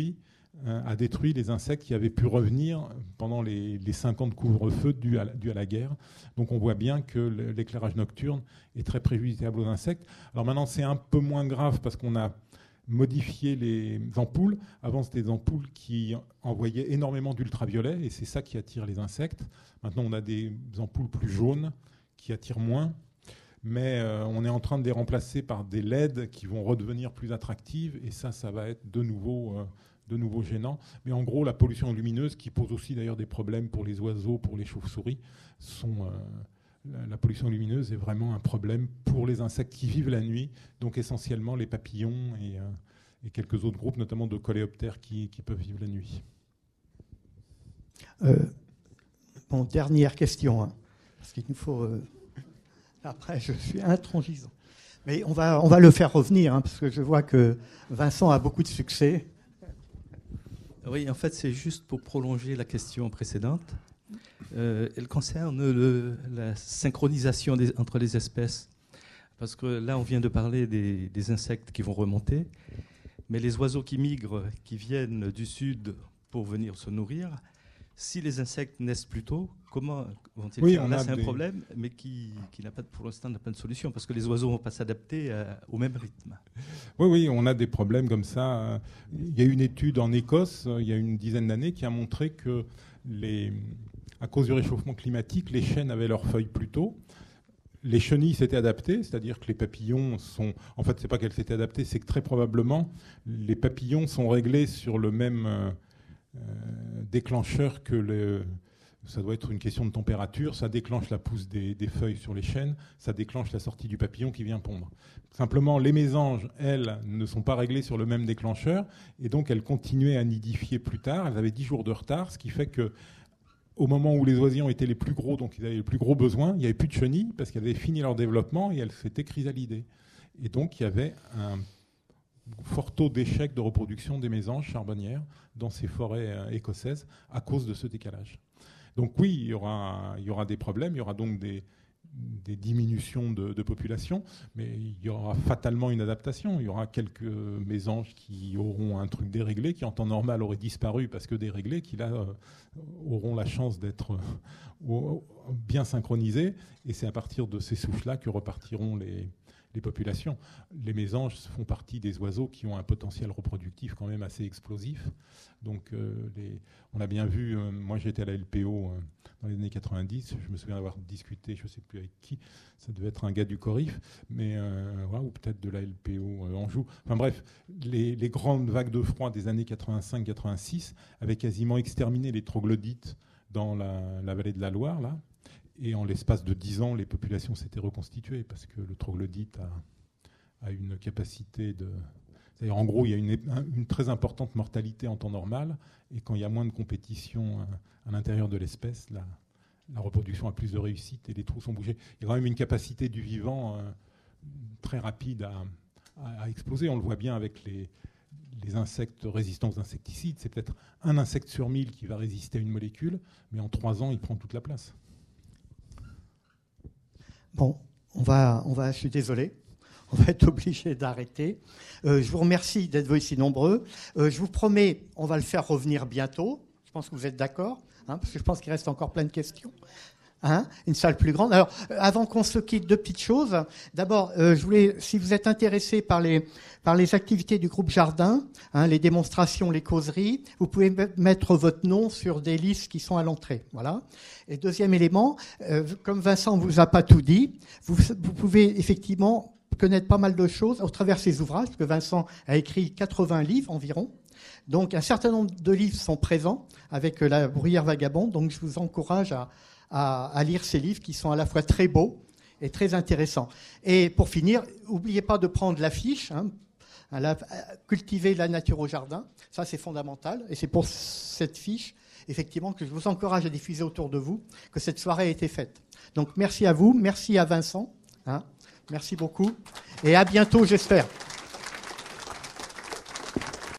a détruit les insectes qui avaient pu revenir pendant les 5 ans de couvre-feu dû à la guerre. Donc on voit bien que l'éclairage nocturne est très préjudiciable aux insectes. Alors maintenant c'est un peu moins grave parce qu'on a modifié les ampoules. Avant c'était des ampoules qui envoyaient énormément d'ultraviolet et c'est ça qui attire les insectes. Maintenant on a des ampoules plus jaunes qui attirent moins. Mais on est en train de les remplacer par des LED qui vont redevenir plus attractives et ça va être de nouveau gênant. Mais en gros, la pollution lumineuse, qui pose aussi d'ailleurs des problèmes pour les oiseaux, pour les chauves-souris, la pollution lumineuse est vraiment un problème pour les insectes qui vivent la nuit, donc essentiellement les papillons et quelques autres groupes, notamment de coléoptères qui peuvent vivre la nuit. Bon, dernière question, hein, parce qu'il nous faut... Après, je suis intransigeant. Mais on va le faire revenir, hein, parce que je vois que Vincent a beaucoup de succès. Oui, en fait, c'est juste pour prolonger la question précédente. Elle concerne la synchronisation entre les espèces. Parce que là, on vient de parler des insectes qui vont remonter. Mais les oiseaux qui migrent, qui viennent du sud pour venir se nourrir, si les insectes naissent plus tôt, comment vont-ils faire ? Là, c'est un problème, mais qui n'a pas, pour l'instant, n'a pas de solution, parce que les oiseaux ne vont pas s'adapter au même rythme. Oui, on a des problèmes comme ça. Il y a une étude en Écosse, il y a une dizaine d'années, qui a montré que, à cause du réchauffement climatique, les chênes avaient leurs feuilles plus tôt. Les chenilles s'étaient adaptées, c'est-à-dire que les papillons sont... En fait, ce n'est pas qu'elles s'étaient adaptées, c'est que très probablement, les papillons sont réglés sur le même... déclencheur que ça doit être une question de température, ça déclenche la pousse des feuilles sur les chênes, ça déclenche la sortie du papillon qui vient pondre. Simplement, les mésanges, elles, ne sont pas réglées sur le même déclencheur, et donc elles continuaient à nidifier plus tard, elles avaient 10 jours de retard, ce qui fait que au moment où les oisillons étaient les plus gros, donc ils avaient les plus gros besoins, il n'y avait plus de chenilles, parce qu'elles avaient fini leur développement, et elles s'étaient chrysalidées. Et donc il y avait un fort taux d'échec de reproduction des mésanges charbonnières dans ces forêts écossaises à cause de ce décalage. Donc oui, il y aura des problèmes, il y aura donc des diminutions de population, mais il y aura fatalement une adaptation. Il y aura quelques mésanges qui auront un truc déréglé, qui en temps normal auraient disparu parce que déréglés, qui là auront la chance d'être bien synchronisés, et c'est à partir de ces souches-là que repartiront les populations. Les mésanges font partie des oiseaux qui ont un potentiel reproductif quand même assez explosif. Donc on a bien vu, moi j'étais à la LPO dans les années 90, je me souviens avoir discuté, je ne sais plus avec qui, ça devait être un gars du Corif, mais, ou peut-être de la LPO Anjou. Enfin bref, les grandes vagues de froid des années 85-86 avaient quasiment exterminé les troglodytes dans la vallée de la Loire, là. Et en l'espace de 10 ans, les populations s'étaient reconstituées parce que le troglodyte a une capacité de... C'est-à-dire, en gros, il y a une très importante mortalité en temps normal, et quand il y a moins de compétition à l'intérieur de l'espèce, la reproduction a plus de réussite et les trous sont bougés. Il y a quand même une capacité du vivant très rapide à exploser. On le voit bien avec les insectes résistants aux insecticides. C'est peut-être un insecte sur 1000 qui va résister à une molécule, mais en 3 ans, il prend toute la place. Bon, je suis désolé. On va être obligé d'arrêter. Je vous remercie d'être venus si nombreux. Je vous promets, on va le faire revenir bientôt. Je pense que vous êtes d'accord, parce que je pense qu'il reste encore plein de questions. Une salle plus grande. Alors, avant qu'on se quitte, 2 petites choses. D'abord, je voulais, si vous êtes intéressé par les activités du groupe Jardin, les démonstrations, les causeries, vous pouvez mettre votre nom sur des listes qui sont à l'entrée. Voilà. Et deuxième élément, comme Vincent vous a pas tout dit, vous pouvez effectivement connaître pas mal de choses au travers de ses ouvrages, parce que Vincent a écrit 80 livres environ. Donc, un certain nombre de livres sont présents avec La bruyère vagabonde. Donc, je vous encourage à lire ces livres qui sont à la fois très beaux et très intéressants. Et pour finir, n'oubliez pas de prendre l'affiche, cultiver la nature au jardin. Ça, c'est fondamental. Et c'est pour cette fiche, effectivement, que je vous encourage à diffuser autour de vous que cette soirée a été faite. Donc, merci à vous. Merci à Vincent. Merci beaucoup. Et à bientôt, j'espère.